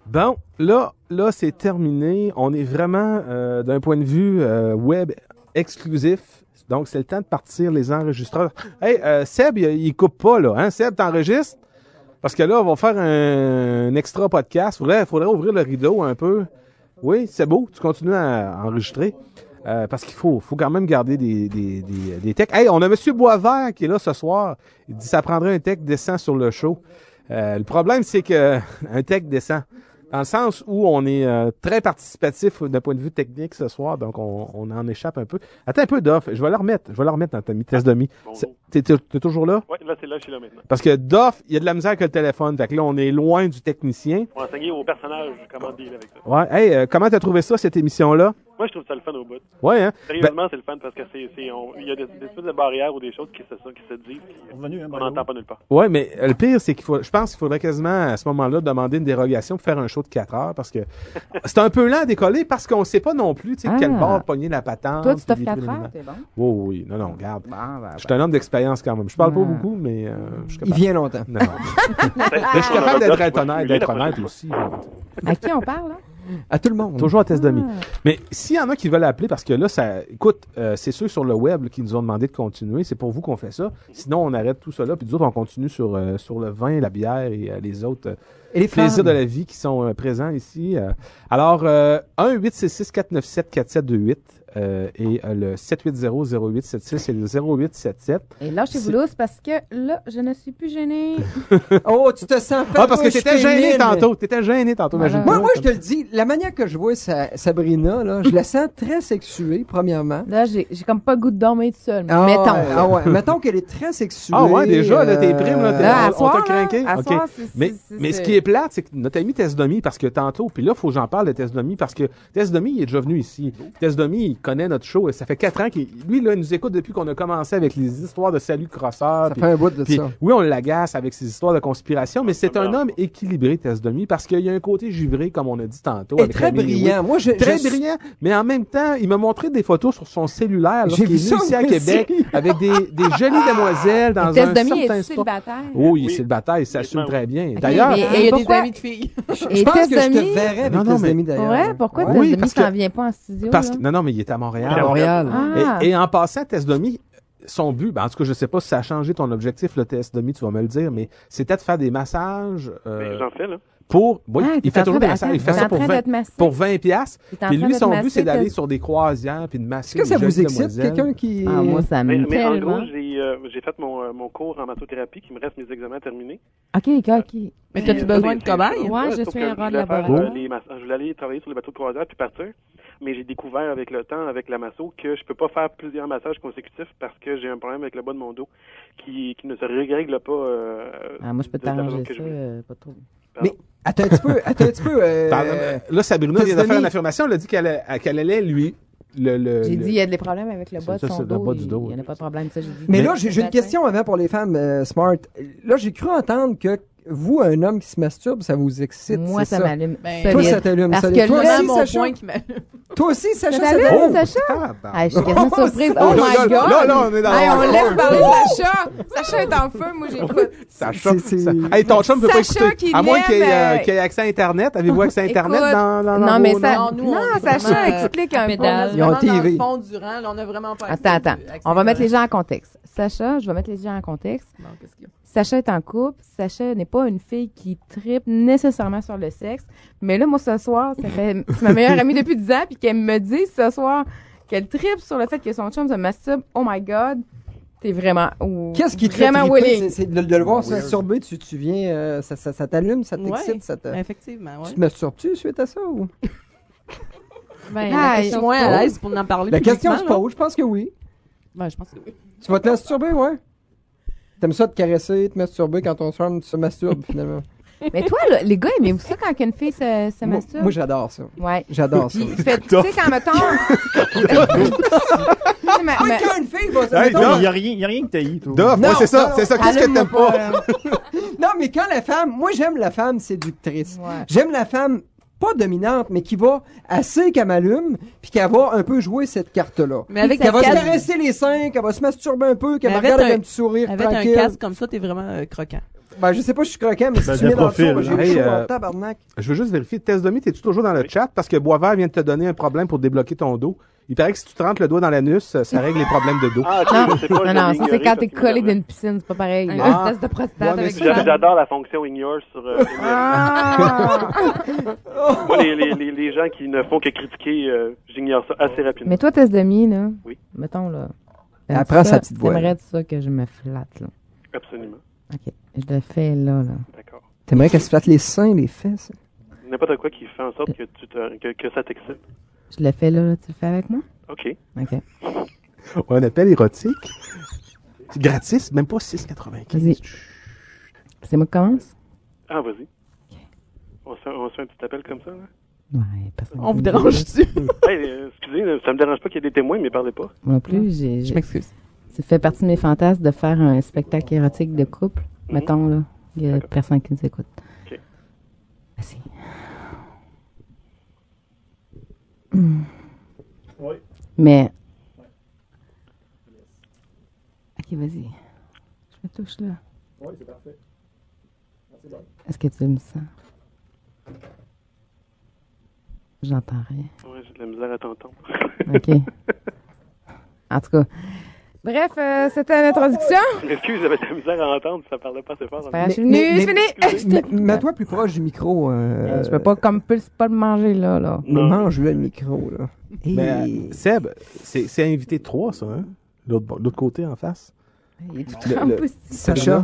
Bon, là, c'est terminé. On est vraiment d'un point de vue web exclusif. Donc, c'est le temps de partir les enregistreurs. Hey, Seb, il coupe pas, là. Hein? Seb, t'enregistres? Parce que là, on va faire un extra podcast. Faudrait ouvrir le rideau un peu. Oui, c'est beau. Tu continues à enregistrer. Parce qu'il faut quand même garder des techs. Hey, on a M. Boisvert qui est là ce soir. Il dit que ça prendrait un tech décent sur le show. Le problème, c'est que un tech décent, dans le sens où on est très participatif d'un point de vue technique ce soir, donc on en échappe un peu. Attends un peu, Doff. Je vais le remettre dans ta test de mi. T'es toujours là? Oui, là, je suis là maintenant. Parce que Doff, il y a de la misère avec le téléphone. Fait que là, on est loin du technicien. On va enseigner aux personnages comment dealer avec ça. Ouais. Hey, comment t'as trouvé ça, cette émission-là? Moi, je trouve ça le fun au bout. Ouais, hein? Sérieusement, c'est le fun parce que il y a des espèces de barrières ou des choses qui se disent. On n'entend pas nulle part. Ouais, mais le pire, c'est je pense qu'il faudrait quasiment, à ce moment-là, demander une dérogation pour faire un show de 4 heures parce que c'est un peu lent à décoller parce qu'on sait pas non plus, tu sais, quel bord pogner la patente. Toi, tu t'offres 4 heures, t'es bon? Oh, oui. Non, regarde. Je suis un homme d'expérience quand même. Je parle pas beaucoup, mais je suis capable. Il vient longtemps. Non. Mais je suis capable d'être honnête aussi. À qui on parle, là? À tout le monde. Toujours à test de mi. Mais s'il y en a qui veulent appeler, parce que là, écoute, c'est ceux sur le web qui nous ont demandé de continuer, c'est pour vous qu'on fait ça. Sinon, on arrête tout ça là, puis nous autres, on continue sur le vin, la bière et les autres et les plaisirs de la vie qui sont présents ici. Alors, 1-866-497-4728 et le 780-0876 et le 0877. Et là, chez vous lousse, parce que là, je ne suis plus gênée. Oh, tu te sens fait. Ah, parce que t'étais gêné tantôt. Voilà. Moi, je te le dis, la manière que je vois Sabrina, là, je la sens très sexuée, premièrement. Là, j'ai comme pas le goût de dormir tout seul. Mettons. Mettons qu'elle est très sexuée. Ah ouais, déjà, là, t'es prime, là, on t'a craqué. Okay. Mais ce qui est plate, c'est que notre ami Test-Domi, parce que tantôt, puis là, faut que j'en parle de Test-Domi, parce que Test-Domi, il est déjà venu ici. Test-Domi, il connaît notre show, et ça fait 4 ans qu'il, lui, là, il nous écoute depuis qu'on a commencé avec les histoires de salut crosseur. Ça fait un bout de ça. Oui, on l'agace avec ses histoires de conspiration, mais c'est un homme équilibré, Test-Domi, parce qu'il y a un côté givré, comme on a dit tantôt. Et très brillant. Moi, brillant, mais en même temps, il m'a montré des photos sur son cellulaire lorsqu'il est venu ici à Québec, avec des jolies demoiselles dans un certain sport. Oh, il est célibataire, il s'assume très bien. D'ailleurs, il y a des amis de filles. Je pense que je te verrais avec Test-Domi, d'ailleurs. Ouais, pourquoi Test-Domi s'en vient pas en studio? Non, mais il est à Montréal. Ah. Et en passant, Test-Domi, son but, en tout cas, je sais pas si ça a changé ton objectif, le Test-Domi, tu vas me le dire, mais c'était de faire des massages. J'en fais, là. Il fait toujours des massages. Il fait ça pour 20 piastres. Puis lui, son but, c'est d'aller sur des croisières puis de masser. Est-ce que ça vous excite, quelqu'un qui... Ah, moi, ça me mais en gros, j'ai fait mon cours en massothérapie, qui me reste mes examens terminés. OK. Mais as-tu besoin de cobaye? Ouais, je suis un rat de laboratoire. Je voulais aller travailler sur les bateaux de croisière puis partir. Mais j'ai découvert avec le temps, avec la masso, que je peux pas faire plusieurs massages consécutifs parce que j'ai un problème avec le bas de mon dos qui ne se règle pas. Moi, je peux t'arranger ça, pas trop. Mais attends un petit peu. Là, Sabrina vient de faire une affirmation. Elle a dit qu'elle allait lui. J'ai dit, il y a des problèmes avec le bas de son dos. Il n'y en a pas de problème, ça, j'ai dit. Mais là, j'ai une question avant pour les femmes smart. Là, j'ai cru entendre que vous, un homme qui se masturbe, ça vous excite. Moi, ça m'allume. Toi, ça t'allume. Parce que toi là, aussi, mon Sacha. point qui m'allume. Toi aussi, Sacha, ça t'allume, Sacha? Je suis quasiment surprise. Oh my God! Là, on est dans on laisse parler Sacha. Sacha est en feu, moi, j'écoute. Sacha. Hey, ton chum ne peut pas écouter. À moins qu'il y ait accès à Internet. Avez-vous accès à Internet dans non, mais ça. Non, Sacha, explique un peu. Ils ont TV. Dans le fond durant, on a vraiment pas Attends. On va mettre les gens en contexte. Sacha, je vais mettre les gens en contexte. Bon, qu'est-ce qu'il y a? Sacha est en couple. Sacha n'est pas une fille qui tripe nécessairement sur le sexe. Mais là, moi, ce soir, c'est ma meilleure amie depuis 10 ans, puis qu'elle me dit ce soir qu'elle tripe sur le fait que son chum se masturbe. Oh my God! T'es vraiment... Qu'est-ce qui te fait triper? C'est de le voir se masturber, tu viens... ça t'allume, ça t'excite, effectivement, ouais. Tu te masturbes-tu suite à ça, ou... Je suis moins à l'aise pour en parler. La question se pose, je pense que oui. Ben, je pense que oui. Tu vas te masturber, ouais? T'aimes ça te caresser, te masturber quand ton chum se masturbe, finalement? Mais toi, là, les gars, aimez-vous ça quand une fille se masturbe? Moi, j'adore ça. Ouais. J'adore ça. Tu sais, quand mettons... Quand une fille va se... Il y a rien que t'haïs, toi. Non, c'est ça. Qu'est-ce que t'aimes pas? Non, mais quand la femme... Moi, j'aime la femme séductrice. Ouais. J'aime la femme pas dominante, mais qui va assez qu'elle m'allume, puis qu'elle va un peu jouer cette carte-là. Mais avec qu'elle va se caresser les seins, qu'elle va se masturber un peu, qu'elle va regarder avec un petit sourire avec tranquille. un casque comme ça, t'es vraiment croquant. Ben, je sais pas si je suis croquant, mais si Ben, tu de mets dans le profil, four, j'ai hey, chaud en tabarnak. Je veux juste vérifier. Test Domi, t'es-tu toujours dans le chat? Parce que Boisvert vient de te donner un problème pour débloquer ton dos. Il paraît que si tu te rentres le doigt dans l'anus, ça règle les problèmes de dos. Ah, ok, Non, je sais pas, je non, l'ai ça c'est ignoré quand parce t'es qu'il collé m'énervait. d'une piscine, c'est pas pareil. Un là. espèce de prostate Ouais, mais avec c'est- ça. J'adore la fonction ignore sur Ah! Moi, les gens qui ne font que critiquer, j'ignore ça assez rapidement. Mais toi, test demi, là. Oui. Mettons, là. Elle prend sa petite voix. T'aimerais ça que je me flatte, là. Absolument. OK. Je le fais là. D'accord. T'aimerais qu'elle se flatte les seins, les fesses? N'importe quoi qui fait en sorte que ça t'excite. Je le fais là, tu le fais avec moi? OK. OK. Un appel érotique. C'est gratis, même pas 6,95. Vas-y. C'est moi qui commence? Ah, vas-y. On se fait un petit appel comme ça, là? Ouais, personne. On vous dérange-tu? Hey, excusez, ça me dérange pas qu'il y ait des témoins, mais parlez pas. Moi non plus, Je m'excuse. ça fait partie de mes fantasmes de faire un spectacle érotique de couple. Mettons, là. Il y a D'accord. personne qui nous écoute. OK. Vas-y. Oui. Mais. Ok, vas-y. Je me touche là. Oui, c'est parfait. Est-ce que tu me sens? J'entends rien. Ouais, j'ai de la misère à t'entendre. OK. En tout cas. Bref, c'était l'introduction. Je m'excuse, j'avais de la misère à entendre, ça parlait pas assez fort. Je suis venue, c'est fini. Mets-toi plus proche du micro. Je peux pas, comme plus, pas le manger là. Mais mange-le, le micro, là. Mais Seb, c'est invité 3, ça, hein? L'autre côté, en face. Il est tout Le- trempé le- aussi. Sacha,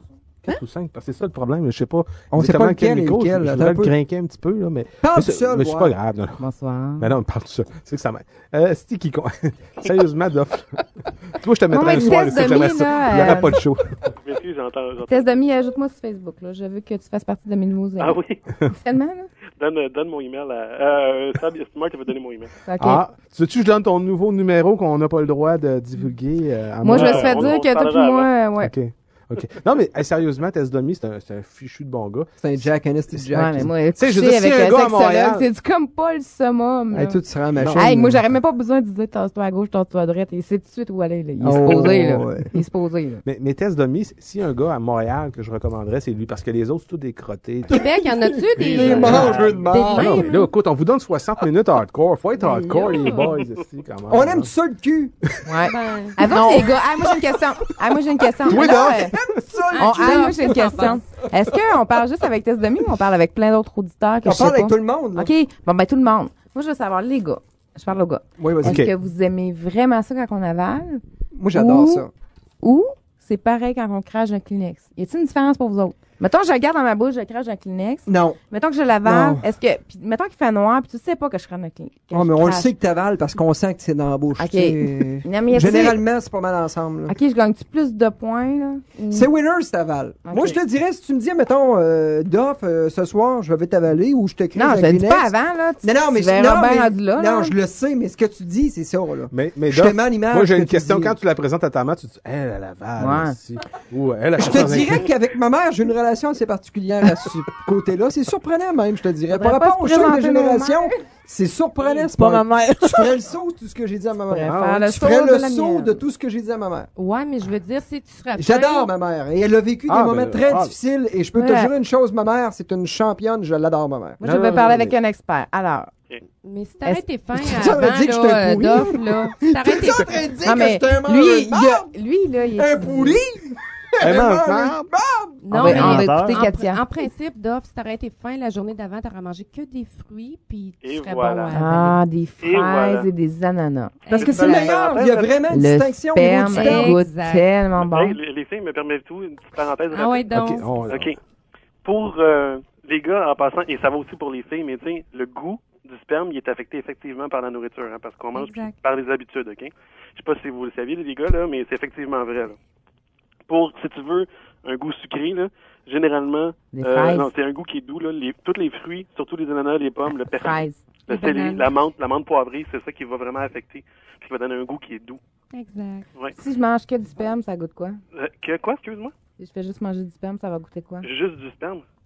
4 ou 5, parce que c'est ça le problème. Je sais pas. on sait pas exactement quel lequel est micro. lequel. Je Attends voudrais un le peu. grinquer un petit peu, là, mais. Parle mais tout seul, mais c'est ouais. pas grave, non. Bonsoir. Mais non, on parle tout ça. C'est que ça m'aide. C'est qui con. Sérieusement, Doff. Toi, je te mettrais mais un soir, test c'est que j'aimerais demi, ça. là, Il n'y aurait pas de show. Je m'excuse, j'entends. Test demi, ajoute-moi sur Facebook. Là. Je veux que tu fasses partie de mes nouveaux amis. Ah oui? Officiellement, là? Donne mon email à... Smart, il va donner mon email. OK. Ah, tu veux-tu que je donne ton nouveau numéro qu'on n'a pas le droit de divulguer à Moi, je me Ouais, suis fait on dire se que toi parlera et moi, ouais. OK. OK. Non, mais hey, sérieusement, Test Dummy, c'est un fichu de bon gars. C'est un Jack, un esti de Ouais, Jack. mais moi, sais, je veux coucher dire, si avec un un gars à sexologue, Montréal- c'est comme pas le summum. Hey, là. toi, tu seras à ma chaîne. Hey, moi, j'aurais même pas besoin de dire tasse-toi à gauche, tasse-toi à droite. Il sait tout de suite où aller. Là. Il est supposé. Là. ouais. Il est supposé. Là. Mais Test Dummy, si un gars à Montréal que je recommanderais, c'est lui, parce que les autres, c'est tous des crottés. Québec, y en a-tu des... Les mangeux de marde. Ah non, Même, mais là, écoute, on vous donne 60 minutes hardcore. Faut être hardcore, les boys, ici, quand même. On aime tout ça, le cul. Ouais. Ben, Avant que les gars. Ah, moi, j'ai une question. Moi, j'ai une question. Toi, Là, Ça, le moi, j'ai une question. Est-ce qu'on parle juste avec Test Demi ou on parle avec plein d'autres auditeurs que On je sais parle avec pas? tout le monde. là. OK. Bon, ben, tout le monde. Moi, je veux savoir, les gars. Je parle aux gars. Oui, vas-y. Est-ce Ok. que vous aimez vraiment ça quand on avale? Moi, j'adore Ou- ça. Ou c'est pareil quand on crache un Kleenex? Y a-t-il une différence pour vous autres? Mettons que je le garde dans ma bouche, je crache un Kleenex. Non. Mettons que je l'avale. Non. Est-ce que. Puis, mettons qu'il fait noir, puis tu sais pas que je crache un Kleenex. que Oh, je mais on le crache. sait que t'avales parce qu'on sent que c'est dans la bouche. OK. tu sais. Non, mais y a-t-il- Généralement, c'est pas mal ensemble. là. OK, je gagne-tu plus de points, là? Ou- C'est winner si t'avales. Ok. Moi, je te dirais, si tu me dis, mettons, Doff, ce soir, je vais t'avaler ou je te crie Non, je le dis pas avant, là. Non, mais tu verras bien rendu là. non, là. je le sais, mais ce que tu dis, c'est ça, là. Mais Je Doc, te mets en image moi, j'ai que une tu question. dis. Quand tu la présentes à ta mère, tu te dis, elle avale Ouais. ici. Ou elle a Je te dirais qu'avec ma mère, j'ai une relation assez particulière à ce côté-là. C'est surprenant même, je te dirais. Par Faudrait rapport pas au se choc de présenter nos génération, c'est surprenant. C'est pas ma mère. Tu ferais le saut de tout ce que j'ai dit à ma pourrais mère. faire le Tu ferais saut le de la saut mienne. de tout ce que j'ai dit à ma mère. ouais, mais je veux dire, si tu serais J'adore ma mère. Et elle a vécu des Ah, moments ben, très ah. difficiles. Et je peux te Ouais. jurer une chose, ma mère, c'est une championne. Je l'adore, ma mère. Moi, je veux parler avec un expert. Alors, Mais si t'aurais été fin Tu aurais avant, dit que j'étais là, pourri? Doff, là. Si t'aurais été T'es en train de dire non, que mais j'étais un lui, mangeur de il marde? a- lui, là, il est. Un pourri? Elle Un mange mangeur de marde. marde? Non, on mais va menteur. écouter Katia. en principe, Doff, si t'aurais été fin la journée d'avant, t'aurais mangé que des fruits, puis tu Et serais voilà. bon à avaler. Ah, des fraises et, voilà. des ananas. Parce que c'est Ben, meilleur. Il y a vraiment une Le distinction au niveau sperme du sperme. goûte Exact. tellement bon. Hey, les filles, me permettez-vous une petite parenthèse Ah ouais, rapide? donc. OK. Pour les gars, en passant, et ça va aussi pour les filles, mais tu sais, le goût du sperme, il est affecté effectivement par la nourriture, hein, parce qu'on mange Exact. par les habitudes, OK? Je sais pas si vous le saviez, les gars, là, mais c'est effectivement vrai, là. Pour, si tu veux, un goût sucré, là, généralement, Des fraises. non, c'est un goût qui est doux, là. Tous les fruits, surtout les ananas, les pommes, le persil, Fraises. le Les céleri, bananes. la menthe poivrée, c'est ça qui va vraiment affecter, puis qui va donner un goût qui est doux. Exact. Si je mange que du sperme, ça goûte quoi? Quoi, excuse-moi? Si je fais juste manger du sperme, ça va goûter quoi? Juste du sperme.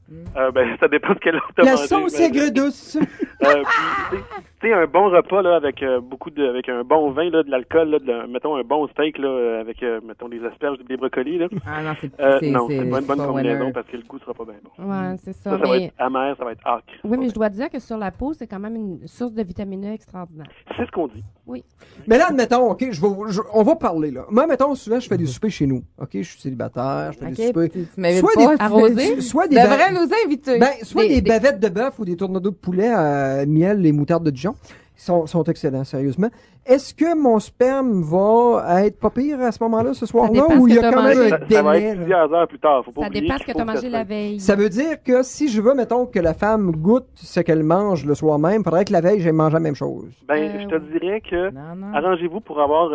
Ça dépend de quelle heure t'as La mangé. sauce aigre douce. Puis, tu sais, un bon repas, là, avec avec un bon vin, là, de l'alcool, là, mettons, un bon steak, là, avec, mettons, des asperges, des brocolis, là. Ah non, c'est une bonne combinaison winner. parce que le goût sera pas bien bon. Ouais, c'est ça. Ça va être amer, ça va être acre. Oui, mais je dois dire que sur la peau, c'est quand même une source de vitamine E extraordinaire. C'est ce qu'on dit. Oui. Mais là, admettons, OK, on va parler, là. Moi, mettons, souvent, je fais des soupers chez nous. OK, je suis célibataire, je fais des soupers. Tu m'invites Soit pas des arrosé. soit des devrais nous inviter. soit des bavettes de bœuf ou des tournedos de poulet, miel et moutarde de Dijon. Ils sont excellents, sérieusement. Est-ce que mon sperme va être pas pire à ce moment-là, ce soir-là, dépend ou ce il y que a t'as quand même mangé. un Ça va délai? être plusieurs heures plus tard. Faut pas Ça oublier dépend ce qu'il que faut tu as mangé ça la soit- veille. Ça veut dire que si je veux, mettons, que la femme goûte ce qu'elle mange le soir même, il faudrait que la veille, j'aille manger la même chose. Je te dirais que Non. arrangez-vous pour avoir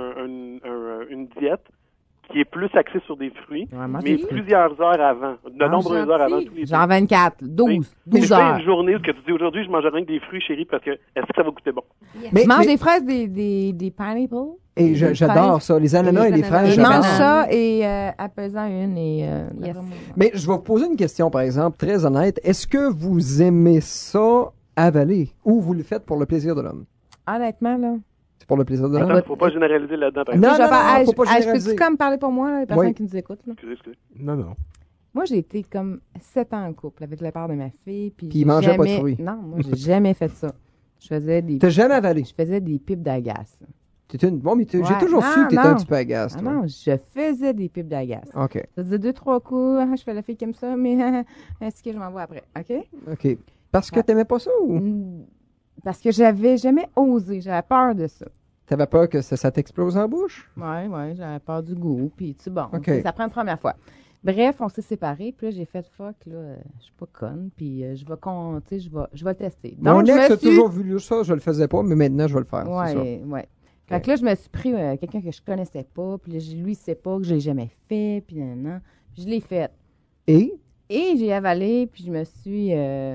une diète qui est plus axée sur des fruits, Ouais, moi, mais c'est fruits. plusieurs heures avant, de nombreuses heures avant tous les Genre 24, 12 heures. une journée où tu dis aujourd'hui, je mange rien que des fruits, chérie, parce que est-ce que ça va goûter bon? Mais, Je mange mais- des fraises, des pineapples. et j'adore ça, les ananas et les fraises, Je j'adore. mange ça et apaisant une et... Yes. Mais je vais vous poser une question, par exemple, très honnête. Est-ce que vous aimez ça avaler ou vous le faites pour le plaisir de l'homme? Honnêtement, là... C'est pour le plaisir de l'homme? Attends, faut pas généraliser là-dedans. par Non, exemple. faut pas je généraliser. peux-tu comme parler pour moi, là, les personnes Oui. qui nous écoutent? Là? Excusez. Non. Moi, j'ai été comme 7 ans en couple avec le père de ma fille. Puis il mangeait pas de jamais- fruits. Non, moi, j'ai jamais fait ça. Je faisais des pipes d'agace. Bon, mais j'ai Ouais. toujours su Non, que t'étais non. un petit peu agace. Ah toi. non, je faisais des pipes d'agace. OK. Ça faisait 2-3 coups. Je fais la fille comme ça, mais est-ce que je m'en vais après? OK? OK. Parce que t'aimais pas ça ou Parce que j'avais jamais osé. J'avais peur de ça. t'avais peur que ça t'explose en bouche? Ouais, j'avais peur du goût. Puis, bon, OK. ça prend une première fois. Bref, on s'est séparés. Puis là, j'ai fait fuck, là, je suis pas conne. Puis je vais le tester. Mon Donc, je ex me a suis- toujours voulu ça, je le faisais pas, mais maintenant je vais le faire. c'est ça. Ouais. Fait que là, je me suis pris quelqu'un que je connaissais pas. Puis là, lui, il sait pas que je l'ai jamais fait. Puis non. Puis je l'ai fait. Et Et j'ai avalé. Puis je me suis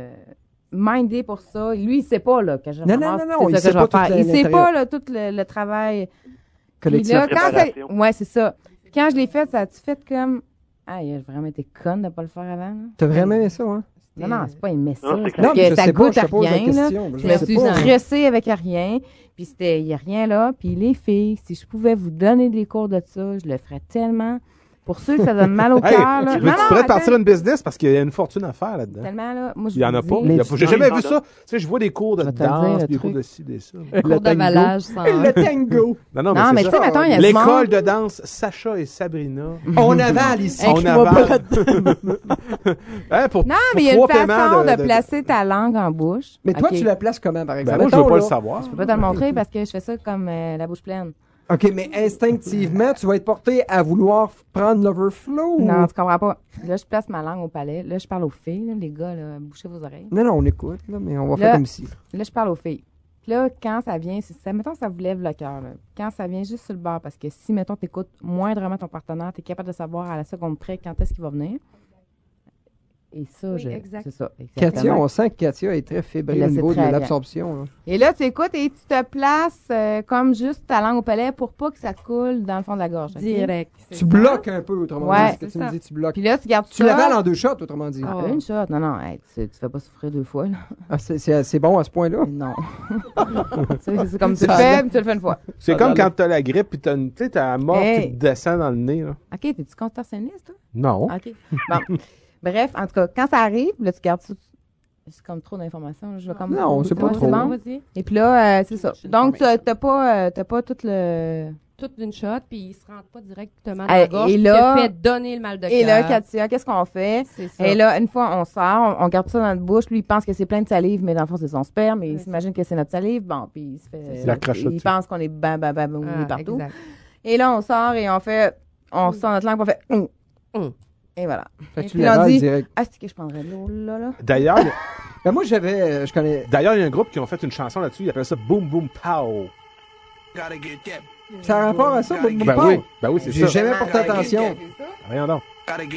mindé pour ça. Lui, il sait pas là, que je Non, ramasse, non, c'est il ça sait que je vais pas tout faire. Il sait l'intérieur. pas là, tout le travail. Puis collectif. là, quand préparation. ouais, c'est ça. Puis quand je l'ai fait, ça a-tu fait comme... Ah, j'ai vraiment été conne de pas le faire avant. Là? T'as vraiment aimé ça, hein? Non, c'est pas aimer ça. Non, c'est c'est clair. parce mais que je ça sais pas, goûte je à te pose la rien. Là. question. Je me suis stressée avec rien. Puis il n'y a rien là. Puis les filles, si je pouvais vous donner des cours de ça, je le ferais tellement. Pour ceux que ça donne mal au Hey, cœur. Là. tu pourrais te partir une business parce qu'il y a une fortune à faire là-dedans. Tellement, là. Moi, je Il y en a vous pas. dis, Il y a pas- J'ai les- jamais Non, vu non. ça. Tu sais, je vois des cours de Je vais te le dire, danse, le des cours truc. de ci, des ça. Cours d'avalage sans... Le tango. Non, Non, c'est mais ça. tu sais, mettons, il y a du L'école monde. de danse Sacha et Sabrina. On avale ici. On avale. Hein, pour, Non, mais il y a une pour trois paiements façon de placer ta langue en bouche. Mais toi, OK. tu la places comment, par Ben exemple? moi, je veux Mettons, pas le là, savoir. Je peux pas te le montrer parce que je fais ça comme la bouche pleine. OK, mais instinctivement, tu vas être porté à vouloir prendre l'overflow? ou- Non, tu comprends pas. Là, je place ma langue au palais. Là, je parle aux filles. Là, les gars, là, bouchez vos oreilles. Non, on écoute, là, mais on va Là- faire comme si. Là, je parle aux filles. Puis là, quand ça vient, mettons que ça vous lève le cœur. Là. Quand ça vient juste sur le bord, parce que si, mettons, tu écoutes moindrement ton partenaire, tu es capable de savoir à la seconde près quand est-ce qu'il va venir. Et ça, Oui, exact. c'est ça. Katia, exactement. on sent que Katia est très fébrile Là, au c'est niveau de très bien. l'absorption. là. Et là, tu écoutes et tu te places comme juste ta langue au palais pour pas que ça coule dans le fond de la gorge. OK? Direct. c'est Tu ça. bloques un peu, autrement Ouais, dit. Ce que c'est tu me ça. dis, tu bloques. Puis là, tu gardes Tu ça. l'avales en 2 shots, autrement dit. Ah, une shot. Non, hey, tu fais pas souffrir 2 fois. Là. Ah, c'est bon à ce point-là? Non. c'est comme tu C'est le fais, puis tu le fais une fois. C'est comme quand t'as la grippe puis t'as la mort Hey. qui te descend dans le nez. Là. OK, t'es-tu contorsionniste, toi? Non. OK. Bon. Bref, en tout cas, quand ça arrive, là, tu gardes ça. C'est comme trop d'informations. là. Je vais comme... Non, c'est pas Ouais, trop. bon. Vas-y. Et puis là, c'est ça. Donc, t'as pas tout le... Toute d'une shot, puis il se rentre pas directement dans Hey, la gorge. et puis là- te fait donner le mal de cœur. Et là, Katia, qu'est-ce qu'on fait? C'est ça. Et là, une fois, on sort, on garde ça dans notre bouche. Lui, il pense que c'est plein de salive, mais dans le fond, c'est son sperme. Et il C'est s'imagine que c'est notre salive. Bon, puis il se fait... Il la crache il dessus. pense qu'on est bam, Ah, partout. exact. Et là, on sort et on sort notre langue, on fait... Et voilà. Fait que Et tu puis on l'avales dit, direct. ah, c'est que je prendrais de l'eau, là. D'ailleurs, Ben, moi, je connais. il y a un groupe qui ont fait une chanson là-dessus. Ils appellent ça Boom Boom Pow. Ça a rapport à ça, Boum Boum Ben Pow? oui, c'est J'ai ça. jamais porté attention. Rien donc.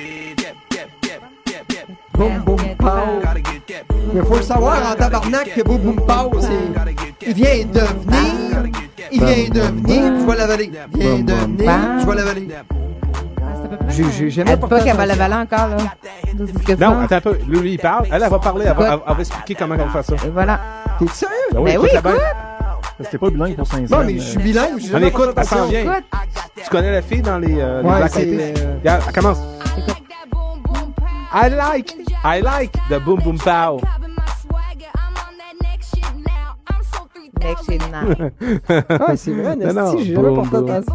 Boum Boum Pow. Mais faut le savoir en tabarnak que Boum Boum Pow, c'est. Il vient de venir. Il vient de venir, tu vas l'avaler. Il vient de venir, tu vas l'avaler. C'est à peu près. J'ai jamais Elle dit pas porté qu'elle va attention. l'avaler encore, là. C'est ce que tu Non, penses. attends un peu. Lui, il parle. Elle va parler. Elle va expliquer comment elle va faire ça. Et voilà. T'es sérieux? Ben Ben écoute oui, la bête. C'était pas bilingue pour Saint-Saëns. Non, mais je suis bilingue. j'ai On jamais écoute, porté elle s'en attention. vient. Écoute. Tu connais la fille dans les Ouais, Black c'est, Eyed Peas? Regarde, elle commence. I like the boom boom pow. Next shit now. Ah, c'est vrai, Non, non. Nasty, j'ai jamais Boom, porté boom. attention.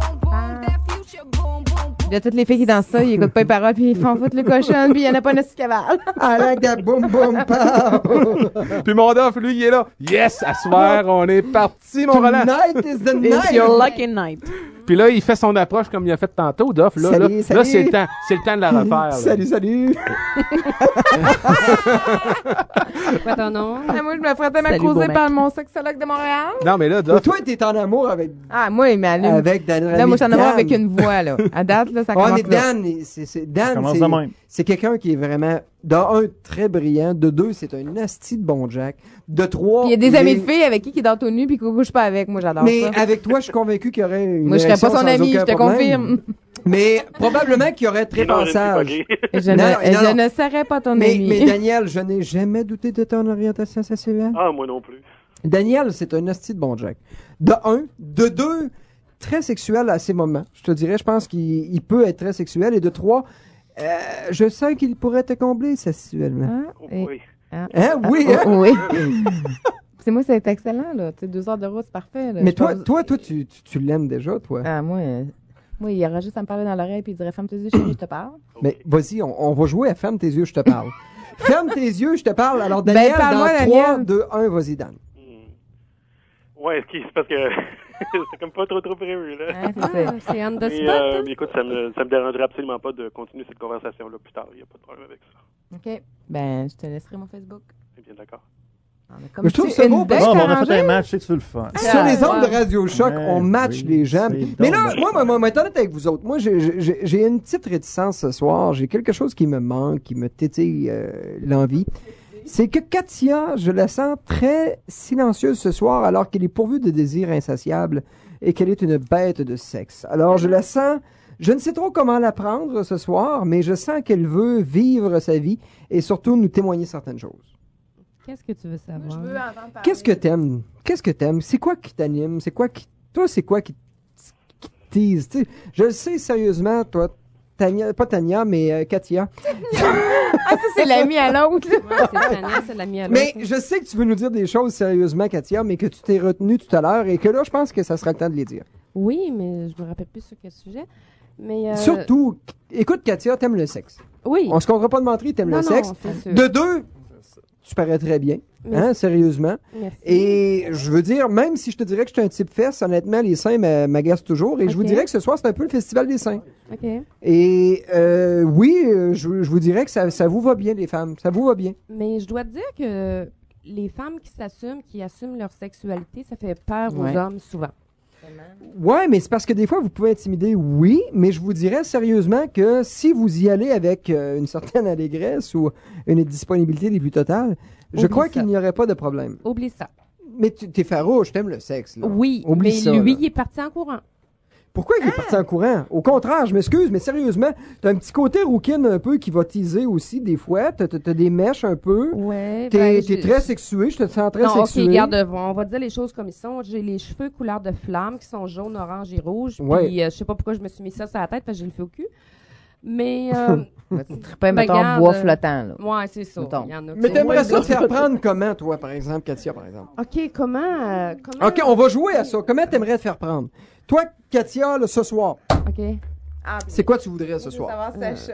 Il y a toutes les filles qui dansent ça, ils écoutent pas les paroles, puis ils font foutre le cochon, puis il y en a pas un petit cavale. I like that boom boom pow. Puis mon Duff, lui, il est là. Yes, à soir, on est parti, mon Roland. Tonight is the It's night. your lucky night. Puis là, il fait son approche comme il a fait tantôt, Duff. Là, Salut, là, salut. là, c'est le temps. C'est le temps de la refaire. là. Salut. Quoi ton nom? Ah, moi, je me ferais tellement Salut, beau causer mec. par mon sexologue de Montréal. Non, mais là, Mais Duff, toi, t'es en amour avec Moi, il m'allume. Dan. Là, moi, je suis en amour avec une voix, là. À date, là, ça Oh, commence mais là. Dan, Dan, commence c'est- de même. c'est quelqu'un qui est vraiment, de un, très brillant, de deux, c'est un asti de bon Jack, de trois... Puis il y a des il amis est- de filles avec qui dort tout nu puis qu'on couche pas avec. Moi, j'adore Mais ça. avec toi, je suis convaincu qu'il y aurait une Moi, je serais érection pas son sans ami, aucun je te problème. confirme. Mais probablement qu'il y aurait très Sinon, je ne suis pas passage. gay. Je Non, ne, non. je ne serais pas ton Mais ami. Daniel, je n'ai jamais douté de ton orientation sexuelle. Ah, moi non plus. Daniel, c'est un asti de bon Jack. De un. De deux, très sexuel à ses moments. Je te dirais, je pense qu'il peut être très sexuel. Et de trois, je sens qu'il pourrait te combler sexuellement. Ah, et- Oui. Hein? Oui, hein? Oui. C'est moi, c'est excellent, là. Tu sais, 2 heures de route, c'est parfait. Là. Mais Je toi, pense- tu l'aimes déjà, toi. Ah, moi, il aurait juste à me parler dans l'oreille puis il dirait ferme tes yeux, chérie, je te parle. Mais vas-y, on va jouer à Ferme tes yeux, je te parle. Ferme tes yeux, je te parle. Alors, Daniel, parle-moi, dans Daniel. 3, 2, 1, vas-y, Dan. Ouais, c'est parce que c'est comme pas trop prévu, là. Hein, c'est ça. Ah, c'est on the Mais, spot. hein? mais écoute, ça me dérangerait absolument pas de continuer cette conversation-là plus tard. Il n'y a pas de problème avec ça. OK. Ben, je te laisserai mon Facebook. C'est bien d'accord. On a comme Mais je trouve tu- ça une beau, belle Bon, on a arrangée. fait un match, c'est que tu veux le faire. Sur les ondes ouais. de Radio Choc, Ouais, on match oui, les gens. c'est Mais donc là, bien. moi, être honnête avec vous autres. Moi, j'ai une petite réticence ce soir. J'ai quelque chose qui me manque, qui me tétille l'envie. C'est que Katia, je la sens très silencieuse ce soir, alors qu'elle est pourvue de désirs insatiables et qu'elle est une bête de sexe. Alors, je la sens... Je ne sais trop comment la prendre ce soir, mais je sens qu'elle veut vivre sa vie et surtout nous témoigner certaines choses. Qu'est-ce que tu veux savoir? Je veux entendre parler. Qu'est-ce que t'aimes? Qu'est-ce que t'aimes? C'est quoi qui t'anime? C'est quoi qui... Toi, c'est quoi qui te tease? Tu sais, je le sais sérieusement, toi, Tania, pas Tania, mais Katia. Ah, ça, c'est l'ami à l'autre, là. Ouais, c'est Tania, c'est l'ami à l'autre. Mais je sais que tu veux nous dire des choses sérieusement, Katia, mais que tu t'es retenu tout à l'heure et que là, je pense que ça sera le temps de les dire. Oui, mais je me rappelle plus sur quel sujet. Mais Surtout, écoute, Katia, t'aimes le sexe. oui. On se comptera pas de mentir, t'aimes Non, le non, sexe. c'est sûr. De deux, tu parais très bien, Merci. hein, sérieusement. Merci. Et je veux dire, même si je te dirais que je suis un type fesse, honnêtement, les seins m'agacent toujours. Et je vous Ok. dirais que ce soir, c'est un peu le festival des seins. OK. Et oui, je vous dirais que ça vous va bien, les femmes. Ça vous va bien. Mais je dois te dire que les femmes qui assument leur sexualité, ça fait peur Ouais. aux hommes souvent. Ouais, mais c'est parce que des fois, vous pouvez intimider, oui, mais je vous dirais sérieusement que si vous y allez avec une certaine allégresse ou une disponibilité des plus totales, je Oublie crois ça. qu'il n'y aurait pas de problème. Oublie ça. Mais t'es farouche, t'aimes le sexe, là. Oui, Oublie mais ça, lui, là. il est parti en courant. Pourquoi il est parti en courant? Au contraire, je m'excuse, mais sérieusement, t'as un petit côté rouquine un peu qui va teaser aussi des fois. T'as des mèches un peu. Ouais. T'es très sexué, je te sens très Non, OK, sexué. regarde, on va dire les choses comme ils sont. J'ai les cheveux couleur de flamme qui sont jaunes, orange et rouge. Ouais. Puis je sais pas pourquoi je me suis mis ça sur la tête parce que j'ai le feu au cul. Mais Tu trippais, mettons, regarde, bois flottant, là. ouais, c'est ça. Mettons. Il y en a Mais qui- t'aimerais Ouais, ça te faire prendre comment, toi, par exemple, Katia, par exemple? OK, comment OK, on va jouer à ça. Comment t'aimerais te faire prendre? Toi, Katia, là, ce soir, OK. c'est quoi tu voudrais ce soir?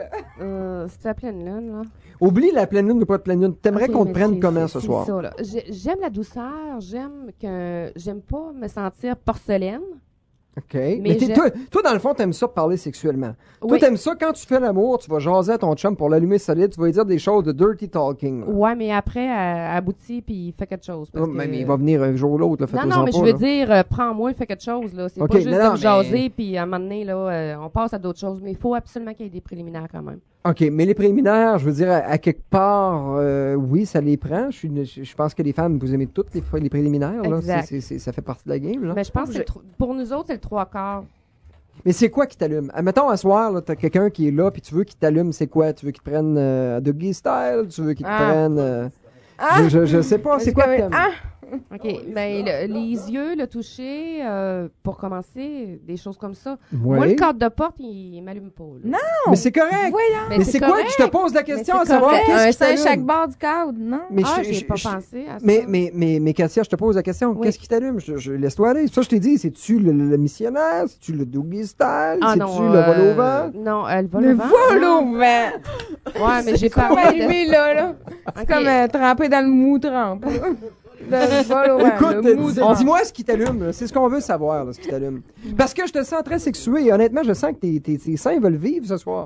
C'est la pleine lune, là. Oublie la pleine lune ou pas de pleine lune. T'aimerais Ok, qu'on te mais prenne c'est- comment c'est- ce soir? c'est ça, là. J'aime la douceur, j'aime pas me sentir porcelaine. OK. Mais toi, dans le fond, t'aimes ça parler sexuellement. Toi, Oui. t'aimes ça quand tu fais l'amour, tu vas jaser à ton chum pour l'allumer solide, tu vas lui dire des choses de dirty talking. là. Ouais, mais après, elle aboutit puis il fait quelque chose. parce Oh, mais que- il va venir un jour ou l'autre, là, Non, faites-en non, mais pas, je veux là. dire, prends-moi, fais quelque chose, là. C'est Ok, pas juste non, de non, me mais- jaser, puis à un moment donné, là, on passe à d'autres choses. Mais il faut absolument qu'il y ait des préliminaires quand même. OK, mais les préliminaires, je veux dire, à quelque part, oui, ça les prend. Je pense que les femmes, vous aimez toutes les préliminaires. Là. Exact. Ça fait partie de la game. Là. Mais je pense que pour nous autres, c'est le 3/4. Mais c'est quoi qui t'allume? Mettons, un soir, là, t'as quelqu'un qui est là, puis tu veux qu'il t'allume, c'est quoi? Tu veux qu'il te prenne Doggy Style? Tu veux qu'il te prenne... Je sais pas, c'est quoi que t'aimes? OK. Ben, les yeux, le toucher, pour commencer, des choses comme ça. Ouais. Moi, le cadre de porte, il m'allume pas. Là. Non! Mais c'est correct! Voyons! Mais c'est quoi correct. que je te pose la question à c'est savoir correct. qu'est-ce Un qui sein t'allume? chaque bord du cadre, non? Mais J'ai pas pensé à ça. Mais Cassia, je te pose la question. Oui. Qu'est-ce qui t'allume? Laisse-toi aller. Ça, je t'ai dit, c'est-tu le missionnaire? C'est-tu le Doggy Style? Ah, C'est-tu non, le vol au vent? Non, le vol Le au vent. vol au vent! Ouais, mais j'ai Comme parlé de... arrivé là. C'est Ok. comme trempé dans le mou trempe. Le vol au vent, Écoute, le mou trempe. dis-moi ce qui t'allume. Là. C'est ce qu'on veut savoir, là, ce qui t'allume. Parce que je te sens très sexué. Et honnêtement, je sens que tes seins veulent vivre ce soir.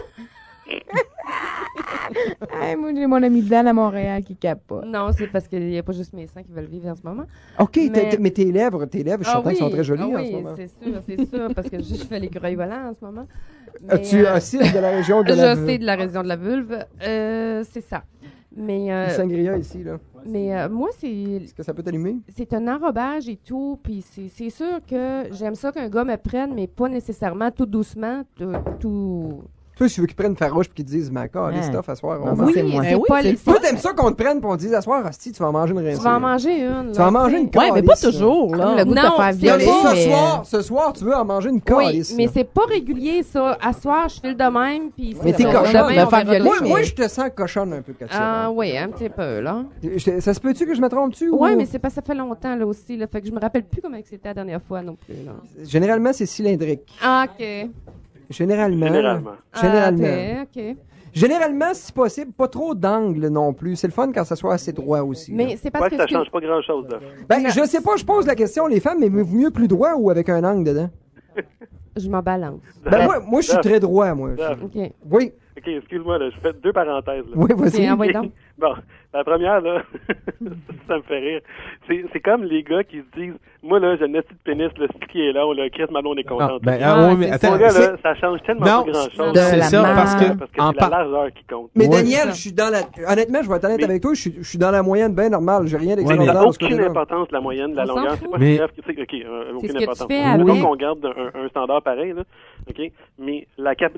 Hey, moi, j'ai mon ami Dan à Montréal qui capote. Non, c'est parce qu'il n'y a pas juste mes seins qui veulent vivre en ce moment. OK, Mais- mais tes lèvres, je suis certain qu'elles sont très jolies ah en oui, ce moment. c'est sûr, parce que je fais l'écureuil volant en ce moment. Mais, As-tu oscilles de la région de la... je sais de la région de la vulve. C'est ça. Mais, Le sangria ici, là. moi, Est-ce que ça peut t'allumer? c'est un enrobage et tout, puis c'est sûr que j'aime ça qu'un gars me prenne, mais pas nécessairement tout doucement, tout... Toi, si tu veux qu'ils prennent farouche et qu'ils te disent, ma les stuff, à soir, on Non, va. ça, c'est moi. c'est pas les... Toi, t'aimes ça qu'on te prenne et on te dise, à soir, hostie, tu vas en manger une rincée. Tu vas en manger une. Tu vas en manger une Ouais, mais pas calisse, là. toujours, là. Comme le goût de Non, te faire c'est violer, pas- mais... Ce soir, tu veux en manger une Oui, calisse. mais là. c'est pas régulier, ça. À soir, je file de même, puis... Mais c'est t'es ça. cochonne. Demain, Me on faire verra violer, d'autres mais- Moi, choses. je te sens cochonne un peu, Katia. Ah oui, un petit peu, là. Ça se peut-tu que je me trompe dessus? Oui, ou... mais c'est parce que ça fait longtemps, là, aussi, là. Fait que je me rappelle plus comment c'était la dernière fois, non plus, là. Généralement, c'est cylindrique. Ah, OK. Généralement. Généralement. Généralement. Ah, OK. Généralement, si possible, pas trop d'angle non plus. C'est le fun quand ça soit assez droit aussi. là. Mais c'est parce Ouais, que... ça change pas grand-chose, là. Ben, je sais pas, je pose la question, les femmes, mais mieux plus droit ou avec un angle dedans? Je m'en balance. Ben, moi, je suis très droit, moi. OK. Oui, OK, excuse-moi, là, je fais 2 parenthèses, là. oui, vas-y. OK, envoie donc. Bon, la première, là, ça me fait rire. C'est comme les gars qui se disent, moi, là, j'ai une petite pénis, le ski qui est là, le Chris Malone est Non, contente. ben, Ah, oui, mais c'est attends. Mon gars, c'est- là, ça change tellement Non, pas grand-chose. de c'est la ça, marde. parce que c'est la largeur qui compte. Mais Ouais. Daniel, ça. je suis dans la... Honnêtement, je vais être honnête Mais- avec toi, je suis dans la moyenne bien normale. J'ai rien Ouais, Ça mais- n'a d'extraordinaire de ce aucune côté-là. importance, la moyenne, la On s'en longueur. fout. C'est pas Mais- si grave que c'est, OK, C'est aucune ce que tu importance. fais Mettons avec. qu'on garde un standard pareil, là, OK? Mais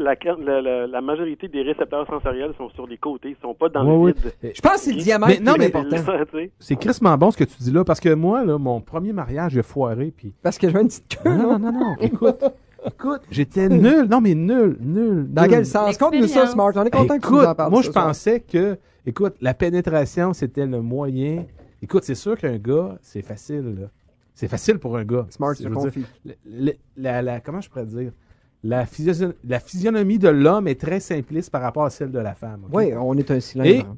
la majorité des récepteurs sensoriels sont sur les côtés, ils sont pas dans Ouais, le vide. Je pense que c'est le diamètre Mais non, qui est mais- important. Tu sais. C'est crissement bon ce que tu dis là, parce que moi, là, mon premier mariage, j'ai foiré, puis... Parce que je veux une petite queue, Non, non, non, écoute, j'étais nul, non, mais nul. Dans nul. quel sens? Conte-nous ça, L'expérience. Smart. On est content que tu nous en Écoute, parles. moi, ce je soir. pensais que, écoute, la pénétration, c'était le moyen. Écoute, c'est sûr qu'un gars, c'est facile, là. C'est facile pour un gars. Smart, Je je veux dire, confie. comment je pourrais dire? La physionomie de l'homme est très simpliste par rapport à celle de la femme. ok? Oui, on est un cylindre.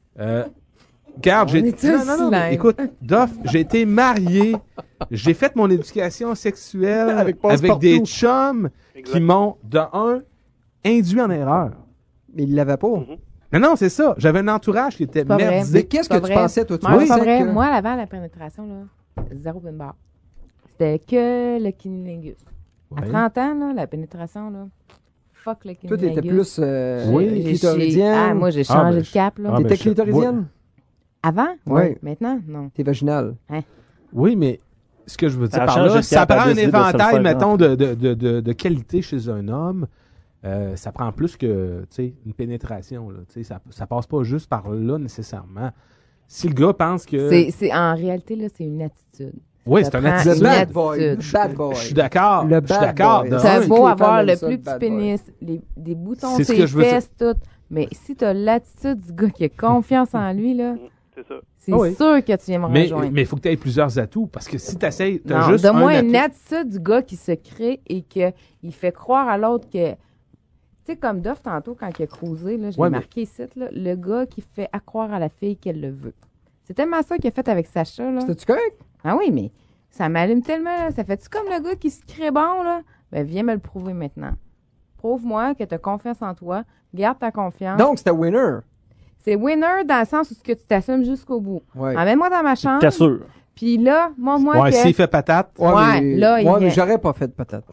Regarde, On est un non, mais cylindre. écoute, Doff, j'ai été marié, j'ai fait mon éducation sexuelle Avec avec passe-partout. des chums Exact. qui m'ont, de un, induit en erreur. Mais il l'avait pas. Non, c'est ça. J'avais un entourage qui était pas vrai. Mais merdique. qu'est-ce que Pas tu vrai. pensais, toi? Tu Moi, c'est pensais pas vrai. que- Moi, avant la pénétration, là, zéro pin bar. C'était que le cunnilingus. À Ouais. 30 ans, là, la pénétration, là, fuck le Toi, cunnilingus. t'étais plus Oui. clitoridienne. Ah, moi, j'ai Ah, changé ben, de cap, là. ah, ben, T'étais je- clitoridienne? Avant? Ouais. Oui. Maintenant? Non. T'es vaginale. Oui, mais ce que je veux dire Ça par change là, de ça cap, elle prend un décide de se le éventail, faire mettons, de qualité chez un homme. Ça prend plus que, tu sais, une pénétration, là. Tu sais, ça passe pas juste par là, nécessairement. Si le gars pense que... En réalité, là, c'est une attitude. Oui, ça c'est un prend Le attitude. une bad attitude. boy. Bad boy. Je suis d'accord. Le Je suis bad d'accord. boy. de Ça, T'as un. c'est beau que les avoir femmes le aiment ça, plus le petit bad boy. pénis, des boutons C'est ce sur que les je veux dire. fesses, tout. Mais si t'as l'attitude du gars qui a confiance en lui, là, C'est ça. c'est Ah oui. sûr que tu viens me Mais rejoindre. il faut que tu aies plusieurs atouts, parce que si tu essayes, tu as Non, juste donne-moi un une atout. attitude du gars qui se crée et qu'il fait croire à l'autre que... Tu sais, comme Duff, tantôt, quand il a cruisé, là, je Ouais, l'ai mais- marqué ici, là, le gars qui fait croire à la fille qu'elle le veut. C'est tellement ça qu'il a fait avec Sacha, là. C'était-tu correct? Ah oui, mais ça m'allume tellement, là. Ça fait-tu comme le gars qui se crée bon, là? Ben, viens me le prouver maintenant. Prouve-moi que tu as confiance en toi. Garde ta confiance. Donc, c'était winner. C'est winner dans le sens où ce que tu t'assumes jusqu'au bout. Ouais. Emmène-moi dans ma chambre. T'assures. Puis là, montre-moi Ouais, que... s'il fait patate. Ouais, là, il ouais, mais vient. j'aurais pas fait de patate.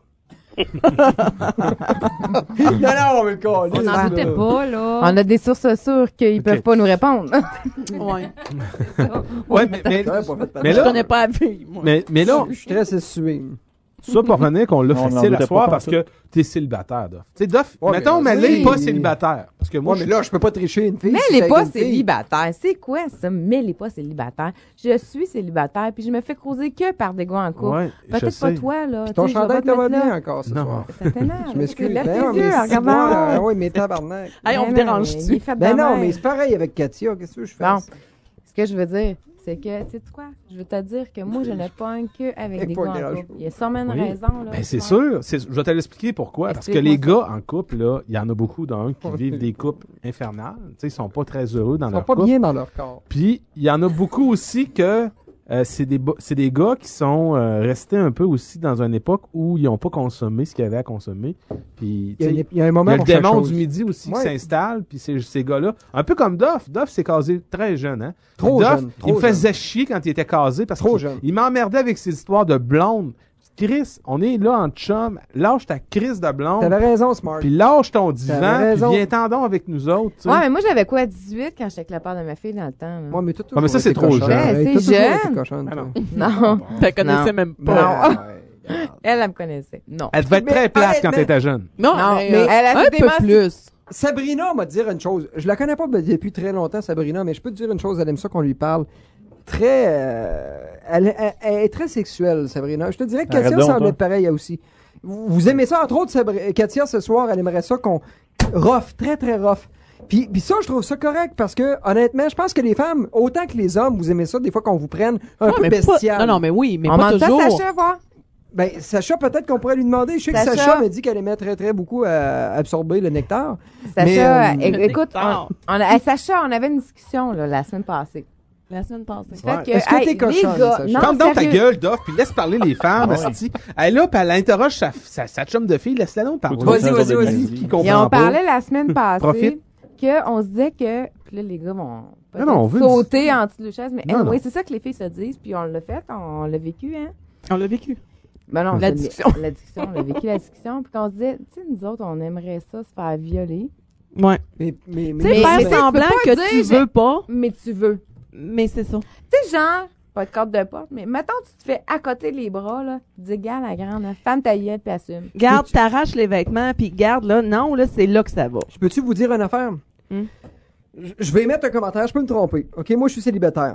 non, mais le On câlisse, n'en là. doutait pas, là. On a des sources sûres qu'ils peuvent pas nous répondre. Ouais. Ouais, mais J'aurais pas fait de patate. mais Je là, connais pas la fille, moi. mais là, Je suis très sexué. Ça, pour revenir qu'on l'a On n'en facile à doutait soir pas parce que t'es célibataire, Duff. Tu sais, Duff, Ouais, mettons, mais mais là, il est pas oui. célibataire. Parce que moi, Moi, mais là, je peux pas tricher une fille. Mais si elle je est suis pas avec une fille. célibataire. C'est quoi ça? Mais elle est pas célibataire. Je suis célibataire, puis je me fais croiser que par des gars en couple. Ouais, je Peut-être pas sais. toi, là. Puis ton Tu sais, je vais chandail pas te te va mettre bien là. encore ce Non. soir. Ça t'énerve. Je m'excuse. Lève Ben tes non, yeux, mais c'est regarde moi. en haut. Oui, mais tabarnak. Hey, on Ben me non, dérange-tu? il est fait de Ben non, même. mais c'est pareil avec Katia. Qu'est-ce que je fais? Bon, ce que je veux dire, c'est que, tu sais quoi? Je veux te dire que moi, je ne pogne que avec des pas gars en grand-chose. couple. Il y a sûrement une Oui. raison, là. Ben, c'est Ouais. sûr. Je vais te l'expliquer pourquoi. Parce que les Explique-moi gars en couple, là, il y en a beaucoup d'un qui vivent des couples infernales. Tu sais, ils sont pas très heureux dans Ils leur sont pas couple. bien dans leur corps. Puis, il y en a beaucoup aussi que c'est des gars qui sont restés un peu aussi dans une époque où ils n'ont pas consommé ce qu'il y avait à consommer. Puis, Il y a, tu sais, il y a un il y moment a le pour chaque démon chose. du midi aussi Ouais. qui s'installe, puis ces gars-là, un peu comme Duff. Duff s'est casé très jeune, hein? Trop Duff, jeune, trop il me jeune. faisait chier quand il était casé parce Trop qu'il jeune. il m'emmerdait avec ses histoires de blonde. Chris, on est là en chum, lâche ta crise de blonde, T'avais raison, Smart. puis lâche ton divan, T'avais puis raison. viens-t'en donc avec nous autres. tu sais. Ouais, mais moi, j'avais quoi, 18 quand j'étais avec le père de ma fille dans le temps, là? Moi, mais toi, Ouais, mais ça, c'est trop jeune. Ouais, c'est T'as toujours été jeune. cochonne, Ah toi. non. Non. Tu connaissais Non. même Ben, pas. ouais. Elle me connaissait. Non. Elle devait être Mais très plate quand honnêtement- t'étais jeune. Non, Non, mais, mais elle a un fait peu des plus. Sabrina m'a dit une chose. Je la connais pas depuis très longtemps, Sabrina, mais je peux te dire une chose. Elle aime ça qu'on lui parle. Elle est très sexuelle, Sabrina. Je te dirais que Arrête Katia donc, semble toi. être pareille aussi. Vous aimez ça, entre autres, Katia, ce soir, elle aimerait ça qu'on... Rough, très, très rough. Puis ça, je trouve ça correct parce que, honnêtement, je pense que les femmes, autant que les hommes, vous aimez ça, des fois qu'on vous prenne un Ouais, peu mais pas- bestial. Non, non, mais oui, mais On pas monte ça, toujours. Sacha, voir. Ben, Sacha, peut-être qu'on pourrait lui demander. Je sais que Sacha. Sacha me dit qu'elle aimait très, très beaucoup absorber le nectar. Sacha, Mais, écoute, Sacha, on avait une discussion, là, la semaine passée. La semaine passée. Du fait Ouais. que, Est-ce que hey, t'es cochonne, les gars, Sacha? non, Ferme donc ta sérieux. gueule, Duff, puis laisse parler les femmes, asti. Elle est là, puis elle interroge sa chum de fille, laisse-la donc parler. Vas-y. Qui Et comprend on pas. parlait la semaine passée Profite. qu'on se disait que, puis là, les gars vont peut-être Non, on veut sauter en dessous de la chaise, mais Non, anyway, non. c'est ça que les filles se disent, puis on l'a fait, on l'a vécu, hein. On l'a vécu. Ben non, La c'est- discussion. La discussion, on a vécu la discussion, puis qu'on se disait, tu sais, nous autres, on aimerait ça se faire violer, Ouais. Mais, Tu sais, Mais faire tu peux semblant pas que dire, tu j'ai- veux pas, mais tu veux. mais c'est ça. Tu sais, genre, pas de corde de porte, mais mettons, tu te fais à côté les bras, là, tu dis, gars, la grande, là, femme ta gueule, puis assume. Garde, t'arraches les vêtements, puis garde, là, non, là, c'est là que ça va. Je peux-tu vous dire une affaire? Je vais mettre un commentaire, je peux me tromper. OK, moi, je suis célibataire.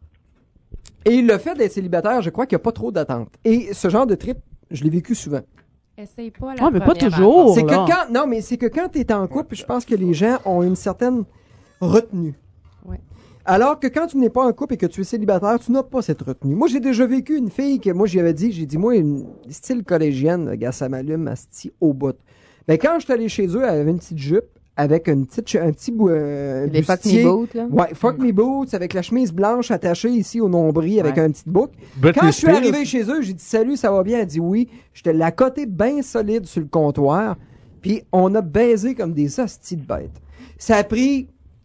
Et le fait d'être célibataire, je crois qu'il n'y a pas trop d'attente. Et ce genre de trip, je l'ai vécu souvent. Essaye pas la Ouais, mais pas première toujours. C'est que là. quand, non, mais c'est que quand tu es en couple, je pense que les gens ont une certaine retenue. Ouais. Alors que quand tu n'es pas en couple et que tu es célibataire, tu n'as pas cette retenue. Moi, j'ai déjà vécu une fille que moi, j'ai dit, moi, une style collégienne, le gars, ça m'allume, asti au bout. Ben, quand je suis allé chez eux, elle avait une petite jupe avec un petit Les fuck me bustier. boots, là. Ouais, fuck me boots, avec la chemise blanche attachée ici au nombril avec Ouais. un petit bouc. Britney Quand je suis Spears. arrivé chez eux, j'ai dit salut, ça va bien. Elle dit oui. J'étais la côté bien solide sur le comptoir. Puis on a baisé comme des hosties de bêtes. Ça a pris,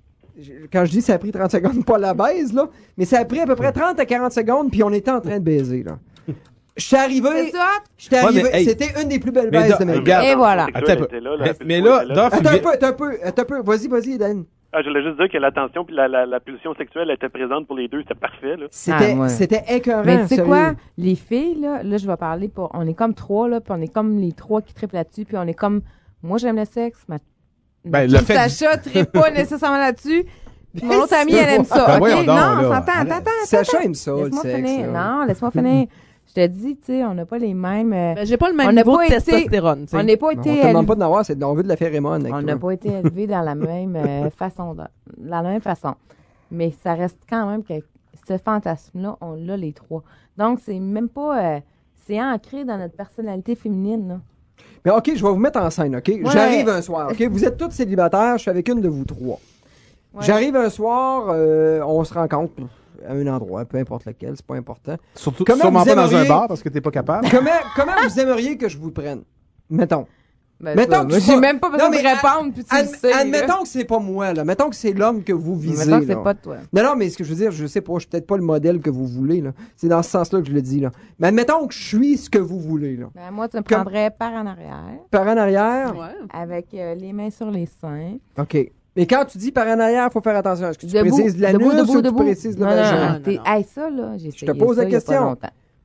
quand je dis ça a pris 30 secondes, pas la baise, là, mais ça a pris à peu près 30 à 40 secondes, puis on était en train de baiser, là. Je suis arrivé, C'est ça? j'étais Ouais, arrivé, mais, hey. c'était une des plus belles Mais baises da- de ma vie. regarde. Et voilà. Attends un peu. Mais là, Duff, Attends un peu, vas-y, Dan. Ah, je voulais juste dire que l'attention puis la pulsion sexuelle était présente pour les deux, c'était parfait, là. C'était écœurant, Mais tu sais sérieux. quoi? Les filles, là, je vais parler pour. On est comme trois, là, puis on est comme les trois qui triplent là-dessus, puis on est comme. Moi, j'aime le sexe, Ben, le fait- Sacha triple pas nécessairement là-dessus. Puis mon autre Mais amie, c'est elle aime bon. ça. Ben, OK? voyons donc, Non, là. on s'entend. Attends. Sacha aime ça, le Laisse-moi sexe. finir. là. Non, laisse-moi finir. Je te dis, tu sais, on n'a pas les mêmes. Ben, j'ai pas le même On n'a niveau pas de été- testostérone, tu sais. On n'a pas On été te demande élevés. pas de n'avoir, on veut de la phérémone avec On toi. n'a pas été élevés dans la même façon. Dans la même façon. Mais ça reste quand même que ce fantasme-là, on l'a les trois. Donc, c'est même pas. C'est ancré dans notre personnalité féminine, là. Mais OK, je vais vous mettre en scène, OK? J'arrive un soir, OK? Vous êtes tous célibataires, je suis avec une de vous trois. Ouais. J'arrive un soir, on se rencontre à un endroit, peu importe lequel, c'est pas important. Surtout, Comment sûrement vous pas dans un aimeriez- bar parce que t'es pas capable. Comment vous aimeriez que je vous prenne? Mettons. Ben, Mettons ça, que moi, tu j'ai vas- même pas besoin Non, de mais répondre, puis tu le sais. là. Admettons que c'est pas moi, là. Mettons que c'est l'homme que vous visez. Mettons que c'est là. pas toi. Non, mais ce que je veux dire, je sais pas, je suis peut-être pas le modèle que vous voulez, là. C'est dans ce sens-là que je le dis, là. Mais admettons que je suis ce que vous voulez, là. Ben, moi, tu me Comme- prendrais par en arrière, Par en arrière. Ouais. avec les mains sur les seins. OK. Mais quand tu dis par en arrière, il faut faire attention. Est-ce que tu Debout, précises l'anus debout, ou tu debout. précises le Non, non, vagin? non, Hey, ça, là, j'ai Je te pose la question.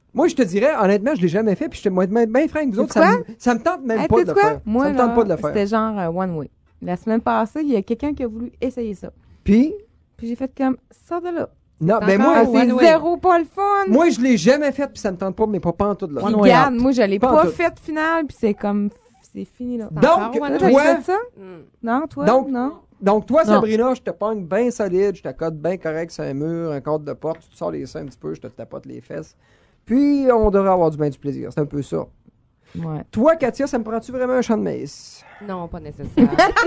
Moi, je te dirais, honnêtement, je l'ai jamais fait, puis je te moi, bien franc avec vous autres, ça me tente même Hey, pas de sais-tu le quoi? faire. Moi, ça me tente là, pas de le faire. c'était genre one way. La semaine passée, il y a quelqu'un qui a voulu essayer ça. Puis, Puis j'ai fait comme, sors de là. non, C'est ben encore moi, Ah, c'est one way. zéro pas le fun. moi, je l'ai jamais fait, puis ça me tente pas, mais pas en tout de le Puis faire. regarde, moi, je l'ai Pas en pas tout. fait final, puis c'est comme, c'est fini là. Donc, Encore one Toi, way. t'as fait ça? Mm. Non, toi? Donc- non? Donc, toi, Non. Sabrina, je te pogne bien solide, je t'accote bien correct sur un mur, un cadre de porte, tu te sors les seins un petit peu, je te tapote les fesses. Puis, on devrait avoir du plaisir. C'est un peu ça. Ouais. Toi, Katia, ça me prend-tu vraiment un champ de maïs? Non, pas nécessaire.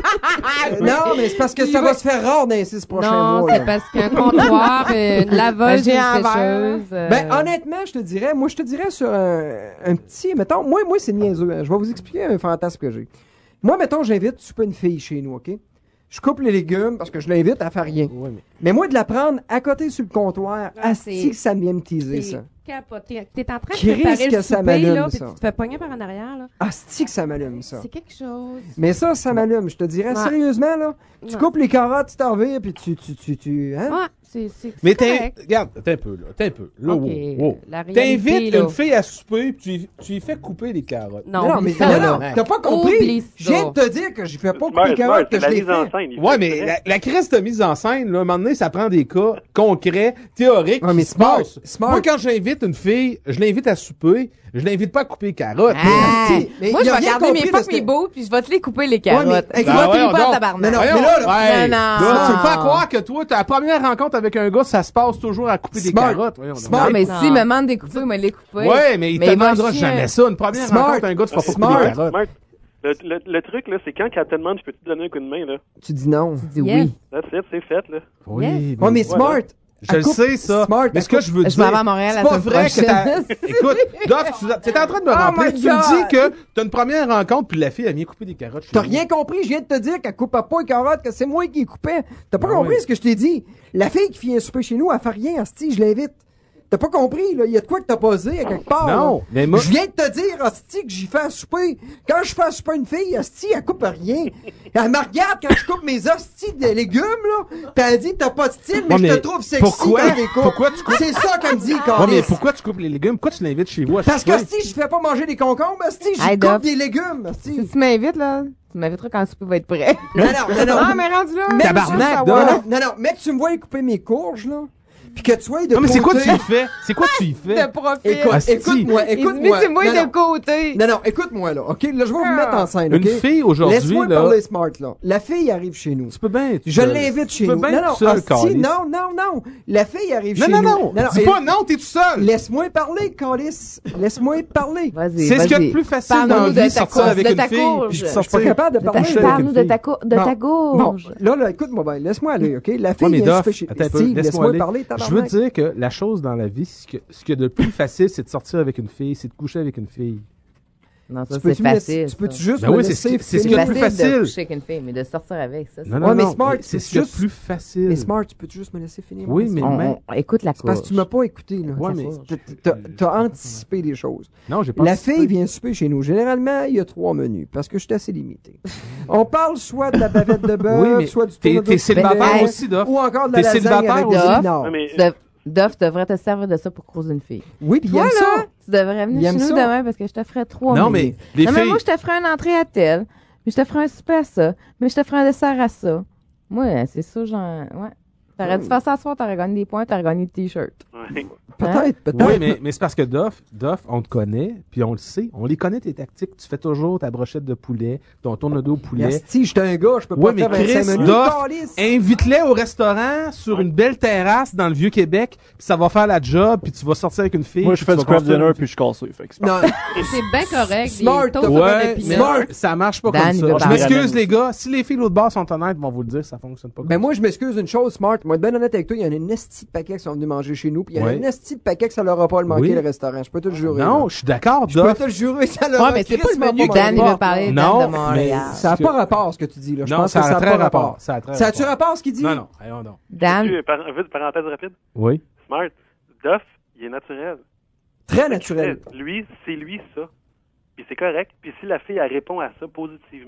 Non, mais c'est parce que ça va se faire rare dans les 6 prochains non, mois. c'est là. parce qu'un comptoir, une laveuse, J'ai une un verre, sécheuse. Ben, honnêtement, je te dirais sur un petit, mettons, moi, c'est niaiseux, hein. Je vais vous expliquer un fantasme que j'ai. Moi, mettons, j'invite super une fille chez nous, OK? Je coupe les légumes parce que je l'invite à faire rien. Ouais, Mais moi, de la prendre à côté sur le comptoir, Ah, asti c'est- que ça vient me teaser, C'est ça. capoté. T'es en train de Christ préparer que le ça souper, m'allume, là, puis ça. tu te fais pogner par en arrière, là. Asti que ça m'allume, ça. C'est quelque chose. Mais ça m'allume. Je te dirais, Ouais. sérieusement, là, tu Ouais. coupes les carottes, tu t'en reviens, puis tu, hein? Ouais, c'est Mais correct. regarde, attends un peu, là. Attends un peu. Là, Ok, wow, wow. la réalité, T'invites là. une fille à souper, puis tu lui fais couper des carottes. Non, mais oublie ça, non, là. t'as pas compris. Oublie Je viens ça. de te dire que je fais pas couper Smart, les carottes, que c'est je la les mise en fais. scène. il Ouais, fait mais exprès. la crise de mise en scène, là, à un moment donné, ça prend des cas concrets, théoriques, Ouais, mais qui se smart, passent. smart. Moi, quand j'invite une fille, je l'invite à souper, je l'invite pas à couper les carottes. Ah, si, mais moi, il je a vais rien regarder compris mes de fuck ce- mes beaux, puis je vais te les couper les Ouais, carottes. mais- Tu vas te les voyons pas, donc. tabarnak. Non, Voyons, mais là, ouais. non. Là, tu me fais croire que toi, ta première rencontre avec un gars, ça se passe toujours à couper Smart. des carottes. Voyons donc. Smart. Non, mais Non. s'il me demande de les couper, il va les couper. Ouais, mais il te va demandera chier. jamais ça. Une première Smart. rencontre, un gars, tu vas pas couper Smart. des carottes. Smart. Le truc, là, c'est quand elle te demande, je peux te donner un coup de main, là. Tu dis non. Tu dis Yes. oui. That's it, c'est fait, là. Oui, Yes. Ouais, mais Voilà. smart. je le sais, ça. Smart, Mais ce que je veux Je dire, m'en vais à Montréal c'est la pas semaine vrai que t'as... prochaine. Écoute, Doc, tu es en train de me Oh remplir. my Tu me God. dis que t'as une première rencontre, puis la fille, elle vient couper des carottes. T'as chez rien compris, je viens de te dire qu'elle coupait pas les carottes, que c'est moi qui les coupais. T'as pas Ben compris oui. ce que je t'ai dit. La fille qui vient souper chez nous, elle fait rien, asti, je l'invite. T'as pas compris, là. Il y a de quoi que t'as posé à quelque part. Non, là. mais moi- Je viens de te dire, asti, que j'y fais à souper. Quand je fais à souper une fille, asti, elle coupe rien. Elle me regarde quand je coupe mes hosties de légumes, là. Pis elle dit, t'as pas de style, mais Ouais, je mais te trouve sexy pourquoi- quand je les coupe. pourquoi tu coupes- C'est ça qu'elle me dit, Ouais, Carlis. mais pourquoi tu coupes les légumes? Pourquoi tu l'invites chez vous à Parce que, souper? asti, je fais pas manger des concombres, asti, je Hey, coupe Doc. des légumes, asti. Si tu m'invites, là, tu m'inviteras quand le souper va être prêt. Non, non, non. Ah, mais rendu là. Mais- Tabarnak, juste Doc. savoir. Non, mais que tu me vois couper mes courges, là, pis que tu sois de Non, mais c'est quoi côté- tu y fais? C'est quoi tu y fais? De profil. Écoute, Asti. écoute-moi, Mais écoute-moi. c'est moi Non, de non. côté. Non, non, écoute-moi, là, OK? Là, je vais vous Ah. mettre en scène, OK? Une fille aujourd'hui, Laisse-moi là. parler smart, là. La fille arrive chez nous. Tu peux bien. Je l'invite chez nous. Tu peux bien Non, non, tout seul, asti, Carlis. non, non, non. La fille arrive Non, chez non, nous. non. Dis et- pas non, t'es tout seul. Laisse-moi parler, Carlis. Laisse-moi parler. Vas-y, C'est ce qu'il y a de vas-y. plus facile dans la Parle-nous vie, de ta sortir courge, avec de une ta fille. courge. Puis Je Je suis pas sortir. capable de De ta- parler. coucher avec Parle-nous une de fille. ta, de Bon, ta gorge. Bon, là, écoute-moi bien. Laisse-moi aller, OK? La fille Ouais, mais vient Doff, souper chez attends un peu, Steve, laisse-moi laisse-moi aller. parler, Je veux tabarnak. dire que la chose dans la vie, ce qu'il y a de plus facile, c'est de sortir avec une fille, c'est de coucher avec une fille. Non, ça, Tu c'est peux-tu me laisser- facile. tu peux-tu ça. juste Ben me oui, c'est laisser ce qui- c'est ce C'est qu'il y a de facile plus facile. de coucher avec une fille, mais de sortir avec ça. Non, non, Ouais, mais non. Smart, c'est c'est ce qu'il y a de juste- plus facile. Mais Smart, tu peux juste me laisser finir? Oui, mon mais histoire? même- On écoute la C'est parce courge. que tu m'as pas écouté, là. Ouais, mais- T'as anticipé les choses. Non, j'ai pas La anticipé. fille vient souper chez nous. Généralement, il y a 3 menus parce que je suis assez limité. On parle soit de la bavette de bœuf, Oui, mais soit du t'es tourneau de célibataire poulet, aussi, Doff. ou encore de la T'es lasagne célibataire avec des aussi? épinards. Ouais, mais Duff devrait te servir de ça pour croiser une fille. Oui, puis il Toi, aime ça. là, tu devrais venir Il chez aime nous ça. demain parce que je te ferais 3 Non, menus. mais les Non, mais filles. moi, je te ferais une entrée à tel, mais je te ferais un souper à ça, mais je te ferais un dessert à ça. Moi, c'est ça, genre, ouais. T'aurais dû faire ça ce soir, t'aurais gagné des points, t'aurais gagné des t-shirts. ouais. Peut-être, peut-être. Oui, mais c'est parce que Doff, on te connaît, puis on le sait. On les connaît, tes tactiques. Tu fais toujours ta brochette de poulet, ton tourne-dos au poulet. Asti, j'étais un gars, je peux pas Ouais, te mais faire 25 Chris, minutes. Doff, Calice. invite-les au restaurant sur une belle terrasse dans le Vieux-Québec, puis ça va faire la job, puis tu vas sortir avec une fille. Moi, je puis fais tu du vas craft construire dinner une- puis je suis cassé. Fait que c'est Non, C'est bien correct. Smart, des toasts t'as- au beurre Ouais, d'épinards. mais Smart. ça marche pas Dan, comme il ça. veut Je parler. m'excuse, les gars. Si les filles de l'autre bord sont honnêtes, ils vont vous le dire, ça fonctionne pas comme Ben ça. moi, je m'excuse une chose, Smart. Moi, être bien honnête avec toi, il y en a un esti de paquet qui sont venus manger chez nous, puis il y en a Ouais. un esti de paquet que ça leur a pas le manqué, Oui. le restaurant. Je peux te le jurer. Non, là. je suis d'accord, Je peux Doff. te le jurer, ça leur Ouais, a mais c'est pas le crissement menu que manqué. Dan, il veut parler Non, Dan de Montréal. mais- Ça n'a pas rapport, ce que tu dis, là. Je Non, pense ça que a ça n'a très pas rapport. rapport. Ça a très Ça a-tu rapport. rapport, ce qu'il dit? Non, non, voyons donc. Dan, Vite, parenthèse rapide. Oui. Smart. Duff, il est naturel. Très naturel. Lui, c'est lui, ça. Puis c'est correct. Puis si la fille, elle répond à ça positivement,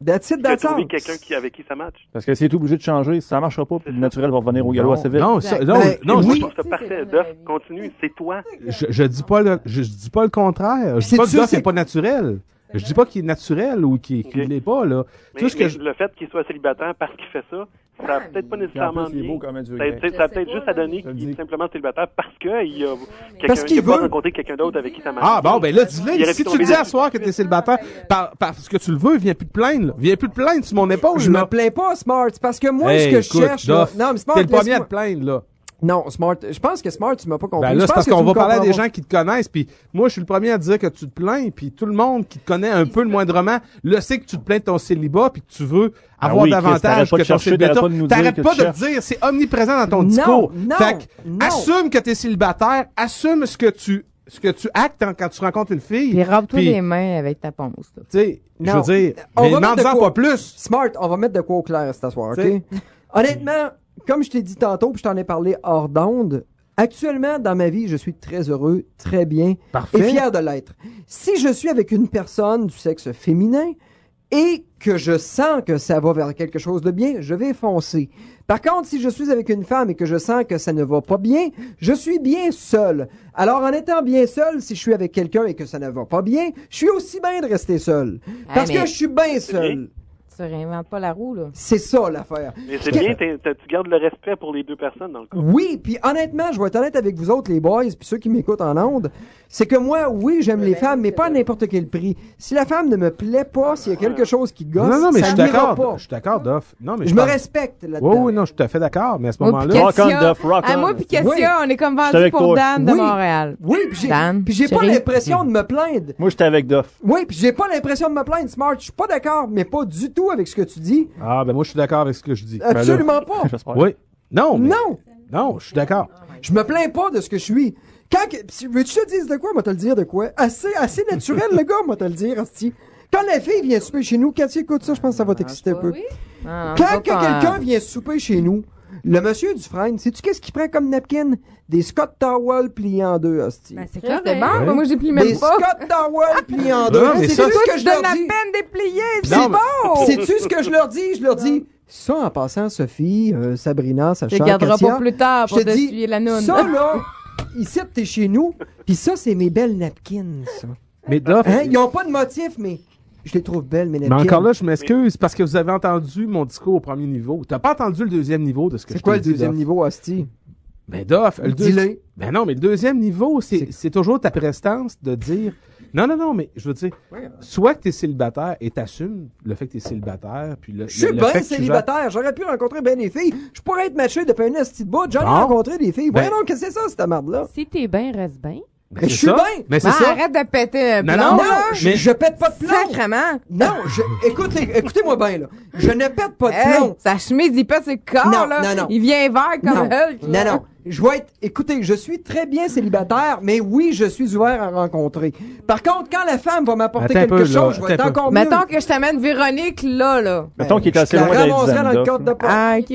That's it, Puis de that's trouver all. quelqu'un avec qui ça match. Parce que si tu es obligé de changer, ça marchera pas, puis le naturel va revenir au galop assez vite. Non, oui. C'est parfait. Duff, continue, c'est toi. je dis pas le contraire. Je dis pas que C'est-tu, Duff c'est- n'est pas naturel. Je dis pas qu'il est naturel ou qu'il l'est pas, là. Mais, Tout ce que le fait qu'il soit célibataire parce qu'il fait ça, ça a peut-être pas nécessairement il est beau bien. comme un dieu Ça grec. a peut-être juste à donner Je le qu'il dis. est simplement célibataire parce qu'il a Parce qu'il pas veut. rencontré quelqu'un d'autre avec qui ça marche. Ah bon, ben là, Il dis-le. aurait Si pu tu tomber dis à là-dessus. soir que t'es célibataire parce que tu le veux, viens plus te plaindre, là. Viens plus te plaindre sur mon épaule, Je me là. plains pas, Smart, parce que moi, Hey, ce que je écoute, cherche... là- Duff, Non, mais Smart, t'es le premier à laisse-moi- te plaindre, là. Non, Smart, je pense que Smart, tu m'as pas compris. Ben Je là, c'est pense parce que tu qu'on me va parler à des comprends gens qui te connaissent, puis moi, je suis le premier à dire que tu te plains, puis tout le monde qui te connaît un peu le moindrement le sait que tu te plains de ton célibat, puis que tu veux avoir oui, Chris, davantage t'arrêtes pas que de ton chercher, célibataire. t'arrêtes pas de nous dire T'arrêtes que pas tu de le cherches. dire, c'est omniprésent dans ton Non, discours. non, Fait que, non. assume que t'es célibataire, assume ce que tu actes quand tu rencontres une fille. Puis râpe-toi Puis, les mains avec ta ponce, là. tu sais, je Non. veux dire, On mais va mettre de demande-en quoi? pas plus. Smart, on va mettre de quoi au clair cette soir, OK? T'sais. Honnêtement, comme je t'ai dit tantôt, puis je t'en ai parlé hors d'onde, actuellement, dans ma vie, je suis très heureux, très bien Parfait. et fier de l'être. Si je suis avec une personne du sexe féminin et que je sens que ça va vers quelque chose de bien, je vais foncer. Par contre, si je suis avec une femme et que je sens que ça ne va pas bien, je suis bien seul. Alors, en étant bien seul, si je suis avec quelqu'un et que ça ne va pas bien, je suis aussi bien de rester seul. Parce mais- que je suis bien seul. Tu réinventes pas la roue, là. C'est ça, l'affaire. Mais c'est bien, tu gardes le respect pour les deux personnes dans le couple. Oui, puis honnêtement, je vais être honnête avec vous autres, les boys, puis ceux qui m'écoutent en ondes, c'est que moi, oui, j'aime les femmes, mais pas à n'importe quel prix. Si la femme ne me plaît pas, s'il y a quelque chose qui gosse, Non, mais je ça suis n'ira d'accord. pas. Je suis d'accord, Duff. Non, mais Je me parle- respecte là-dedans. Oui, non, je suis tout à fait d'accord, mais à ce Moi, moment-là. puis Rock on, Kessia- Duff, rock Ah, on. moi puis Kessia, Oui. on est comme J'étais vendus avec pour toi. Dan de Oui. Montréal. Oui, puis Dan, j'ai pas chérie. l'impression de me plaindre. Moi, j'étais avec Duff. Oui, puis j'ai pas l'impression de me plaindre, Smart. Je suis pas d'accord, mais pas du tout avec ce que tu dis. Ah, ben moi, je suis d'accord avec ce que je dis. Absolument pas. J'espère. Oui. Non, mais... Non, Non, je suis d'accord. je me plains pas de ce que je suis. Veux-tu te dire de quoi, moi te le dire de quoi? Assez naturel, le gars, moi te le dire, asti. Quand la fille vient souper chez nous, Cathy, écoute ça, je pense que ça va t'exciter un peu. Ah, Quand pas que quelqu'un vient souper chez nous, le monsieur Dufresne, sais-tu qu'est-ce qu'il prend comme napkin? Des Scott Towel pliés en deux, hostie. Ben, c'est Très clair, c'est bien. bon. Ouais. Moi, j'ai plié Des même pas. Scott Towel pliés en deux. Non, mais C'est ça, tout ce que je Donne leur la dis. peine dépliée, Non, c'est mais- bon! Sais-tu ce que je leur dis? Je leur dis, ça, en passant, Sophie, Sabrina, Tu Sacha, le garderas Katia, pour plus tard je pour te dis, t'essuyer la noune. ça, là, ici, t'es chez nous, pis ça, c'est mes belles napkins, ça. Mais Duff, Hein? Ils ont pas de motif, mais je les trouve belles, mes mais napkins. encore là, je m'excuse parce que vous avez entendu mon discours au premier niveau. T'as pas entendu le deuxième niveau de ce que je C'est quoi t'ai le dit, deuxième Duff. niveau, hostie? Ben Duff, le Dis-le. Ben non, mais le deuxième niveau, c'est toujours ta prestance de dire... Non, mais je veux dire, soit que t'es célibataire et t'assumes le fait que t'es célibataire, puis le Je suis le bien fait que tu célibataire. J'aurais pu rencontrer bien des filles. Je pourrais être matché depuis un esti de bout. J'en ai Bon. rencontré des filles. Ben- Voyons donc, qu'est-ce que c'est ça, cette merde-là? Si t'es bien, reste bien. Ben, Mais c'est je suis ça. bien. Mais c'est Ben, ça. arrête de péter un Non, plan, non, là. mais- je pète pas de plomb. Sacrement. Non, écoutez-moi bien, là. Je ne pète pas de Hey, plomb. sa chemise, il pète ses corps, Non, là. non. Il vient vert comme Non, Hulk. là. non. Je vais être, écoutez, je suis très bien célibataire, mais oui, je suis ouvert à rencontrer. Par contre, quand la femme va m'apporter Attends un quelque peu, chose, là, je vais être attends un peu. encore mieux. Mettons que je t'amène Véronique, là. Mettons qu'il est assez Je la loin d'être ramasserai zen, dans le Duff. cadre de pas. Ah, OK. Il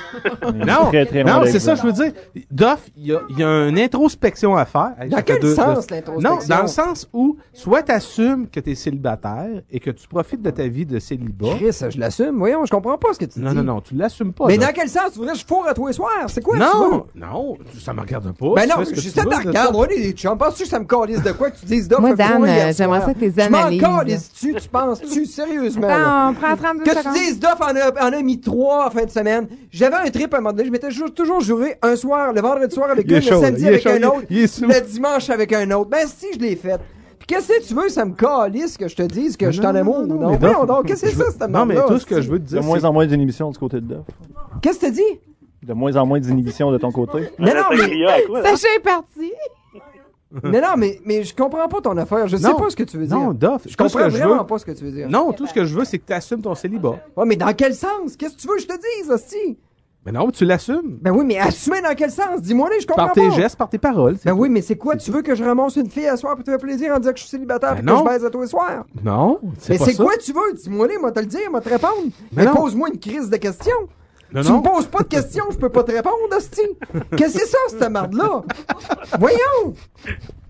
est Non, très, très loin non, d'être c'est ça, zen. je veux dire. Duff, il y a une introspection à faire. Hey, Dans ça fait quel sens, Non, l'introspection? dans le sens où, soit t'assumes que t'es célibataire et que tu profites de ta vie de célibat. Chris, je l'assume. Voyons, je comprends pas ce que tu dis. Non, tu l'assumes pas. Mais Duff. dans quel sens? Tu voudrais que je fourre à toi les soirs? C'est quoi? tu Non, veux? non, ça me regarde pas. Ben Tu non, fais ce que je tu sais, veux, te c'est regarde, ça. on est des chums. Penses-tu que ça me calisse de quoi que tu dises d'offre? Moi, Dan, j'aimerais ça que tes analyses. Je m'en calisse-tu, tu penses-tu, sérieusement? là? Attends, on prend 32 Que tu secondes. dises Duff en a mis 3 en fin de semaine. J'avais un trip à un moment donné. Je m'étais toujours juré un soir, le vendredi soir avec Il est un, chaud, le samedi il est avec chaud, un autre, il est sous. le dimanche avec un autre. Ben si, je l'ai fait. Puis qu'est-ce que tu veux, ça me calisse que je te dise que je suis en amour ou non? mais Voyons Duff, donc, qu'est-ce que c'est ça, cette Non, mais merde-là, tout ce que hostie? je veux te De dire, moins c'est... en moins d'inhibition du côté de Duff. Qu'est-ce que t'as dit? De moins en moins d'inhibition de ton côté. Non, non, mais, Cria à quoi, là? Sacha est parti. non, mais je comprends pas ton affaire. Je sais Non. pas ce que tu veux dire. Non, Duff, Je tout ce comprends que je vraiment veux... pas ce que tu veux dire. Non, tout ce que je veux, c'est que tu assumes ton célibat. Ouais, mais dans quel sens? Qu'est-ce que tu veux que je te dise, hostie? Mais non, tu l'assumes. Ben oui, mais assumer dans quel sens? Dis-moi, je comprends Par pas. tes gestes, par tes paroles. c'est Ben tout. oui, mais c'est quoi? Tu veux que je ramasse une fille à soir pour te faire plaisir en disant que je suis célibataire Ben et que non. je baise à tous les soirs? Non, Mais c'est pas c'est ça. quoi tu veux? Dis-moi, moi te le dire, moi te répondre. Ben Mais non. pose-moi une crise de questions. Non, Tu non. me poses pas de questions, je peux pas te répondre, hostie. Qu'est-ce que c'est ça, cette merde-là? Voyons!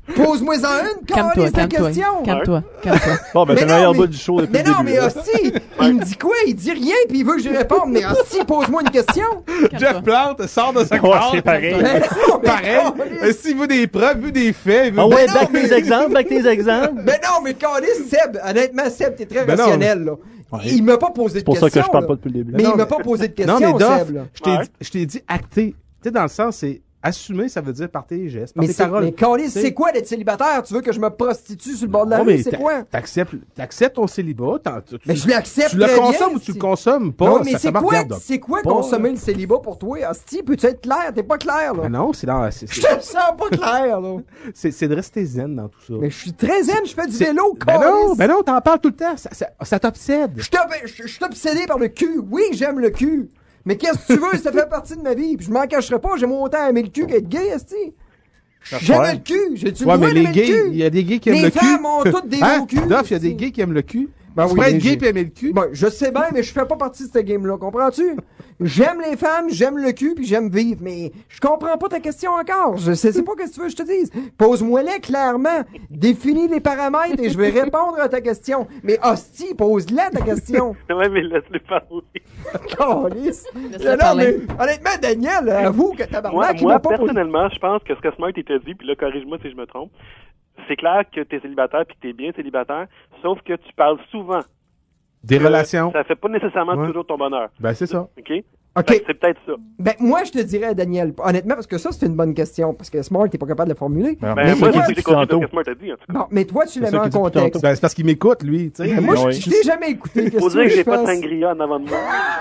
Pose-moi une, Calme-toi, calme question. Calme-toi. Bon, ben, Mais c'est le non, meilleur mais- bout du show depuis Mais le non, début. mais là. hostie, il me dit quoi? Il dit rien, puis il veut que je réponde. Mais hostie, pose-moi une question. Jeff Plante sort de sa Ouais, carte. c'est pareil. Mais non, mais Pareil. S'il veut des preuves, veut des faits, il veut... Ah ouais, non, back mais- tes exemples, back tes exemples. Mais non, mais Calice, Seb, honnêtement, Seb, t'es très Ben non, rationnel, là. Ouais. Il m'a pas posé de C'est pour question. ça que je parle là. pas depuis le début. Mais Non, il m'a mais- pas posé de Non, question, mais Doff, Seb, là. je t'ai dit acter. Tu sais, dans le sens, c'est assumer, ça veut dire par tes gestes, par Mais tes c'est, paroles. mais Calice, T'sais- c'est quoi d'être célibataire? Tu veux que je me prostitue sur le bord de la Non, rue? mais C'est quoi? t'acceptes ton célibat. Mais je l'accepte Tu le très consommes bien, ou tu le si. consommes pas. Non, mais ça c'est marche, quoi, regarde, c'est quoi Pas, consommer le célibat pour toi? Asti, peux-tu être clair? T'es pas clair, là. Ah non, c'est dans, Je te sens pas clair, là. c'est de rester zen dans tout ça. Mais je suis très zen, je fais du C'est- vélo, Ben non, t'en parles tout le temps. Ça t'obsède. Je suis obsédé par le cul. Oui, j'aime le cul. Mais qu'est-ce que tu veux? Ça fait partie de ma vie. Puis je m'en cacherai pas. J'aime autant aimer le cul qu'être gay, esti. J'aime le cul. J'ai-tu le Ouais, droit mais les d'aimer le gays, cul? il y a des gays qui aiment Les le cul. femmes ont toutes des beaux culs. Doff, il y a des gays qui aiment le cul. Ben tu oui, peux être mais gay j'ai- puis aimer le cul. Bon, je sais bien, mais je fais pas partie de cette game-là, comprends-tu? J'aime les femmes, j'aime le cul, puis j'aime vivre, mais je comprends pas ta question encore. Je sais pas ce que tu veux que je te dise. Pose-moi-les clairement. Définis les paramètres et je vais répondre à ta question. Mais hostie, pose-la ta question. Ouais, mais laisse-le parler. Calice. Laisse-le Non, parler. mais, honnêtement, Daniel, avoue que tabarnak, il Moi m'a pas posé... personnellement, je pense que ce que Smart il t'a dit, puis là, corrige-moi si je me trompe, c'est clair que t'es célibataire puis que t'es bien célibataire, sauf que tu parles souvent. Des que relations. Ça fait pas nécessairement Ouais. toujours ton bonheur. Ben, c'est ça. OK? OK. Fait que c'est peut-être ça. Ben, moi, je te dirais, Daniel, honnêtement, parce que ça, c'est une bonne question, parce que Smart, t'es pas capable de la formuler. Ben, Ben, Mais moi, toi, c'est ce que j'ai compris de tantôt. ce que Smart a dit, en tout cas. Non, mais toi, tu C'est l'as ça mis en qu'il dit depuis contexte. tantôt. Ben, c'est parce qu'il m'écoute, lui, tu sais. Moi, Oui. je t'ai jamais écouté. Qu'est-ce Faut que tu dire veux que j'ai je pas de fasse? sangria en avant de moi.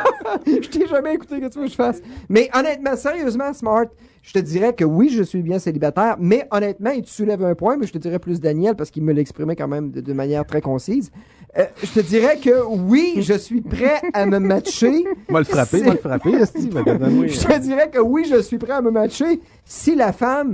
Je t'ai jamais écouté, qu'est-ce que tu veux que je fasse? Mais honnêtement, sérieusement, Smart, je te dirais que oui, je suis bien célibataire, mais honnêtement, et tu soulèves un point, mais je te dirais plus Daniel, parce qu'il me l'exprimait quand même de manière très concise. Je te dirais que oui, je suis prêt à me matcher. Moi le frapper, esti, va donner. Je te dirais que oui, je suis prêt à me matcher si la femme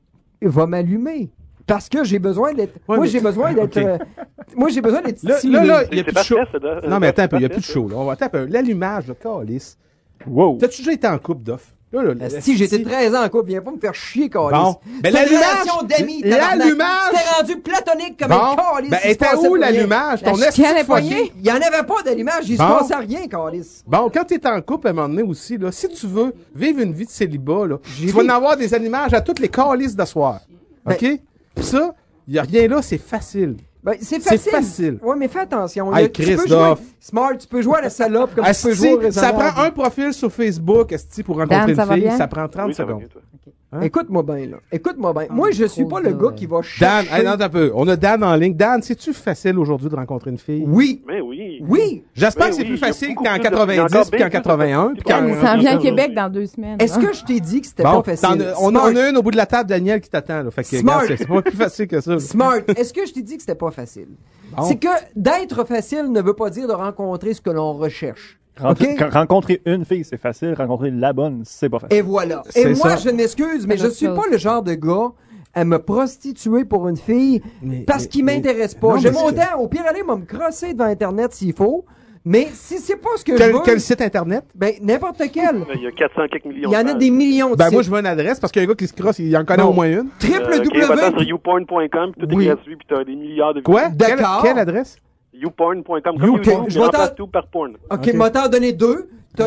va m'allumer. Parce que j'ai besoin d'être. Ouais, moi, mais- j'ai besoin d'être. Ok. Moi, j'ai besoin d'être Là, stimulé. là, il y a C'est plus de parfait, show. ça doit- Non, mais attends un peu, il y a parfait, plus de show, là. On va attendre un peu. L'allumage, le calice. Wow. T'as-tu déjà été en couple, Doff? Là, Si j'étais 13 ans en couple, viens pas me faire chier, Calice. Bon. Ben, C'est une l'allumage- relation d'amis, tabarnak. l'allumage- C'était rendu platonique comme Bon. un Calice. Ben, il se était passait où plus rien. l'allumage? La Ton esti chicane de est poignée. fucké. Il y en avait pas d'allumage, il se Bon. passait rien, Calice. Bon, quand t'es en couple, à un moment donné aussi, là, si tu veux vivre une vie de célibat, là, tu J'ai vas en vu- avoir des allumages à toutes les calices de soir. Ben- OK? Puis ça, il y a rien là, c'est facile. Ben, c'est C'est facile. facile. Ouais, mais fais attention. Hey, Tu peux jouer- Christophe. Smart, tu peux jouer à la salope comme tu peux jouer au Asti, ça raisonnable. prend un profil sur Facebook, esti, pour rencontrer Dan, ça une va fille, bien? ça prend 30 Oui, ça va secondes. bien, toi. Hein? Écoute-moi bien, là. Écoute-moi bien. Moi, je suis pas le gars qui va Dan, chercher... hey, non, attends un peu. On a Dan en ligne. Dan, c'est-tu facile aujourd'hui de rencontrer une fille? Oui. Mais oui. Oui. J'espère Ben que c'est oui, plus il y a facile beaucoup qu'en plus de- il y a 90 encore puis bien qu'en plus de- 81. Puis Dan, qu'en... il s'en vient à aujourd'hui. Québec dans 2 semaines. Est-ce hein? que je t'ai dit que c'était Bon, pas facile? on en a une au bout de la table, Daniel, qui t'attend. Là. Fait que, Smart. regarde, c'est pas plus facile que ça. là. Smart, est-ce que je t'ai dit que c'était pas facile? Bon. C'est que d'être facile ne veut pas dire de rencontrer ce que l'on recherche. OK? Rencontrer une fille, c'est facile. Rencontrer la bonne, c'est pas facile. Et voilà. C'est Et moi, ça. je m'excuse, mais C'est je autre suis chose. pas le genre de gars à me prostituer pour une fille parce qu'il m'intéresse pas. non, J'aime mais c'est- autant, au pire, aller me crosser devant Internet s'il faut, mais si c'est pas ce que je Quel, veux, quel site Internet? ben, n'importe quel. Il y a 400 quelques millions Il y en de a pages. des millions de Ben, moi, sites. je veux une adresse parce qu'un gars qui se crosse, il en connaît Bon. au moins une. Ok, va-t'en sur youporn.com, puis tout Oui. est gratuit, puis t'as des milliards de Quoi? vidéos. D'accord. Quelle adresse? Youporn.com, comme YouPorn. YouTube, Je mais vais remplace t'en- tout par porn. OK, Ok. m'a t'en donné deux. T'as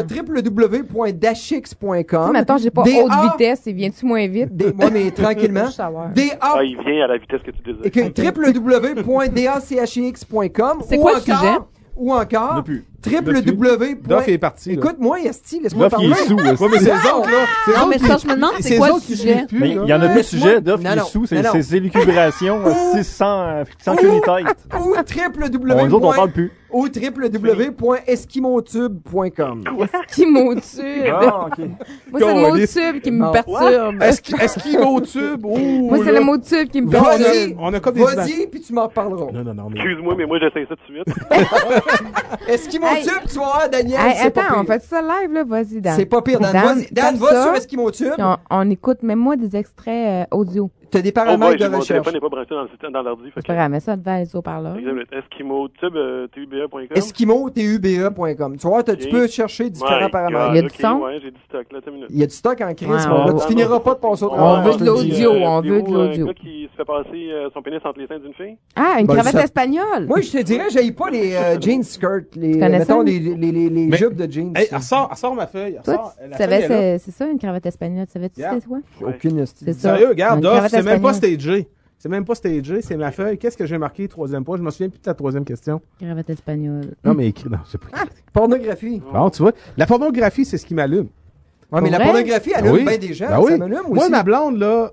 www.dashix.com. Mettons, j'ai pas DA haute vitesse, et viens-tu moins vite? Ouais, mais tranquillement. Juste savoir. DA Ah, il vient à la vitesse que tu désires. www.dachix.com. C'est ou quoi le encore- sujet? Ou encore, Ne plus. www. Doff est parti. là. Écoute-moi, Esti, laisse-moi Doff, il parler. est sous. Ouais, mais c'est les autres, là. C'est les Non, autres mais qui- ça, je me demande, c'est quoi le autres qui sujet? suivent plus, Mais là. il y en a plus de Laisse-moi- sujet, Doff, Non, il est non, sous, non, c'est non. ses élucubrations, sans queue ni tête. Ou Nous autres, on parle plus. ou www.eskimotube.com. Esquimau-tube. Ah, ok. Moi, c'est le mot Câlisse. tube qui me Non. perturbe. Esquimau-tube. Moi, c'est le mot tube qui me Bon, perturbe. on a comme des images. Vas-y, puis tu m'en reparleras. Non, mais... Excuse-moi, mais moi, j'essaie ça tout de suite. Eskimotube, tu vas voir, Daniel, Hey, c'est pas attends, on pire. fait ça live, là? Vas-y, Dan. C'est pas pire, Dan. Vas-y. Dan, tape va ça, sur Eskimotube. puis on écoute même moi des extraits audio. Tu as des Oh boy, paramètres de mon recherche. téléphone n'est pas branché dans le système, dans l'ordi. C'est pas grave, mais ça devant les haut-parleurs. Eskimo Tube, tuba.com. Eskimo, TUBA.com. Tu vois, tu Ok. peux chercher différents My paramètres. Il y a du God, son? Ouais, j'ai du stock, là, attends une minute. Il y a du stock en crise, Ouais, mon on gars. va- Tu finiras pas de passer au On travers. veut je te de le dis. l'audio, on veut de Un l'audio. gars qui se fait passer son pénis entre les seins d'une fille. Ah, une Ben, cravate ça- espagnole. Moi, je te dirais, j'aille pas les jeans skirts, les, connais mettons, ça? les Mais- jupes de jeans. Hey, elle sort ma feuille. Toi, La tu savais, feuille est là. c'est ça, une cravate espagnole. Savais-tu Yeah. c'est quoi? Aucune C'est estime. ça. Sérieux, regarde, Une Doff, cravate c'est même pas espagnole. stagé. C'est même pas stagé, c'est ma feuille. Qu'est-ce que j'ai marqué, troisième point? Je me souviens plus de ta troisième question. Cravate espagnole. Non, mais écrit, non, je sais pas. Pornographie. Bon, tu vois, la pornographie, c'est ce qui m'allume. Ouais, mais la vrai? pornographie, elle Ben allume oui. bien des gens. Ben oui. Ça m'allume aussi. Moi, ma blonde, là.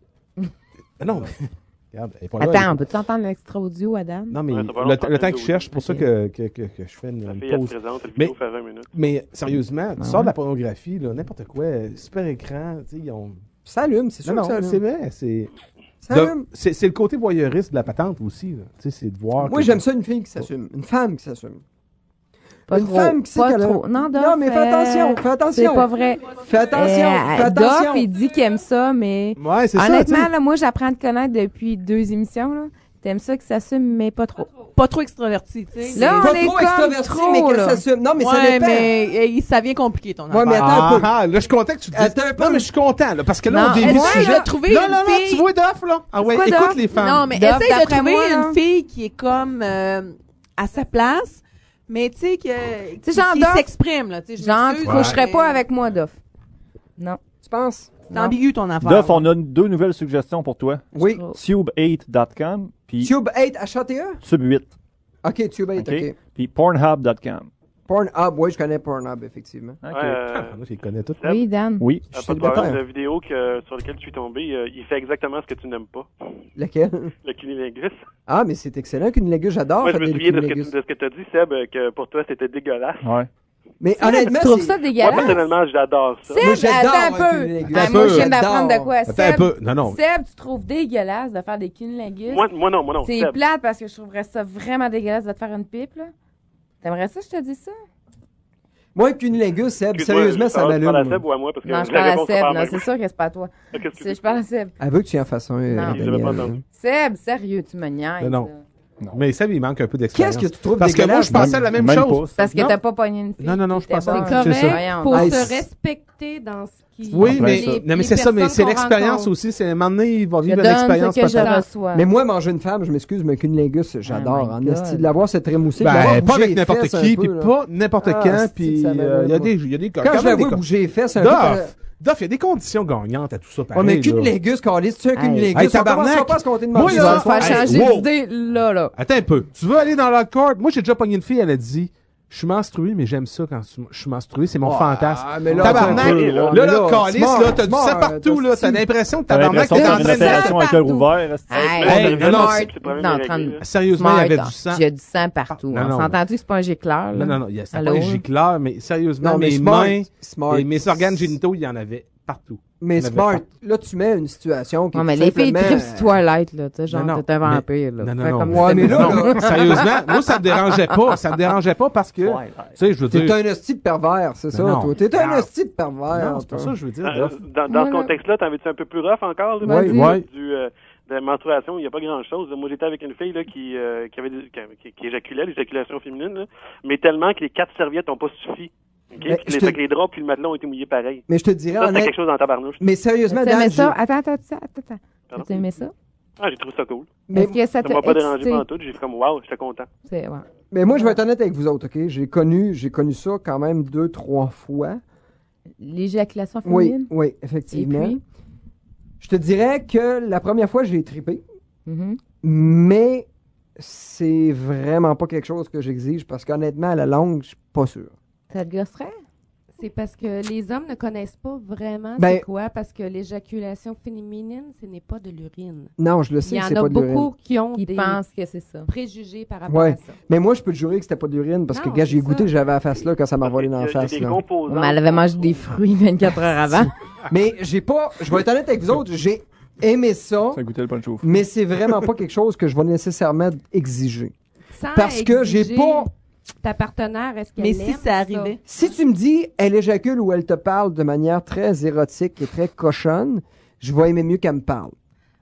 Non, mais. Regarde, elle est pas là, Attends, elle- on peut-tu entendre l'extra audio, Adam? Non, mais Ouais, ça va le longtemps temps que qu'il je cherche, c'est pour ça Ok. que je fais La une fille, elle pause. se présente, le Mais- vidéo fait 20 minutes. Mais sérieusement, tu Ah sors de ouais? la pornographie, là, n'importe quoi, super écran, tu sais, ils ont. Ça allume, c'est sûr Non, que ça non, allume. c'est vrai, c'est. Ça de- allume. C'est le côté voyeuriste de la patente aussi, là. Tu sais, c'est de voir. Moi, que- j'aime ça une fille qui s'assume. Une femme qui s'assume. Pas Une trop. femme qui sait Pas qu'elle a- trop. Non, Doff, Non, mais fais attention, fais attention. C'est pas vrai. Fais attention, fais Doff, attention. il dit qu'il aime ça, mais Ouais, c'est ça. tu honnêtement, sais. là, moi, j'apprends à te connaître depuis 2 émissions. Là. T'aimes ça que ça s'assume, mais pas trop. Pas trop extraverti, tu sais. Là, Pas on est trop comme extraverti, trop, mais qu'elle là. s'assume. Non, mais ça Ouais, dépend. mais ça vient compliqué, ton Ouais, mais affaire. attends un peu. Là, je suis content que tu te dises. Attends un peu. Non, mais je suis content, là, parce que là, Non, on débute est-ce le que sujet. t'as trouvé Non, une non, non, fille- tu vois Duff, là. Ah ouais, quoi, écoute Duff? les femmes. Non, mais Doff, essaye de d'après trouver moi, là. une fille qui est comme à sa place, mais tu sais, qui genre Doff. s'exprime, là. Tu sais, je Genre, tu m'excuse, coucherais mais pas avec moi, Doff. Non. Tu penses? C'est ambigu, ton affaire. Duff, on a deux nouvelles suggestions pour toi. Oui. Tube8.com, puis Tube8, HATE? Sub8. OK, Tube8, OK? OK. Puis Pornhub.com. Pornhub, oui, je connais Pornhub, effectivement. OK. Ah, moi, je les connais toutes. Seb, Oui, Dan. Oui. Je suis pas de problème, célibataire. la vidéo sur laquelle tu es tombé, il fait exactement ce que tu n'aimes pas. Lequel? Le cunilingus. Ah, mais c'est excellent qu'une légume, j'adore. Moi, je faire me des souviens de cunilingus. ce que tu as dit, Seb, que pour toi, c'était dégueulasse. Ouais. Mais honnêtement, Tu trouves c'est- ça Moi, dégueulasse? personnellement, j'adore ça. Moi, Seb, j'adore attends un un peu. cunilingus. Ah, Attends moi, un je peu. viens d'apprendre de quoi? Attends un peu. Non, non. Seb, tu trouves dégueulasse de faire des cunilingus? Moi non. C'est Seb. plate parce que je trouverais ça vraiment dégueulasse de te faire une pipe, là. T'aimerais ça, je te dis ça? Moi, cunilingus, Seb, Excuse-moi, sérieusement, ça Tu parles à m'allume. Seb ou à moi? Parce que Non, je la parle à réponse Seb. sera Non, pas la c'est même. sûr que c'est pas à toi. Qu'est-ce que C'est- Je parle à Seb. Elle veut que tu y en fasses un, Non. Je l'avais pas Daniel. entendu. Seb, sérieux, tu me niaises. Non, non. là. Mais Seb, il manque un peu d'expérience. Qu'est-ce que tu trouves Parce que moi, dégueulasse? je pensais à la même chose. Parce que Non. t'as pas pogné une fille. Non, non, non, qui je était pensais à- bonne. C'est c'est ça. correct. Voyons. Faut Hey, se c'est- respecter dans ce qui. Oui, En plein mais, ça. non, mais les c'est ça, mais personnes c'est qu'on l'expérience rencontre. aussi. C'est un moment donné, il va Je vivre donne l'expérience. ce que je peut-être. reçois. Mais moi, manger une femme, je m'excuse, mais cunilingus, j'adore. my En God. esti de l'avoir, c'est très moussé. de Ben, l'avoir pas bougé avec les n'importe fesses un qui, peu, puis là. pas n'importe Ah, quand, c'est-tu puis que ça m'allume, il y a moi. des Quand quand je la même vois des bouger les fesses un peu. Duff, il y a des conditions gagnantes à tout ça, Ouais, pareil. mais là. cunilingus, Carlis, tu sais, un Hey. cunilingus, Hey, on tabarnak. commencera pas à se compter de Moi, manger. Tu vas là, me faire Hey, changer wow. d'idée, là. Attends un peu. Tu veux aller dans la corde? Moi, j'ai déjà pogné une fille, elle a dit, je suis menstruée, mais j'aime ça quand je suis menstruée, c'est mon fantasme. Ah, mais là, Tabarnak, attends un peu, là, mais Calice, smart, là, t'as du smart, sang partout, là, t'as l'impression que T'as tabarnak, l'impression t'es que en t'as une train de... opération avec un partout. ouvert. est-ce que- Hey, non, non, c'est le premier non, réglé. 30 Sérieusement, il y avait Smart, du sang. Il y a du sang partout. Non, On non. s'entend-tu que c'est pas un gicleur, là? Non, non, il y a ça Allô? pas un gicleur, mais sérieusement, Non, mais mes smart, mains smart. et mes organes génitaux, il y en avait partout. Mais Il y en avait smart, partout. là, tu mets une situation qui Non, est mais tout les filles simplement- tripent sur Twilight, là. Tu sais, genre, Non, non, t'es un mais- vampire, là. Non, non, Fais non. comme Ouais, si mais c'était là, bon. là, Sérieusement, moi, ça me dérangeait pas. Ça me dérangeait pas parce que, tu sais, je veux t'es dire... un hostie de pervers, c'est ça, non. toi. T'es un Non. hostie de pervers. Non, c'est pas toi. ça que je veux dire. Dans ce Moi, là- contexte-là, t'en veux-tu un peu plus rough encore? Là, Ouais, du- ouais. de la menstruation, il n'y a pas grand-chose. Moi, j'étais avec une fille là, qui éjaculait, l'éjaculation féminine, là, mais tellement que les 4 serviettes n'ont pas suffi. OK? Mais Puis je te- fait que les draps puis le matelas ont été mouillés pareil. Mais je te dirais, Ça, c'est honnête... quelque chose dans ta barnouche. Mais sérieusement, Tu aimais Dan, ça? j'ai- Attends. Pardon? Tu aimais ça? Ah, j'ai trouvé ça cool. mais, Est-ce que ça Ça t'a m'a pas dérangé excité? pendant tout. J'ai fait comme, wow, j'étais content. C'est, ouais. mais moi, je vais être honnête avec vous autres, OK? J'ai connu ça quand même 2-3 fois. L'éjaculation Oui, féminine? oui, Et effectivement. puis? Je te dirais que la première fois, j'ai trippé, Mhm. mais c'est vraiment pas quelque chose que j'exige parce qu'honnêtement, à la longue, je suis pas sûr. Ça te gosserait? C'est parce que les hommes ne connaissent pas vraiment Ben- c'est quoi, parce que l'éjaculation féminine, ce n'est pas de l'urine. Non, je le Il sais y que en c'est a pas de l'urine. beaucoup qui ont Ils des pensent que c'est ça. préjugés par rapport Ouais. à ça. Mais moi, je peux te jurer que c'était pas de l'urine parce que, Non, gars, j'ai c'est goûté, ça. j'avais la face là quand ça m'a Parce volé que dans la il y a face. des Là. composants. Mais elle avait mangé des fruits 24 heures avant. Mais j'ai pas, je vais être honnête avec vous autres, j'ai aimé ça, Ça goûtait le punch au fou. mais c'est vraiment pas quelque chose que je vais nécessairement exiger. Sans Parce que j'ai exiger pas. ta partenaire, est-ce qu'elle Mais si aime ça arrivait. Si tu me dis, elle éjacule ou elle te parle de manière très érotique et très cochonne, je vais aimer mieux qu'elle me parle.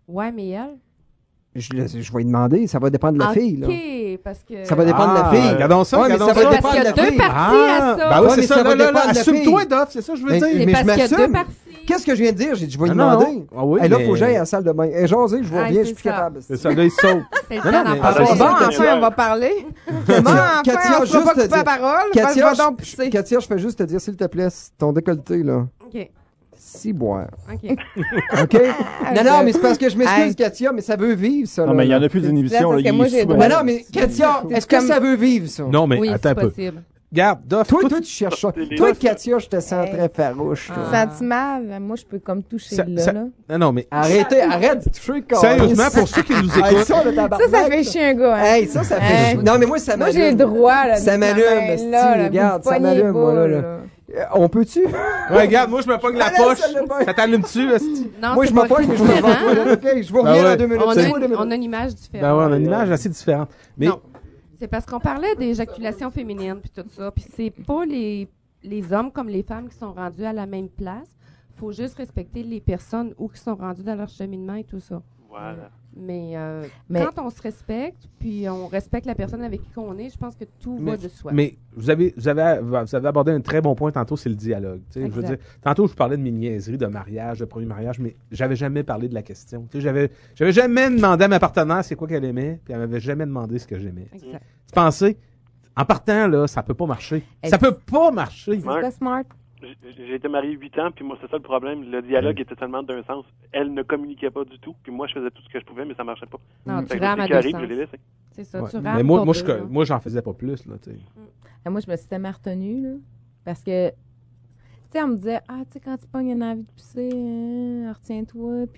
Ouais, mais elle. Je vais lui demander, ça va dépendre de la fille, là. OK, parce que... Ça va dépendre de la fille. Regardons ça, Ouais, mais regardons ça va ça. Parce dépendre qu'il y de a la deux fille. parties à ça. Ben oui, Ouais, c'est mais ça. ça va Là, dépendre de la assume-toi, fille. Doff, c'est ça que je veux Mais- dire. C'est mais parce je qu'il y a deux m'assume. parties. Qu'est-ce que je viens de dire? J'ai dit, je vais lui Ah, non. demander. Ah oui, Et là, mais- il faut que j'aille à la salle de bain. Et j'ose, je vous Ah, reviens, je c'est suis plus ça. capable. C'est ça, là, il saute. C'est le Non, temps non, d'en mais- parler. Ah, Bon, Katia- enfin, on va parler. Bon, enfin, Katia, je vais juste pas te couper la dire- parole. Katia, Va donc pisser. Katia, je fais juste te dire, s'il te plaît, ton décolleté, là, OK, ciboire. OK. OK? Non, mais c'est parce que je m'excuse, Hey. Katia, mais ça veut vivre, ça. Non, là, mais il y en là. a plus C'est d'inhibition. parce là, que il moi, est j'ai sous- droit. Mais non, mais Katia, est-ce que comme- ça veut vivre, ça? Non, mais Oui, attends c'est un peu. possible. Garde, Doff, Toi, toi, tu cherches ça. C'est les- Toi, Katia, je te sens très farouche. toi. Ah. Senti mal, moi, je peux comme toucher Ça- là, ça- là. Non, mais Arrête de toucher, câlisse. sérieusement, pour ceux qui nous Hey, écoutent, ça, le tabarnak, Ça fait chier un gars, hein. Hey, ça fait Hey. chier. Non, mais moi, ça Moi, m'allume. j'ai le droit, là. Ça de ma m'allume, main, esti, là, regarde, vous ça pognez m'allume, moi, là, pas, là. On peut-tu? ouais, regarde, moi, je me pogne la Allez, poche. ça le pogne. Ça t'allume-tu, esti? Non, Moi, c'est je me pas- pogne, mais je me c'est vois. différent. OK, je vous Ben reviens ouais. dans 2 minutes. On C'est moi, 2 a, minutes. on a une image différente. Ben ouais, on a une image assez différente. Mais, Non. C'est parce qu'on parlait d'éjaculation féminine puis tout ça. Puis c'est pas les hommes comme les femmes qui sont rendus à la même place. Faut juste respecter les personnes où qui sont rendues dans leur cheminement et tout ça. Voilà. Mais Mais- quand on se respecte, puis on respecte la personne avec qui on est, je pense que tout va de soi. mais vous avez abordé un très bon point tantôt, c'est le dialogue. Tu sais, je veux Exact. dire, tantôt, je parlais de mes niaiseries de mariage, de premier mariage, mais j'avais jamais parlé de la question. Tu sais, j'avais jamais demandé à ma partenaire c'est quoi qu'elle aimait, puis elle m'avait jamais demandé ce que j'aimais. Exact. Tu pensais, en partant, là, ça peut pas marcher. Ça peut pas marcher. C'est pas smart. J'ai été marié 8 ans, puis moi, c'est ça le problème. Le dialogue était seulement d'un sens. Elle ne communiquait pas du tout, puis moi, je faisais tout ce que je pouvais, mais ça marchait pas. Non, Fait tu que rames à je deux arrive, sens. je l'ai laissé. C'est ça, Ouais. tu rames Mais moi, pour deux, là. moi, j'en faisais pas plus, là, tu sais. Et moi, je me suis tellement retenue, là. Parce que, tu sais, on me disait, ah, tu sais, quand tu pognes une envie de pisser, retiens-toi.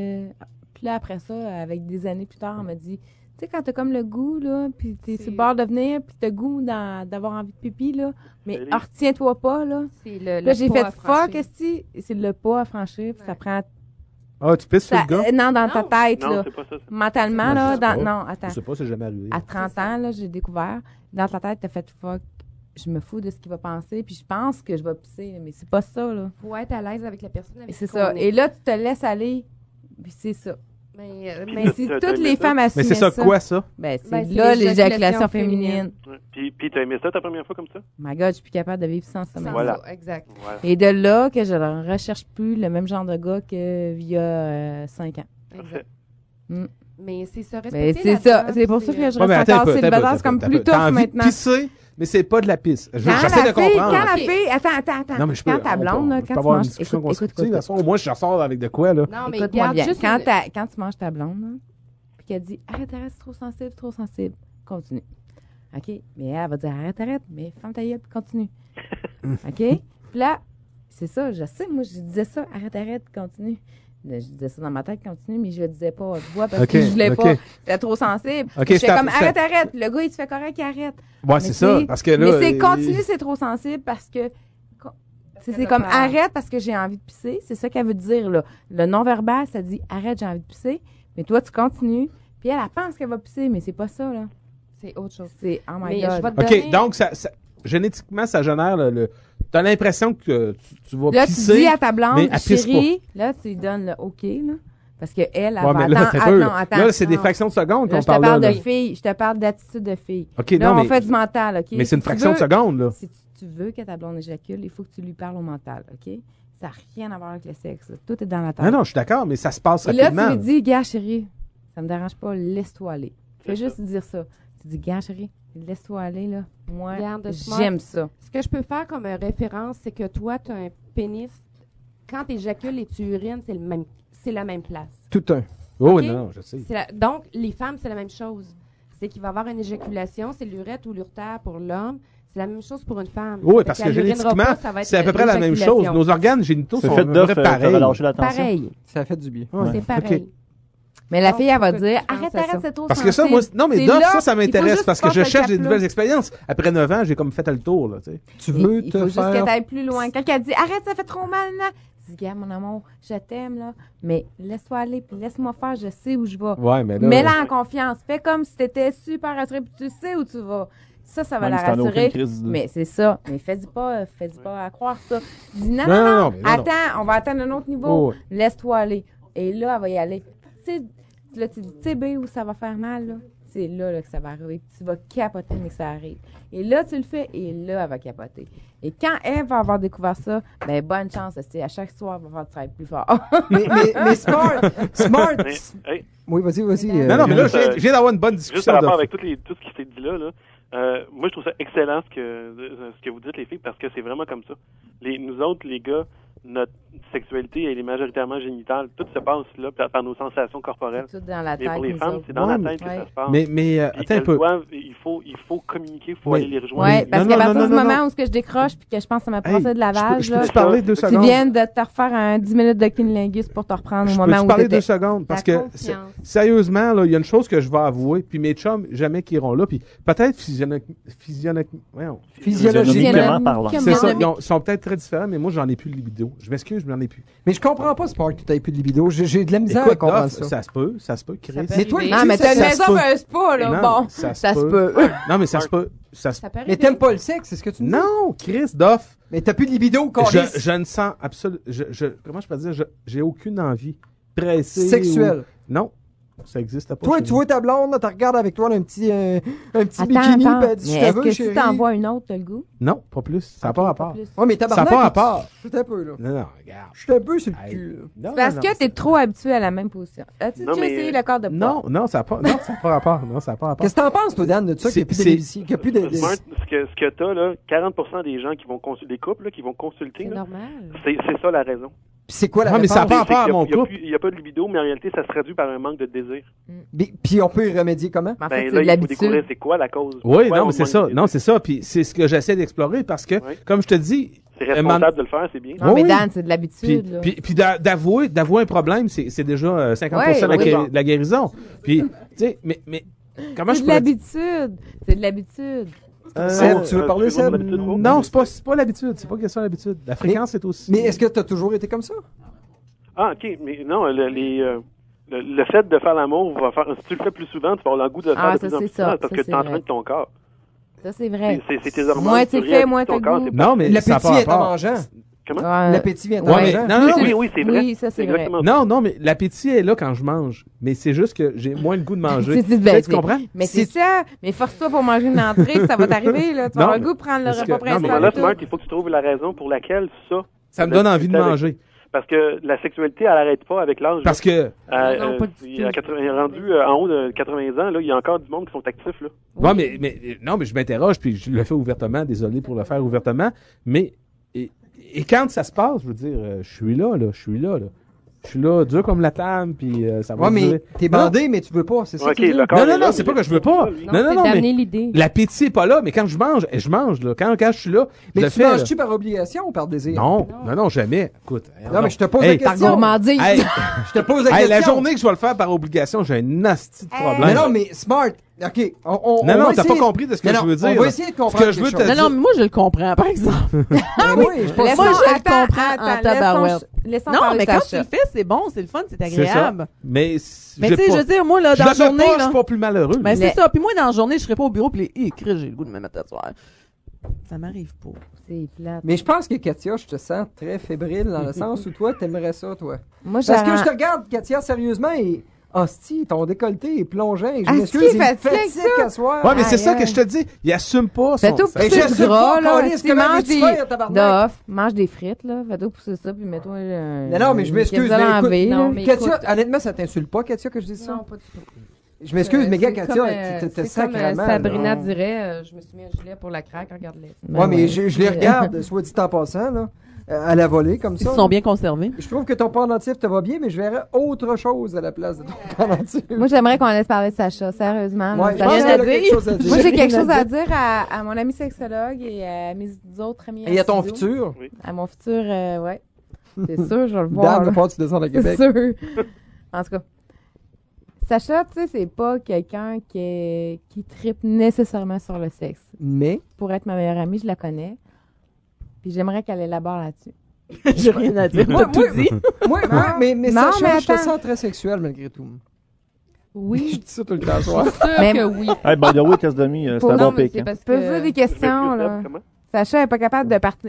Puis là, après ça, avec des années plus tard, on m'a dit, tu sais, quand t'as comme le goût, là, puis t'es sur le bord de venir, puis t'as le goût d'avoir envie de pipi, là, mais Salut. retiens-toi pas, là. C'est le Là, j'ai pas fait à fuck, franchir. esti, c'est le pas à franchir, puis ça prend. Ah, tu pisses sur ça- le gars? non, dans ta Non. tête, Non, là. c'est pas ça. Mentalement, Non, là. je sais pas. Non, attends. Je sais pas, c'est jamais arrivé. À 30 ans, là, j'ai découvert. Dans ta tête, t'as fait fuck. Je me fous de ce qu'il va penser, puis je pense que je vais pisser, mais c'est pas ça, là. Faut être à l'aise avec la personne Et avec c'est qui ça. on Et est. là, tu te laisses aller, puis c'est ça. Mais Mais si t'as toutes aimé les ça? femmes assumaient Mais c'est ça quoi, ça? Ben, c'est Ben, c'est là l'éjaculation l'éjaculation féminine. féminine. Ouais. Puis t'as aimé ça ta première fois comme ça? My God, je suis plus capable de vivre sans ça. Sans maintenant. Voilà. ça, exact. Voilà. Et de là que je ne recherche plus le même genre de gars qu'il y a 5 ans. Parfait. Mais c'est ça, Mais respecter c'est la ça. femme, C'est pour ça que je Ouais, reste mais attends un encore peu, attends un célibataire. peu, C'est comme attends un plus peu. T'as tough envie maintenant. de pisser, mais c'est pas de la pisse. Quand J'essaie de la fille, comprendre. quand la Ok. fille, attends. Non, mais je peux. Quand ta blonde, là, on peut quand tu avoir une manges, discussion écoute, constructive. écoute. À ce moment, moi, je ressors avec de quoi, là? Non, mais Écoute-moi garde bien. juste Quand tu manges ta blonde, là, puis qu'elle dit arrête, c'est trop sensible, continue. OK? Mais elle va dire arrête, mais ferme ta gueule, puis continue. OK? Puis là, c'est ça, je sais, moi, je disais ça, arrête, continue. Là, je disais ça dans ma tête, continue, mais je le disais pas, tu vois, parce OK, que je voulais OK. pas. C'était trop sensible. OK, je je fais tape- comme je tape. arrête. Le gars, il se fait correct, il arrête. Ouais, Mais c'est ça. c'est- Parce que là. Mais c'est continue, c'est trop sensible parce que. C'est qu'elle comme a peur. arrête parce que j'ai envie de pisser. C'est ça qu'elle veut dire, là. Le non-verbal, ça dit arrête, j'ai envie de pisser. Mais toi, tu continues. Puis elle pense qu'elle va pisser, mais c'est pas ça, là. C'est autre chose. C'est oh my Mais God. je vais te OK, donner... donc, génétiquement, ça génère le. T'as l'impression que tu vas Là, tu pisser. dis à ta blonde, mais elle pisse chérie, là, tu lui donnes le OK, là. Parce qu'elle, elle Ouais, va mais là, attendre. t'as peu. Non, attends. Là, c'est des Non. fractions de secondes Là, qu'on je te parle parle là. de filles. Je te parle d'attitude de fille. OK, Là, non, on mais. fait du mental, OK? Mais c'est une Si tu fraction de veux- seconde, là. Si tu veux que ta blonde éjacule, il faut que tu lui parles au mental, OK? Ça n'a rien à voir avec le sexe. Là. Tout est dans la tête. Non, je suis d'accord, mais ça se passe Et là, rapidement. tu lui dis, gars, chérie, ça me dérange pas, laisse-toi aller. Fais C'est juste dire ça. Tu dis, gars, chérie, laisse-toi aller, là. Moi, Regarde, smart. j'aime ça. Ce que je peux faire comme référence, c'est que toi, tu as un pénis. Quand tu éjacules et tu urines, c'est la même place. Tout un. Oh, OK? non, je sais. Donc, les femmes, c'est la même chose. C'est qu'il va y avoir une éjaculation, c'est l'urètre ou l'urtère pour l'homme. C'est la même chose pour une femme. Oui, Fait parce que qu'elle urinera génétiquement, pas, ça va être c'est à peu près la même chose. l'éjaculation. Nos organes génitaux Ce sont fait à peu d'off, près ça pareils. relâcher la tension. Pareil. Ça fait du bien. Ouais. C'est pareil. Mais la Donc, fille, elle va faut que dire, tu penses arrête, à ça. c'est trop Parce que ça, moi, non, mais C'est Doff, là, ça il faut m'intéresse juste parce que je passer le cherche des cap, là. nouvelles expériences. Après 9 ans, j'ai comme fait le tour, là, tu sais. Tu veux il te faut juste que faire... tu ailles plus loin. Quand elle dit, arrête, ça fait trop mal, là. Tu dis, gars, mon amour, je t'aime, là. Mais laisse-toi aller, puis laisse-moi faire, je sais où je vais. Ouais, mais là. Mets-la en confiance. Fais comme si t'étais super rassuré, puis tu sais où tu vas. Ça va Même la si t'en as aucune rassurer. crise de- Mais c'est ça. Mais fais-y pas à croire ça. Dis non, Non, non, non, non. non, mais non, Attends, on va atteindre un autre niveau. Oh, ouais. Laisse-toi aller. Et là, elle va y aller. là, tu dis, tu sais, B, où ça va faire mal, là. C'est là que ça va arriver. Tu vas capoter, mais que ça arrive. Et là, tu le fais, et là, elle va capoter. Et quand elle va avoir découvert ça, ben bonne chance. À chaque soir, elle va faire du travail plus fort. mais Smart! Mais, hey, Oui, vas-y. Non, mais là, je viens d'avoir une bonne juste discussion. par rapport de- avec tout ce qui s'est dit là, moi, je trouve ça excellent ce que vous dites, les filles, parce que c'est vraiment comme ça. Nous autres, les gars, notre sexualité, elle est majoritairement génitale. Tout se passe là par nos sensations corporelles. Tout dans la Mais tête. pour les nous femmes, autres. c'est dans Ouais, la tête que ouais. ça se passe. Mais Puis attends un elles peu. il faut communiquer, il faut Oui. aller les rejoindre. Ouais, parce Non, qu'à non, partir non, du non, moment non. où ce que je décroche puis que je pense que ça m'a Hey, passé de lavage, je là, peux te parler 2 tu secondes? viens de te refaire un 10 minutes de cunnilingus pour te reprendre au Je moment peux te où parler t'étais. 2 secondes? Parce que, confiance. sérieusement, là, il y a une chose que je vais avouer, puis mes chums, jamais qui iront là, puis peut-être Physiologiquement parlant. c'est ça, ils sont peut-être très différents, mais moi, j'en ai plus de libido. Je m'excuse, je n'en ai plus. Mais je comprends pas, Smart, que tu n'aies plus de libido. J'ai de la misère à Écoute, comprendre Doff, ça. ça se peut, Chris. peut Mais toi, arriver. Non, mais t'as ça une se maison, peut. mais un spa, là. Non, Bon, ça ça se se peut. peut. Non, mais ça se peut. Ça se... Ça peut Mais arriver. t'aimes pas le sexe, c'est ce que tu me dis? Non, Chris, Doff, Mais t'as plus de libido, je, câlisse. je ne sens absolument... Comment je peux dire? J'ai aucune envie pressée. Sexuelle. Non, ça existe pas. Toi, chez tu moi. vois ta blonde, là, tu regardes avec toi là, un petit Attends, bikini, attends. puis elle dit, Mais je est-ce te veux, que chérie. si t'envoies une autre, t'as le goût? Non, pas plus. Ça n'a Ok, pas rapport. plus. Ouais, mais Ça n'a tabarnak. pas rapport. Je suis un peu, là. Non, regarde. Je suis un peu sur le Hey. cul, là. Non, Parce non, que non, t'es trop habitué à la même position. As-tu Non, déjà mais- essayé le corps de poids? Non, ça n'a pas, non, ça n'a pas rapport. Non, ça n'a pas rapport. Qu'est-ce que t'en penses, toi, Dan, de ça, qu'il n'y a plus de C'est- qu'il y a plus de... Smart, ce que t'as, là, 40% des gens qui vont consulter, des couples, là, qui vont consulter, C'est là, normal. c'est ça la raison. C'est quoi la Ouais, mais ça a réponse? pas rapport à mon couple. Il n'y a pas de libido, mais en réalité, ça se traduit par un manque de désir. Puis on peut y remédier comment? Mais en fait, Ben c'est là, de il faut découvrir l'habitude. c'est quoi la cause. Oui, Pourquoi non, on mais c'est manque ça. de Non, désir. c'est ça. Puis c'est ce que j'essaie d'explorer parce que, Ouais. comme je te dis, C'est responsable de le faire, c'est bien. Non, mais Oui. Dan, c'est de puis, l'habitude, là. puis d'avouer un problème, c'est déjà 50% Ouais, de oui. de la guérison. Puis, tu sais, mais comment C'est je de pourrais dire? l'habitude. C'est de l'habitude. Seb, tu veux parler, tu veux Seb? mon habitude, oh? Non, c'est pas l'habitude. C'est pas question d'habitude. La fréquence est aussi. Mais est-ce que t'as toujours été comme ça? Ah, OK. Mais non, le fait de faire l'amour va faire... Si tu le fais plus souvent, tu vas avoir le goût de le faire Ah, de ça, plus en c'est plus ça. souvent parce Ça, que c'est tu entraînes vrai. ton corps. Ça, c'est vrai. C'est tes hormones. Moins tu le fais, réhabitues moins ton t'as corps, le c'est goût. pas- Non, mais ça L'appétit n'a pas est en rapport. mangeant. Comment? Ouais. L'appétit vient en Ouais, mais mangeant. non, non, Oui, oui, c'est vrai. Oui, ça, c'est vrai. exactement ça. Non, mais l'appétit est là quand je mange. Mais c'est juste que j'ai moins le goût de manger. Ben, Tu comprends? Mais c'est ça. Mais force-toi pour manger une entrée, ça va t'arriver, là. Tu vas Non, avoir le goût de prendre le parce que- repas non, mais Mais principal. là, et tout. Smart, il faut que tu trouves la raison pour laquelle Ça me donne envie de avec- manger. Parce que la sexualité, elle n'arrête pas avec l'âge. Parce que, Non, pas du tout. Rendu en haut de 80 ans, là, il y a encore du monde qui sont actifs. Là. ouais, mais je m'interroge, puis je le fais ouvertement, désolé pour le faire ouvertement, mais, et quand ça se passe, je veux dire, je suis là. Je suis là, dur comme la table, puis ça va Ouais, mais durer. t'es bandé, mais tu veux pas, c'est ça Ok, que tu dis? le corps est Non, là, c'est mais pas que je veux pas. lui. Non, Non, c'est non, mais d'amener l'idée. l'appétit est pas là, mais quand je mange, là. Quand je suis là, je Mais le tu fais. là. manges-tu par obligation ou par désir? Non, jamais. Écoute. Non, mais je te pose Hey, la Par question. gourmandise. Hey, Je te pose la hey, question. la journée que je vais le faire par obligation, j'ai un nasty de problème. Mais non, mais Smart. OK. On Non, va t'as essayer- pas compris de ce que Non, je non, veux dire. On va là. essayer de Ce comprendre que je veux quelque te chose. Non, non, mais moi, je le comprends, par exemple. Ah oui, je pense Moi, je le comprends en tabarouette. Laissons Non, parler mais quand tu Sacha. le fais, c'est bon, c'est le fun, c'est C'est ça. agréable. Mais, Mais tu sais, je veux dire, moi, là, je dans le la fais journée, pas, je là. suis pas plus malheureux. Ben, Mais- c'est ça. Puis moi, dans la journée, je serais pas au bureau, puis les Chris, j'ai le goût de me mettre à soir. Ça m'arrive pas. C'est plate. Mais je pense que Katia, je te sens très fébrile dans le sens où toi, t'aimerais ça, toi. Moi, Parce que j'aurais- je te regarde, Katia, sérieusement, et hostie, ton décolleté est plongeant. Et je Asti, m'excuse, il me fatigue fatigue ça. à soir. Ouais, mais c'est Aïe, ça que aïe. je te dis. Il assume pas son... Fais-toi sa- Ben, pousser je du sais gras, pas, là. câlisse, Tu comment manges veux-tu des... faire, tabarnak? Doff, mange des frites, là. Fais-toi pousser ça, puis mets-toi Non, mais je m'excuse, mais écoute, non, mais Katia, écoute- honnêtement, ça t'insulte pas, Katia, que je dise ça? Non, pas du tout. Je m'excuse, mais gars, C'est Katia, comme, t'es c'est comme, sacrément. Sabrina là. dirait, je me suis mis un gilet pour la craque, regarde-les. Ouais, mais je les regarde, soit dit en passant, là, à la volée, comme Ils ça. sont bien conservés. Je trouve que ton pendentif te va bien, mais je verrais autre chose à la place de ton pendentif. Moi, j'aimerais qu'on laisse parler de Sacha, sérieusement. là. Ouais, je Ça pense rien qu'elle à a quelque dire. chose à dire. Moi, j'ai quelque Rien chose à à dire. dire à mon ami sexologue et à mes autres amis. Et à ton studio. futur. À mon futur, ouais. C'est sûr, je vais le voir. Dan, là. de part, tu descends à C'est Québec. sûr. En tout cas, Sacha, tu sais, c'est pas quelqu'un qui tripe nécessairement sur le sexe. Mais, Pour être ma meilleure amie, je la connais. Puis j'aimerais qu'elle élabore là-dessus. J'ai rien à dire. Moi, T'as tout dit. mais Non, Sacha, mais je te attends. sens très sexuel malgré tout. Je Oui, dis ça tout le temps, soir. sûr Mais- que oui. Hey, by the way, test demi, c'est un Non, bon mais pic. c'est hein. parce Je peux vous poser que... des questions, là. Comment? Sacha est pas capable de partir.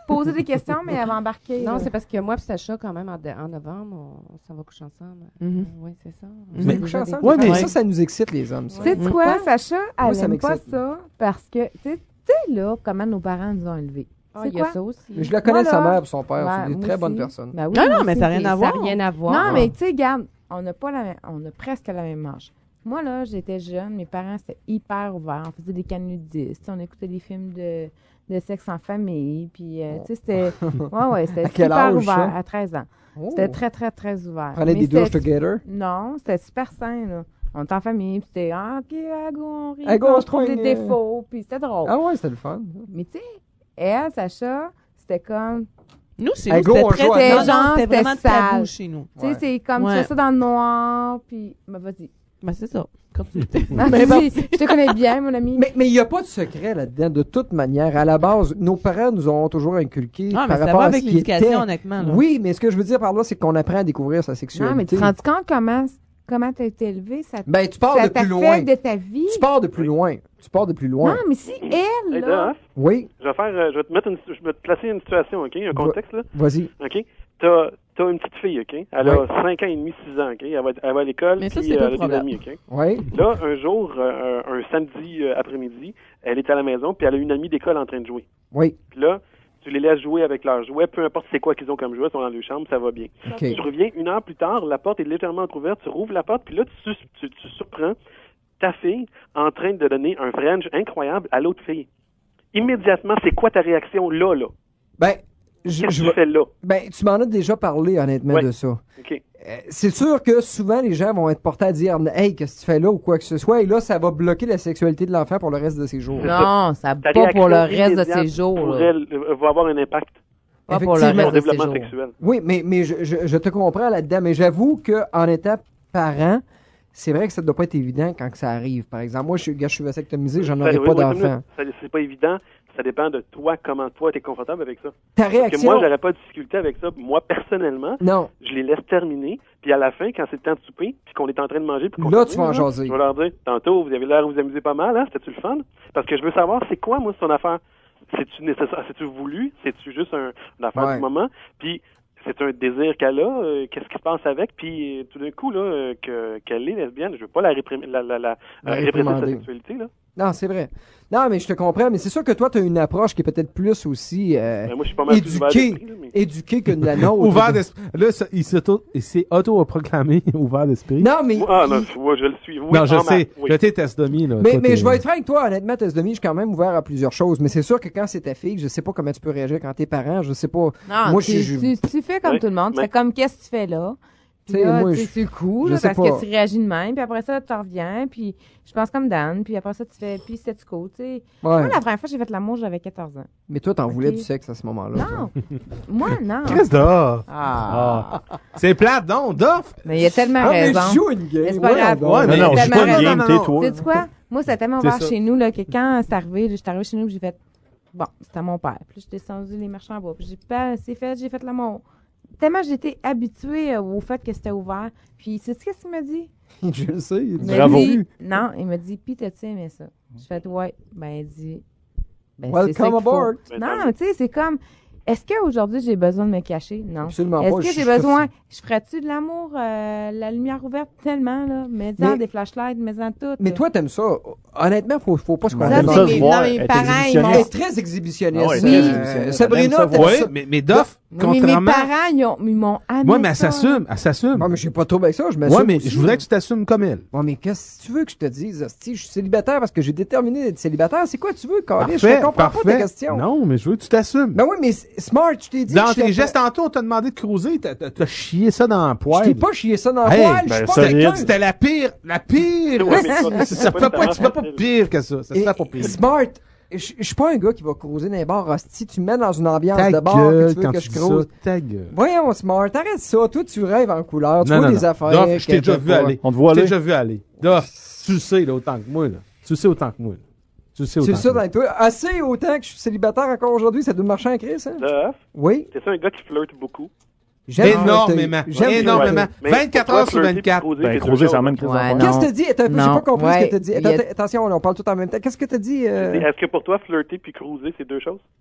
poser des questions, mais elle va embarquer. Non, là. c'est parce que moi et Sacha, quand même, en novembre, on s'en va coucher ensemble. Mhm. Oui, c'est ça. Vous allez coucher ensemble? Ouais, mais- ça nous excite, les hommes. Ça. Tu sais quoi, Sacha, Moi, elle ça aime pas m'excite. ça parce que, tu sais, là, comment nos parents nous ont élevés. Ah, C'est il y a quoi? ça aussi. Mais je la connais, Moi, sa là- mère et son père. Ouais, c'est des moi très bonnes aussi. personnes. Ben oui, Non, moi non, mais aussi, ça n'a rien c'est- à Ça n'a voir. rien à voir. Non, mais tu sais, regarde, on a presque la même âge. Moi, là, j'étais jeune, mes parents, c'était hyper ouvert. On faisait des canudistes, on écoutait des films de sexe en famille, puis, tu sais, c'était... Ouais, c'était À quel super âge, ouvert, ça? à 13 ans. Oh. C'était très, très, très ouvert. Prenez Mais des douches c'était- together. Non, c'était super sain, là. On était en famille, puis c'était, OK, à go, on rit, À go, puis on on se trouve des poigne, défauts, puis c'était drôle. Ah ouais, c'était le fun. Mais tu sais, elle, Sacha, c'était comme... Nous, chez Hey, nous, go, c'était on très... joue à- C'était Non, non, genre, c'était c'était vraiment sale. tabou chez nous. Tu sais, Ouais. c'est comme tu Ouais. fais ça dans le noir, puis... Ben, vas-y. Ben, c'est ça. Continue. Non, Mais bon. vas-y, je te connais bien, mon ami. Mais il n'y a pas de secret là-dedans. De toute manière, à la base, nos parents nous ont toujours inculqué Ah, mais par ça rapport va à avec ce qui l'éducation, était. honnêtement. Là. Oui, mais ce que je veux dire par là, c'est qu'on apprend à découvrir sa sexualité. Non, mais tu te rends compte comment t'as été élevé? Ça Ben, tu pars ça de plus loin. t'affecte de ta vie? Tu pars de plus loin. Tu pars de plus loin. Non, mais si elle, Hey, là... là, Oui, je vais te mettre je vais te placer une situation, OK? Un contexte, là. vas-y. OK? T'as une petite fille, OK? Elle Ouais. a 5 ans et demi, 6 ans, OK? Elle va à l'école, Mais ça, puis c'est pas elle le a des problème. amis, OK? Oui. Là, un jour, un samedi après-midi, elle est à la maison, puis elle a une amie d'école en train de jouer. Oui. Puis là, tu les laisses jouer avec leurs jouets, peu importe c'est quoi qu'ils ont comme jouets, ils sont dans leur chambre, ça va bien. OK. Tu reviens 1 heure plus tard, la porte est légèrement ouverte, tu rouvres la porte, puis là, tu surprends ta fille en train de donner un French incroyable à l'autre fille. Immédiatement, c'est quoi ta réaction là? Ben, Qu'est-ce que tu fais là? ben, tu m'en as déjà parlé, honnêtement, Ouais. de ça. OK. C'est sûr que souvent, les gens vont être portés à dire « Hey, qu'est-ce que tu fais là? » ou quoi que ce soit. Et là, ça va bloquer la sexualité de l'enfant pour le reste de ses jours. Non, ça Ta pas pour le réaction reste de immédiate ses jours. pour là. elle, va avoir un impact Pas pour le Effectivement. sur reste son de ses développement jours. sexuel. Oui, mais je te comprends là-dedans. Mais j'avoue qu'en étant parent, c'est vrai que ça ne doit pas être évident quand que ça arrive. Par exemple, moi, je suis vasectomisé, j'en aurais Oui, pas oui, d'enfant. c'est pas évident. Ça dépend de toi, comment toi, tu es confortable avec ça. Ta Parce que réaction... moi, j'aurais pas de difficulté avec ça. Moi, personnellement, Non, je les laisse terminer. Puis à la fin, quand c'est le temps de souper, puis qu'on est en train de manger, puis qu'on là, termine, tu vas en jaser. je vais leur dire, tantôt, vous avez l'air de vous amuser pas mal, hein? C'était-tu le fun? Parce que je veux savoir, c'est quoi, moi, son affaire? C'est-tu nécessaire? C'est-tu voulu? C'est-tu juste une affaire Ouais. du moment? Puis c'est un désir qu'elle a, qu'est-ce qui se passe avec? Puis tout d'un coup, là, qu'elle est lesbienne, je veux pas la réprimer, réprimer sa réprimander. sexualité, là. Non, c'est vrai. Non, mais je te comprends. Mais c'est sûr que toi, tu as une approche qui est peut-être plus aussi Ben, moi, je suis pas mal plus ouvert éduquée, d'esprit, là, mais- éduquée que de la nôtre. Ouvert d'esprit. Là, il s'est auto-proclamé ouvert d'esprit. Non, mais... Ah, non, ouais, je le suis. Oui, Non, je en sais. masse, oui. Je t'ai testomie, là. Mais, Toi, mais t'es- je vais être franc avec toi, honnêtement, Tess-Demi, je suis quand même ouvert à plusieurs choses. Mais c'est sûr que quand c'est ta fille, je sais pas comment tu peux réagir quand t'es parent, je sais pas. Non, Moi, tu fais comme Ouais, tout le monde. Tu mais- fais comme qu'est-ce que tu fais là. Puis Tu sais, là, moi, tu sais, je- c'est cool je là, sais parce pas. que tu réagis de même. Puis après ça, tu reviens. Puis je pense comme Dan. Puis après ça, tu fais. Puis c'est cool. Tu sais. Ouais. Moi, la première fois, j'ai fait l'amour, j'avais 14 ans. Mais toi, t'en voulais Ok. du sexe à ce moment-là. toi. Non. Moi, non. Qu'est-ce d'off? Ah. C'est plate, non, d'off? Mais il y a tellement Ah, mais raison. je joue une game. Mais c'est pas voyons grave. donc. Ouais, mais Non, non, je suis tellement pas une raison. game, tais-toi. Tu sais quoi? Moi, c'était tellement C'est ouvert ça. chez nous là, que quand c'est arrivé, j'étais arrivée chez nous, puis j'ai fait. Bon, c'était à mon père. Puis j'ai descendu les marchands en bois. Puis j'ai fait l'amour. Tellement j'étais habituée au fait que c'était ouvert. Puis, sais-tu qu'est-ce qu'il m'a dit? Je le sais. il Il dit- m'a Bravo. dit- non, il m'a dit, puis t'as-tu aimé ça? Je fais, ouais. Ben, il dit, ben, c'est ça Welcome qu'il faut. aboard. Ben, Non, tant mais tu sais, c'est comme, est-ce qu'aujourd'hui j'ai besoin de me cacher? Non. Absolument pas. Est-ce que Je- j'ai je- besoin, je ferais-tu de l'amour, la lumière ouverte tellement, là? Mets-en Mais- des flashlights, mets-en tout. Mais toi, t'aimes ça. Honnêtement, faut pas se Ouais, ça, j'aime comprendre. ça c'est se mes, voir, non, mes être parents, ils Elle m'ont. est exhibitionniste. très exhibitionniste. Ah ouais, c'est très Oui. exhibitionniste. Sabrina, Elle aime ça t'aimes voir. Ouais, ça. mais Doff, Oui, mais mes contrairement. parents, ils m'ont amené. Ouais, mais elle ça. s'assume, elle s'assume. Moi, mais je suis pas trop avec ça. Je m'assume Ouais, mais aussi. je voudrais que tu t'assumes comme elle. Ouais, mais qu'est-ce que tu veux que je te dise, hostie? Je suis célibataire parce que j'ai déterminé d'être célibataire. C'est quoi tu veux, Carly? Je comprends pas ta question. Non, mais je veux que tu t'assumes. Ben oui, mais smart, je t'ai dit. Dans que tes j'étais gestes tantôt, on t'a demandé de cruiser, t'as chié ça dans le Je poêle. t'ai pas chié ça dans le Hey, poil. Je suis ben, pas solide. quelqu'un. C'était la pire. Ouais, mais ça, Ça peut pas, tu peux pas facile. pire que ça. Ça se Et- fait pas pire. Smart, je suis pas un gars qui va cruiser dans les bars. Hostie, tu me mets dans une ambiance Ta de bar que gueule tu veux quand que tu je dis cruise. ça. Ta gueule. Voyons, Smart, arrête ça. Toi, tu rêves en couleur. Tu Non, vois non, des non. affaires. Doff, je t'ai déjà que vu t'as pas. aller. On te voit Je t'ai aller. déjà vu aller. Doff, tu le sais, là, autant que moi, là. Tu le sais autant que moi, là. Tu le sais Tu autant le sais que moi. dans toi. Assez autant que je suis célibataire encore aujourd'hui, ça doit marcher en crise, hein? Là, Oui. t'es un gars qui flirte beaucoup. J'aime Énormément. flirter. J'aime Énormément. flirter. Mais 24 pour toi, heures sur flirter 24. puis cruiser, Ben, c'est Crozet, deux c'est la choses. même crise Ouais, d'affaires. non. Qu'est-ce que t'as dit? Attends un peu, j'ai Non. pas compris ce Ouais, que t'as dit. il y a- Attention, on parle tout en même temps. Qu'est-ce que t'as dit? Est-ce que pour toi, flirter puis cruiser, c'est deux choses?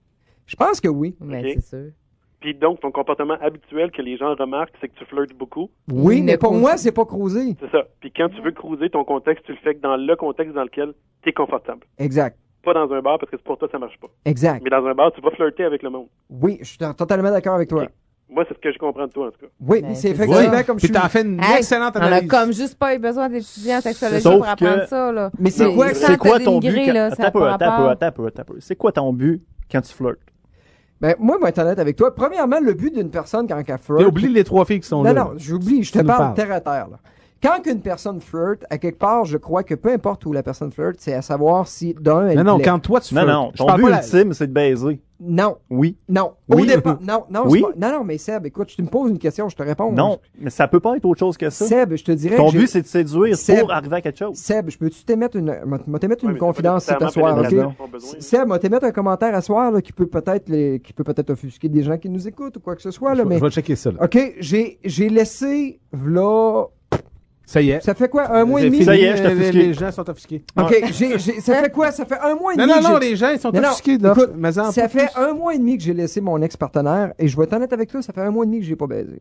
Je pense que oui. Mais Ok. c'est sûr. Puis donc, ton comportement habituel que les gens remarquent, c'est que tu flirtes beaucoup. Oui, Il mais ne pour cause- moi, c'est pas cruiser. C'est ça. Puis quand tu veux cruiser, ton contexte, tu le fais que dans le contexte dans lequel tu es confortable. Exact. Pas dans un bar, parce que pour toi, ça marche pas. Exact. Mais dans un bar, tu vas flirter avec le monde. Oui, je suis totalement d'accord avec toi. Ok. Moi, c'est ce que je comprends de toi, en tout cas. Oui, Ben, c'est c'est effectivement ça. comme je Puis suis. t'as fait une Hey, excellente On a analyse. comme juste pas eu besoin d'étudiants en sexologie Sauf pour apprendre que- ça, là. Mais c'est Mais quoi, sans C'est quoi te ton but? dénigrer, là, ça a pas rapport. Attends un peu. C'est quoi ton but quand tu flirtes? Ben, moi, je vais être honnête avec toi. Premièrement, le but d'une personne quand elle flirte. Et oublie les 3 filles qui sont Non, là. non, j'oublie, je te Tu nous parle parles. terre à terre, là. Quand qu'une personne flirte, à quelque part, je crois que peu importe où la personne flirte, c'est à savoir si, d'un, elle Non, non, plaît. quand toi tu Non, flirtes, non. je Ton parle but pas la- ultime, c'est de baiser. Non, Oui. non. Oui. Au départ, non, non, Oui. c'est pas- non, mais Seb, écoute, tu me poses une question, je te réponds. Non, mais ça peut pas être autre chose que ça. Seb, je te dirais Ton que but, c'est de séduire Seb. pour arriver à quelque chose. Seb, je peux-tu t'émettre une, moi, t'émettre Ouais, une mais confidence c'est pas cet soir, nécessairement ok? pénétrer son besoin. Seb, moi, t'émettre un commentaire à soir, là, qui peut peut-être offusquer des gens qui nous écoutent ou quoi que ce soit, là, Je mais. vais checker ça. Là. Ok, j'ai laissé, là, Ça y est. ça fait quoi, un mois et C'est demi? fini, Ça y est, je t'ai offusqué. les gens sont offusqués. Ok, ça fait quoi? Ça fait un mois et Non, demi. non, non, j'ai- les gens, ils sont Non, non, offusqués. Là. écoute, Mais en ça plus- fait un mois et demi que j'ai laissé mon ex-partenaire et je vais être honnête avec toi, ça fait un mois et demi que j'ai pas baisé.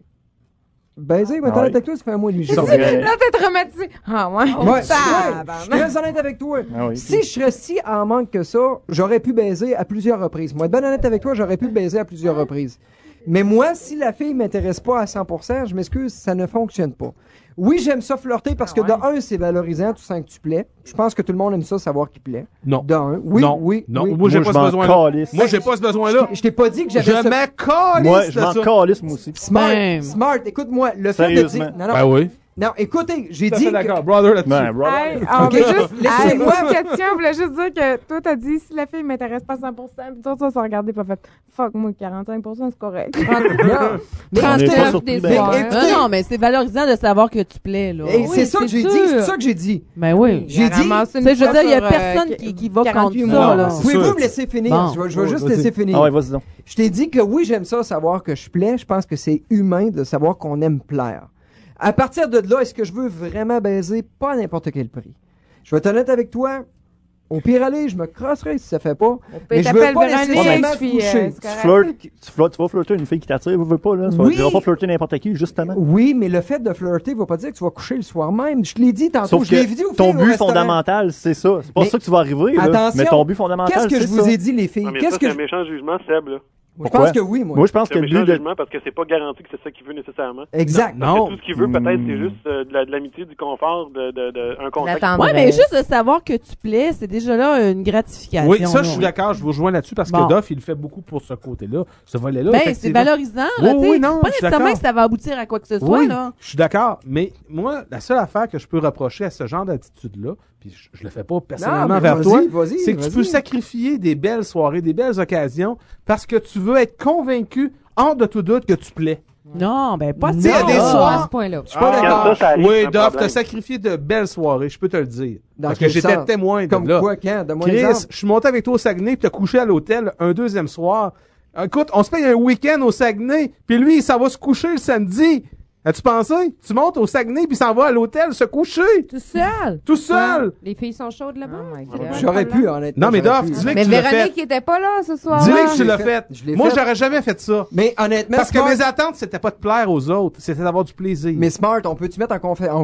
Baiser, je vais être Ah honnête ouais. avec toi, ça fait un mois et demi que j'ai Ça pas me baisé. dirait- Là, t'es traumatisé. Ah, ouais. Ouais, je suis Tabarnak. très honnête avec toi. Ah oui. Si je serais si en manque que ça, j'aurais pu baiser à plusieurs reprises. Moi, être bien honnête avec toi, j'aurais pu baiser à plusieurs reprises. Mais moi, si la fille m'intéresse pas à 100%, je m'excuse, ça ne fonctionne pas. Oui, j'aime ça flirter parce que ouais. de un, c'est valorisant, tu sens que tu plais. Je pense que tout le monde aime ça, savoir qu'il plaît. Non. De un, oui, non. oui, Non. oui. Moi, j'ai Moi, pas je ce m'en besoin-là. calisse. Moi, j'ai pas ce besoin-là. Je t'ai pas dit que Je j'avais me calisse Moi, de je m'en ça. calisse, moi aussi. Smart, Ben. smart, écoute-moi, le fait de Sérieusement. dire... Non, non, Ben oui. non, écoutez, j'ai Tout à dit fait que... d'accord. Brother là-dessus. Ben, brother. Hey, on Ok, veut juste. laissez-moi- Hey, une question, on voulait juste dire que toi, t'as dit si la fille m'intéresse pas 100%, puis toi, ça, s'en regardé pas fait. Fuck, moi, 45%, c'est correct. Non, mais On n'est pas 39 surpris, des ben. soirs. écoutez- Non, non, mais c'est valorisant de savoir que tu plais, là. Et Oui, c'est ça que j'ai dit, sûr. c'est ça que j'ai dit. Ben oui. J'ai dit- Tu sais, je veux dire, il y a personne qui va contre 48 ça, mois. là. C'est Pouvez-vous sûr. me laisser finir? Bon. Je vais juste Vas-y. laisser finir. Ah ouais, vas-y donc. Je t'ai dit que oui, j'aime ça, savoir que je plais. Je pense que c'est humain de savoir qu'on aime plaire. À partir de là, est-ce que je veux vraiment baiser? Pas à n'importe quel prix. Je vais être honnête avec toi. Au pire aller, je me crosserai si ça fait pas. Mais je veux t'appelles pas Véronique, nécessairement puis, coucher. c'est Tu correct. flirtes, tu vas flirter une fille qui t'attire, veux pas, là. Oui. Tu vas pas flirter n'importe qui, justement. Oui, mais le fait de flirter va pas dire que tu vas coucher le soir même. Je te l'ai dit tantôt. Sauf je l'ai que dit aux ton filles au but restaurant. fondamental, c'est ça. C'est pas Mais ça que tu vas arriver, là. attention, Mais ton but fondamental, Qu'est-ce que c'est je vous ça. ai dit, les filles? Non, mais Qu'est-ce ça, que c'est je... un méchant jugement, Seb, là. Je pense que oui, moi. Moi, je pense C'est que un le méchant but de... jugement parce que c'est pas garanti que c'est ça qu'il veut nécessairement. Exact. Parce Non. que tout ce qu'il veut, peut-être, c'est Hmm. juste de l'amitié, du confort, un contact. L'attendre. Ouais, mais juste de savoir que tu plais, c'est déjà là une gratification. Oui, ça, là. je suis d'accord. Je vous rejoins là-dessus parce Bon. que Doff, il le fait beaucoup pour ce côté-là. Ce volet-là. Ben, c'est effectivement. valorisant, Oui, là, tu sais. oui, non, Pas je suis nécessairement d'accord. que ça va aboutir à quoi que ce soit, Oui, là. je suis d'accord. Mais moi, la seule affaire que je peux reprocher à ce genre d'attitude-là, puis je le fais pas personnellement mais vers vas-y, toi, vas-y, c'est que tu vas-y. peux sacrifier des belles soirées, des belles occasions, parce que tu veux être convaincu, hors de tout doute, que tu plais. Non, ben, pas Tu sais, il y a ça. des là. soirs- À ce point-là. Je suis pas Quand d'accord. ça arrive, Oui, c'est un Doff, problème. t'as sacrifié de belles soirées, je peux te le dire. Dans Parce que quel j'étais sens? témoin de Comme là. quoi, quand? Donne-moi un Chris, exemple. je suis monté avec toi au Saguenay, puis t'as couché à l'hôtel un deuxième soir. Écoute, on se paye un week-end au Saguenay, puis lui, il s'en va se coucher le samedi. As-tu pensé? Tu montes au Saguenay, puis il s'en va à l'hôtel se coucher, Tout seul. tout seul. Les filles sont chaudes là-bas. Oh my C'est God. quoi le J'aurais problème? pu, honnêtement. Non, mais j'aurais Doff, pu. dis-le que Mais tu l'as fait. Véronique, qui était pas là ce soir. Dis-le que je tu l'ai l'as fait. fait. Je l'ai Moi, fait. j'aurais jamais fait ça. Mais honnêtement, Parce que Smart- mes attentes, c'était pas de plaire aux autres, c'était d'avoir du plaisir. Mais Smart, on peut-tu mettre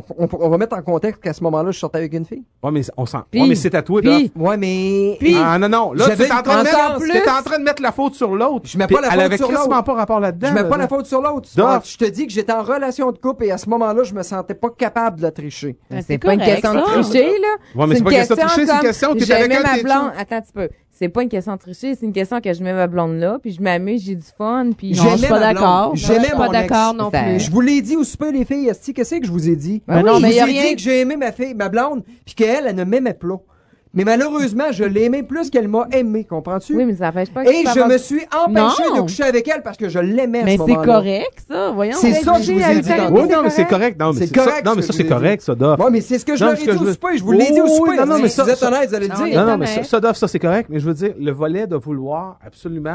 on va mettre en contexte qu'à ce moment-là, je sortais avec une fille? Ouais, mais on s'en. Puis- Ouais, mais c'est à toi, puis- Doff. Ouais, mais... Ah non, non. Là, tu J'avais es en train de encore mettre, plus. t'es en train de mettre la faute sur l'autre. Je mets Puis pas la elle faute avait sur quasiment l'autre. pas rapport là-dedans. Je mets pas là. la faute sur l'autre. Doff. Smart. Je te dis que j'étais en relation de couple et à ce moment-là, je me sentais pas capable de la tricher. Mais Ben, c'est c'est pas une correct, question de ça. tricher, là. Ouais, mais c'est pas une question de tricher, c'est une comme, question que t'es avec j'aimais un de ma tes blonde. chums. Attends un petit peu. C'est pas une question de tricher, c'est une question que je mets ma blonde là, puis je m'amuse, j'ai du fun, puis Non, je suis pas ma blonde. d'accord. J'aimais Je suis pas mon ex. d'accord non Ça- plus. Je vous l'ai dit au souper, les filles. Esti, qu'est-ce que je vous ai dit? Ben non, je mais vous y a ai rien- dit que j'ai aimé ma fille, ma blonde, puis qu'elle, elle ne m'aimait pas. Mais malheureusement, je l'ai aimée plus qu'elle m'a aimé, comprends-tu? oui, mais ça empêche pas que Et tu je fasses- me suis empêché Non. de coucher avec elle parce que je l'aimais à Mais ce c'est moment-là. correct, ça. Voyons. C'est ça que je vous ai dit tantôt. Oui, non, mais c'est correct. Non, mais C'est c'est ça. correct, Non, mais ce ça, que c'est je vous ai correct, ça, Doff. Ouais, mais c'est ce que je Non, leur ce ai que dit je au veux- souper. Je vous l'ai dit au Oui, souper. non, non, mais ça- vous êtes ça- honnête, vous allez le Non, dire. Non, non, mais mais- ça, Doff, ça, c'est correct. Mais je veux dire, le volet de vouloir absolument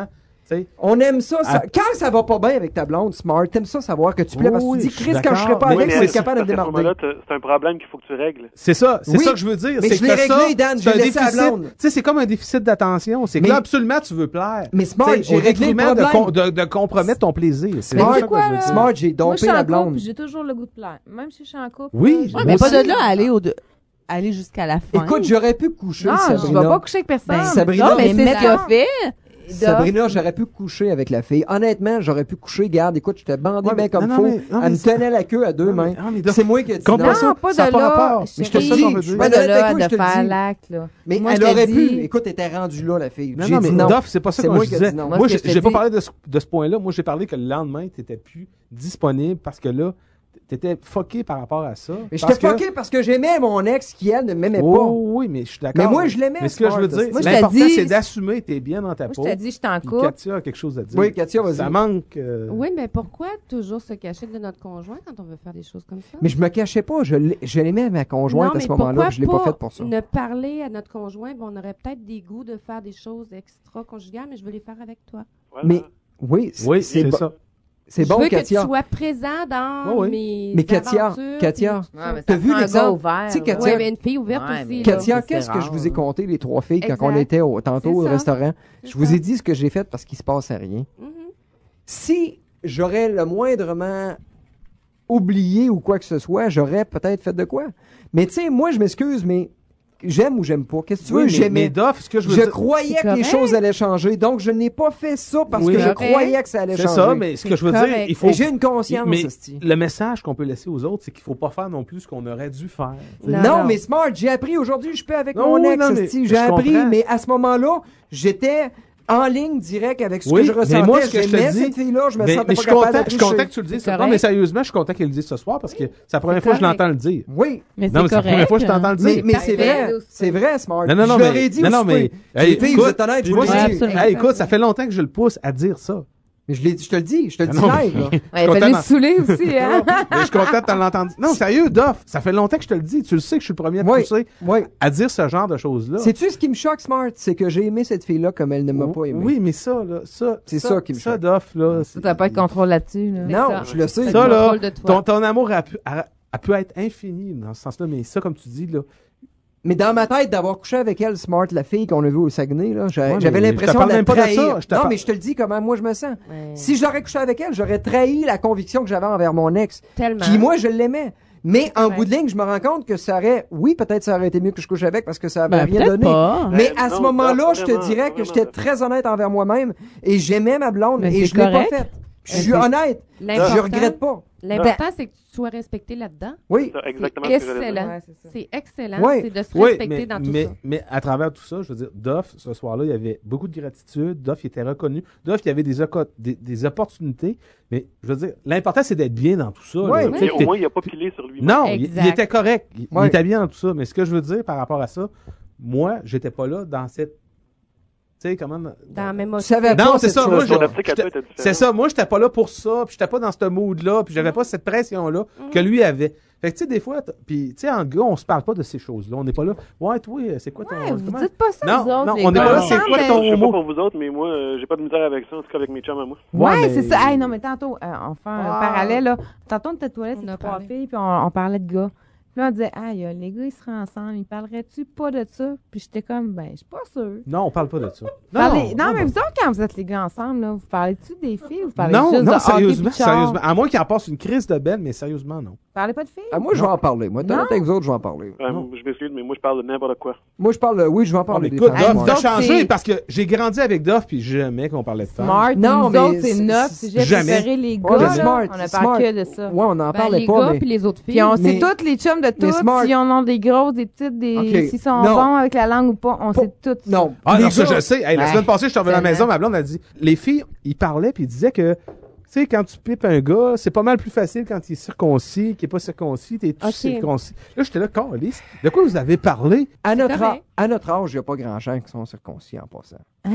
sais. On aime ça. Ah. Quand ça va pas bien avec ta blonde, Smart, t'aimes ça savoir que tu plais parce que tu Oui, dis, je suis Chris, quand je serai d'accord, pas mais avec, oui, je vais mais être capable de Parce qu'à ce démarrer. moment-là, c'est un problème qu'il faut que tu règles. C'est ça Oui, que je veux dire. mais C'est je l'ai que ça, réglé, Dan, c'est j'ai un laissé la déficit. blonde. Tu sais, c'est comme un déficit d'attention. C'est que Mais- là, absolument, tu veux plaire. Mais Smart, Tu sais, j'ai au réglé le détriment problème. de compromettre ton plaisir. C'est Mais ça tu sais que quoi, je veux là? dire. Smart, j'ai Moi, je dompé suis la en couple, blonde. j'ai toujours le goût de plaire. Même si je suis en couple. Oui, j'ai- moi Mais pas aussi. de là à aller jusqu'à la fin. Écoute, j'aurais pu coucher, Non, je Sabrina. vais pas coucher avec personne. Ben, Sabrina, non, mais mais c'est ce qu'il a fait. Sabrina, j'aurais pu coucher avec la fille. Honnêtement, j'aurais pu coucher. Garde, écoute, j'étais bandé Ouais, bien mais- comme non, faut. mais- non, mais Elle me ça- tenait la queue à deux Non, mains. mais- non, mais C'est moi qui ai dit Comprends non. ça. Non, pas Ça a de pas là. rapport. Mais je te C'est le ça dis. qu'on veut Je dire. Pas Ben, de honnête là avec toi, de je te le faire dis. l'acte, là. Mais Moi, elle je te aurait pu. dis- Écoute, elle était rendue là, la fille. Non, J'ai non, mais dit non. Doff, c'est pas ça C'est que moi je qui ai disais. dit non. Moi, Moi, ce que je te j'ai pas dis- parlé de ce point-là. Moi, j'ai parlé que le lendemain, t'étais plus disponible parce que là, t'étais fucké par rapport à ça. Mais Parce j'étais fucké parce que j'aimais mon ex qui, elle, ne m'aimait Oh, pas. oui, mais je suis d'accord. Mais moi, je l'aimais, Mais ce que je veux Smart. dire, Moi, je te l'important, dis- c'est d'assumer. T'es bien dans ta Moi, peau. je te dis, je suis en Puis couple. Katia a quelque chose à dire. Oui, Katia, vas-y. Ça manque. Oui, mais pourquoi toujours se cacher de notre conjoint quand on veut faire des choses comme ça? Mais je me cachais pas. Je l'aimais ma conjointe Non, à ce mais moment-là. pourquoi puis Je l'ai pas fait pour ça. ne parler à notre conjoint, ben, on aurait peut-être des goûts de faire des choses extra-conjugales, mais je veux les faire avec toi. Voilà. Mais oui, Oui, c'est c'est bon. ça. C'est je bon, veux que tu Katia. sois présent dans Oui, oui. mes Mais Katia, aventures. Katia, puis- Ouais, mais ça T'as vu prend un gars l'exemple? ouvert, Tu sais, là. Katia- Ouais, mais une fille ouverte Ouais, aussi. mais- là. Katia, c'est qu'est-ce que je rare, vous ai hein. conté, les trois filles, quand on Exact. était tantôt au C'est ça. restaurant? C'est Je vous ça. ai dit ce que j'ai fait parce qu'il se passait rien. Mhm. Si j'aurais le moindrement oublié ou quoi que ce soit, j'aurais peut-être fait de quoi. Mais tu sais, moi, je m'excuse, mais j'aime ou j'aime pas. Qu'est-ce que tu veux? Oui, mais J'aimais. Doff, ce que je veux Je dire. croyais C'est que les correct. choses allaient changer, donc je n'ai pas fait ça parce Oui. que je Correct. croyais que ça allait C'est changer. ça, mais ce que je veux dire, correct. il faut. Et j'ai une conscience, Mais esti. le message qu'on peut laisser aux autres, c'est qu'il faut pas faire non plus ce qu'on aurait dû faire. Non, Non, non. mais Smart, j'ai appris aujourd'hui, je peux avec Non, mon oui, ex, non, mais esti, je j'ai appris, comprends. mais à ce moment-là, j'étais en ligne direct avec ce Oui, que je mais ressentais. moi, ce que je te J'aimais dis- cette fille-là, je me Mais sentais je pas suis capable content, de je suis toucher. content que tu le dises. C'est Non, correct. mais sérieusement, je suis content qu'il le dise ce soir parce que c'est la première fois que je correct. l'entends le dire. Oui, Mais Non, mais c'est la première fois que je t'entends le dire. mais Parfait. c'est vrai, c'est vrai, Smart. Non, non, non, je leur mais- ai dit non, au non, souper. mais- Les filles, écoute, vous êtes honnêtes, puis vous moi, le Ouais, dites. absolument. Hey, écoute, ça fait longtemps que je le pousse à dire ça. Mais je te le dis Ah live, non, là. Ouais, il fallait content. le saouler aussi, hein? Mais je suis content de t'en l'entendre. Non, sérieux, Doff, ça fait longtemps que je te le dis. Tu le sais que je suis le premier à te Oui. pousser Oui. à dire ce genre de choses-là. Sais-tu ce qui me choque, Smart? C'est que j'ai aimé cette fille-là comme elle ne m'a pas aimé. Oui, mais ça, là, C'est ça qui me Ça, choque. Doff, là. Tu n'as pas de contrôle là-dessus, là. Non, ça. je le sais. Ça, là, contrôle de toi. ton amour a pu être infini dans ce sens-là, mais ça, comme tu dis, là. Mais dans ma tête, d'avoir couché avec elle, Smart, la fille qu'on a vue au Saguenay, là, Ouais, j'avais mais l'impression je te parle de la même pas de trahir. ça, je te Non, parle- mais je te le dis comment moi je me sens. Ouais. Si j'aurais couché avec elle, j'aurais trahi la conviction que j'avais envers mon ex. Tellement. Qui, moi, je l'aimais. Mais en Ouais. bout de ligne, je me rends compte que ça aurait, oui, peut-être ça aurait été mieux que je couche avec parce que ça avait Ben, rien peut-être donné. pas. Mais Ben, à ce non, moment-là, pas je te vraiment, dirais pas que j'étais vraiment. très honnête envers moi-même et j'aimais ma blonde Mais et c'est je l'ai pas correct. faite. Je suis c'est- honnête. L'important- Je regrette pas. L'important, c'est que tu sois respecté là-dedans. Oui. C'est exactement C'est ce que j'allais dire. excellent. Ouais, c'est ça. C'est excellent. Ouais. C'est de se Oui, respecter dans tout ça. mais à travers tout ça, je veux dire, Doff, ce soir-là, il y avait beaucoup de gratitude. Doff, il était reconnu. Doff, il y avait des opportunités. Mais, je veux dire, l'important, c'est d'être bien dans tout ça. Ouais. là. Mais Tu sais, au t'es- moins, il n'a pas pilé sur lui-même. Non, Exact. il était correct. Il Ouais. était bien dans tout ça. Mais ce que je veux dire par rapport à ça, moi, j'étais pas là dans cette. Tu sais, comment. Dans la même Tu savais Non, pas c'est cette ça. Moi, chose-là. Ton optique à toi était différente. c'est ça. Moi, j'étais pas là pour ça. Puis j'étais pas dans ce mood-là. Puis j'avais pas cette pression-là que lui avait. Fait que, tu sais, des fois, puis, tu sais, en gars, on se parle pas de ces choses-là. On n'est pas là. Ouais, toi, c'est quoi ton. Ouais, vous comment- dites pas ça, Non, vous autres, non, les on n'est gars. pas là. Non, C'est non, quoi je ton sais pas mot? pour vous autres, mais moi, j'ai pas de misère avec ça, en tout cas avec mes chums à moi. Ouais, mais- c'est ça. Hey, non, mais tantôt, on fait un Ah. parallèle, là. Tantôt, on était aux toilettes, On a les trois parlé. filles, puis on parlait de gars. Puis là, on disait, aïe, les gars, ils seraient ensemble, ils parleraient-tu pas de ça? Puis j'étais comme, ben, je suis pas sûre. Non, on parle pas de ça. Non, mais vous autres, quand vous êtes les gars ensemble, là, vous parlez-tu des filles ou vous parlez Non, juste de non, hockey sérieusement, puis de char? sérieusement. À moins qu'il en passe une crise de belle, mais sérieusement, non. Vous parlez pas de filles? Ah, moi, je vais en parler. Moi, t'es Non. honnête avec vous autres, je vais en parler. Ouais, je m'excuse, mais moi, je parle de n'importe quoi. Moi, je parle, oui, je vais en Ah, parler. mais des écoute, femmes, Doff, moi. t'as Doff, changé c'est- parce que j'ai grandi avec Doff, puis jamais qu'on parlait de femmes. Smart, Non, nous mais autres, c'est c'est- notre sujet jamais. préféré, les gars. Ouais, mais là. smart, On a smart. parlé que de ça. Ouais, on n'en Ben, parlait les pas, gars mais... puis les autres filles. Puis on Mais- sait tous les chums de tous, Smart- s'ils en ont des grosses, des petites, Ok, s'ils sont non. bons avec la langue ou pas, on Pas- sait tous. Non. Ah les non, ça, gars- je sais. Hey, la Ouais. semaine passée, je suis revenu à la Tellement. maison, ma blonde a dit, les filles, ils parlaient, puis ils disaient que, tu sais, quand tu pipes un gars, c'est pas mal plus facile quand il est circoncis, qu'il est pas circoncis, t'es tout Ok. circoncis. Là, j'étais là, câlisse. De quoi vous avez parlé? À notre, correct. à notre âge, il n'y a pas grand gens qui sont circoncis en passant. Hein?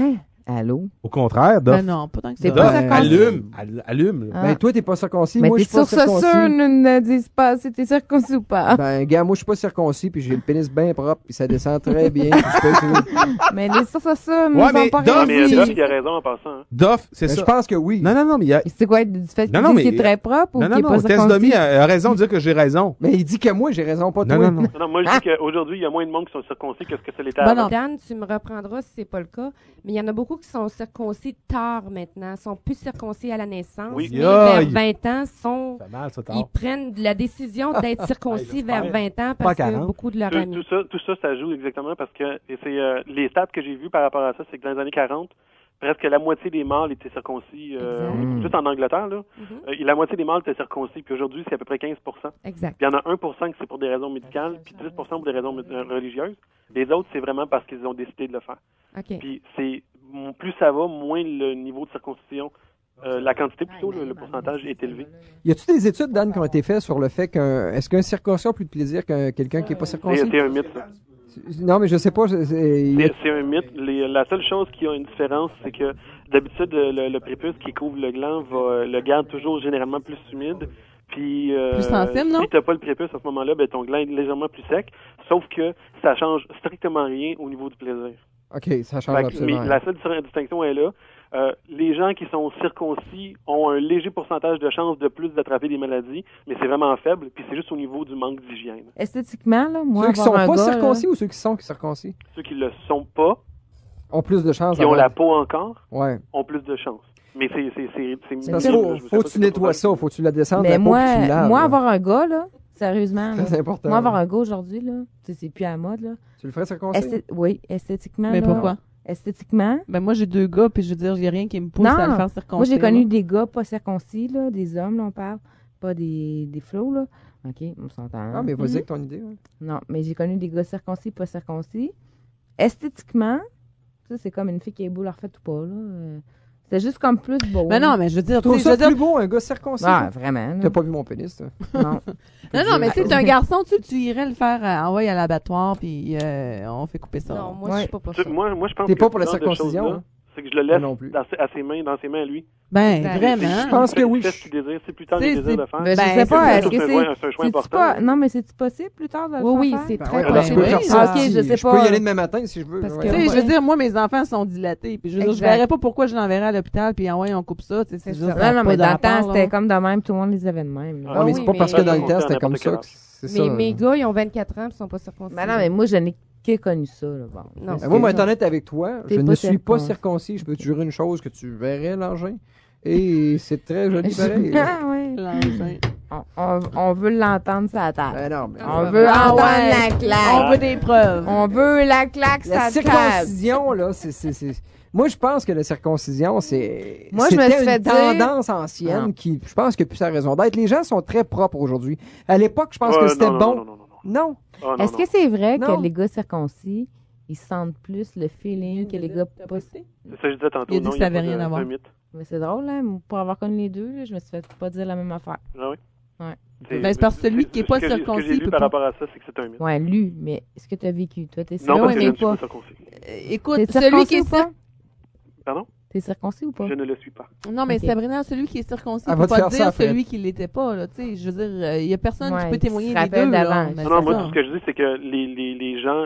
Allô? Au contraire, Doff. Ben non, pas tant que C'est ça. pas Doff, circoncis. allume. Ah. Ben, toi, t'es pas circoncis. Mais Moi, t'es je suis pas sûr, ça, circoncis. ne disent pas si t'es circoncis ou pas. Ben, gars, moi, je suis pas circoncis, puis j'ai le pénis bien propre, puis ça descend très bien. Puis je peux- Mais les ça, nous Ouais, ont mais pas Doff, Mais réussi. Doff, il a raison en passant. Hein. Doff, c'est Ben, ça. je pense que oui. Non, mais il y a... C'est quoi, du fait Non, non, qu'il est mais- très propre ou Non, qu'il est pas Tess circoncis? Domi a raison de dire que j'ai raison. Mais il dit que moi, j'ai raison, pas Non, toi. non. Non, moi, je dis qu'aujourd'hui, il y a moins de monde qui sont circoncis que ce que ça l'était Ben avant. non. Dan, tu me reprendras si c'est pas le cas, mais il y en a beaucoup qui sont circoncis tard maintenant, sont plus circoncis à la naissance, Oui. mais Aïe. vers 20 ans, sont Ça fait mal, ça, ils prennent la décision d'être circoncis vers 20 ans Pas parce que 40. beaucoup de leurs amis. Tout ça, ça joue exactement parce que et c'est les stats que j'ai vues par rapport à ça, c'est que dans les années 40, presque la moitié des mâles étaient circoncis. Exact. Juste en Angleterre, là, Mhm. la moitié des mâles étaient circoncis. Puis aujourd'hui, c'est à peu près 15%. Exact. Puis il y en a 1% que c'est pour des raisons médicales, puis 10% pour des raisons religieuses. Les autres, c'est vraiment parce qu'ils ont décidé de le faire. OK. Puis plus ça va, moins le niveau de circoncision, la quantité plutôt, le pourcentage est élevé. Y a-tu des études, Dan, qui ont été faites sur le fait est-ce qu'un circoncis a plus de plaisir qu'un quelqu'un qui est pas circoncis? C'est un mythe, ça. Non, mais je sais pas. C'est un mythe. La seule chose qui a une différence, c'est que d'habitude, le prépuce qui couvre le gland le garde toujours généralement plus humide. Puis, Plus sensible, non? si t'as pas le prépuce à ce moment-là, ben ton gland est légèrement plus sec. Sauf que ça change strictement rien au niveau du plaisir. OK, ça change Fait que- absolument. mais la seule distinction est là. Les gens qui sont circoncis ont un léger pourcentage de chances de plus d'attraper des maladies, mais c'est vraiment faible, puis c'est juste au niveau du manque d'hygiène. Esthétiquement, là, moi, Ceux qui avoir sont un pas gars, circoncis là, ou ceux qui sont circoncis Ceux qui le sont pas, ont plus de chances qui ont d'avoir- la peau encore, Ouais. ont plus de chances. Mais c'est Parce minime, qu'il je sais faut pas que si tu c'est nettoies ça, faut que tu la descendes mais la peau moi, puis tu le laves, moi là. avoir un gars, là, sérieusement, là, C'est important. moi, avoir un gars aujourd'hui, là, c'est plus à la mode, là. Tu le ferais circoncis? Oui, esthétiquement, Mais là, pourquoi? Esthétiquement. Ben moi, j'ai 2 gars, puis je veux dire, il n'y a rien qui me pousse à le faire circoncis. Moi, j'ai connu là. des gars pas circoncis, là, des hommes, là, on parle, pas des flots, là. OK, on s'entend. Ah, mais vas-y Mhm. avec ton idée. Ouais. Non, mais j'ai connu des gars circoncis, pas circoncis. Esthétiquement, ça, c'est comme une fille qui est beau, leur fait ou pas, là. C'est juste comme plus beau. Ben non, mais je veux dire, Tu trouves tu sais, je ça veux plus dire, beau, un gars circoncis? Ah, toi? vraiment. là. T'as pas vu mon pénis, toi? Non. non, mais tu sais, t'es un garçon, tu irais le faire envoyer à l'abattoir, puis on fait couper ça. Non, moi, Ouais. je suis pas pour ça. Moi, je pense T'es que pas pour la ce genre de circoncision, choses-là, hein? c'est que je le laisse Moi non plus. dans ses mains à lui. Ben, Ben, Je vraiment. pense que oui. Fais ce qu'il désire. C'est plus tard C'est- qu'il désire c'est- de faire. Ben, je Ben, sais pas, c'est est-ce que un choix c'est important. pas non, mais c'est possible plus tard de le Oui, faire? c'est Ben très ouais, alors, tu tu peux peux faire oui. ça. Ah, ok, si- je sais peux pas. y aller demain matin si je veux. Parce ouais. que- Tu sais, je veux dire, moi, mes enfants sont dilatés, puis je veux dire, je Exact. verrais pas pourquoi je l'enverrais à l'hôpital, puis ouais, on coupe ça, tu sais, c'est juste. ça Non, a non, pas mais de dans le rapport, temps, là. c'était comme de même, tout le monde les avait de même. là. Ah Ouais, mais oui, c'est pas mais- parce que dans le Ça, temps, c'était n'importe comme quel ça âge. que c'est ça. Mes gars, ils ont 24 ans, puis ils sont pas circoncis. Ben non, mais moi, je n'ai que connu ça, là. Bon. Non. Parce Moi, que- pour être honnête avec toi, T'es je pas ne suis pas circoncis. circoncis. Je peux te jurer une chose que tu verrais l'engin. Et c'est très joli pareil. Ah, ouais. L'engin. On veut l'entendre sur la table. Ben non, mais On veut Ah entendre ouais. la claque. On veut des preuves. On veut la claque sur la la table. circoncision, là, c'est... Moi, je pense que la circoncision, c'est... Moi, je me c'était suis fait une dire- tendance ancienne Non. qui, je pense que plus sa raison d'être. Les gens sont très propres aujourd'hui. À l'époque, je pense que c'était non, bon. Non, non, non, non. Non. Ah, non, Est-ce non. que c'est vrai Non. que les gars circoncis, ils sentent plus le feeling que les gars pas... C'est ça que je disais tantôt. Il a dit non, que ça y a avait pas rien de- à voir. c'est un mythe. Mais c'est drôle, hein? Pour avoir connu les deux, là, je me suis fait pas dire la même affaire. Ah oui? Ouais. Ben, c'est parce que celui qui est pas ce que j'ai- circoncis, Ce que j'ai il lu peut par pas. rapport à ça, c'est que c'est un mythe. Ouais, lu, mais est-ce que tu as vécu? Toi, t'es Non, parce que je mais ne suis pas. pas circoncis. Écoute, T'es celui qui est circoncis ou pas? Pardon? T'es circoncis ou pas? Je ne le suis pas. Non, mais Ok. Sabrina, celui qui est circoncis, Elle il va peut te pas faire dire ça, Fred. celui qui l'était pas, là. Tu sais, je veux dire, il y a personne Ouais, qui peut qui témoigner se des rappelle deux, là. d'avant. Mais Non, non, c'est moi, ça. ce que je dis, c'est que les gens,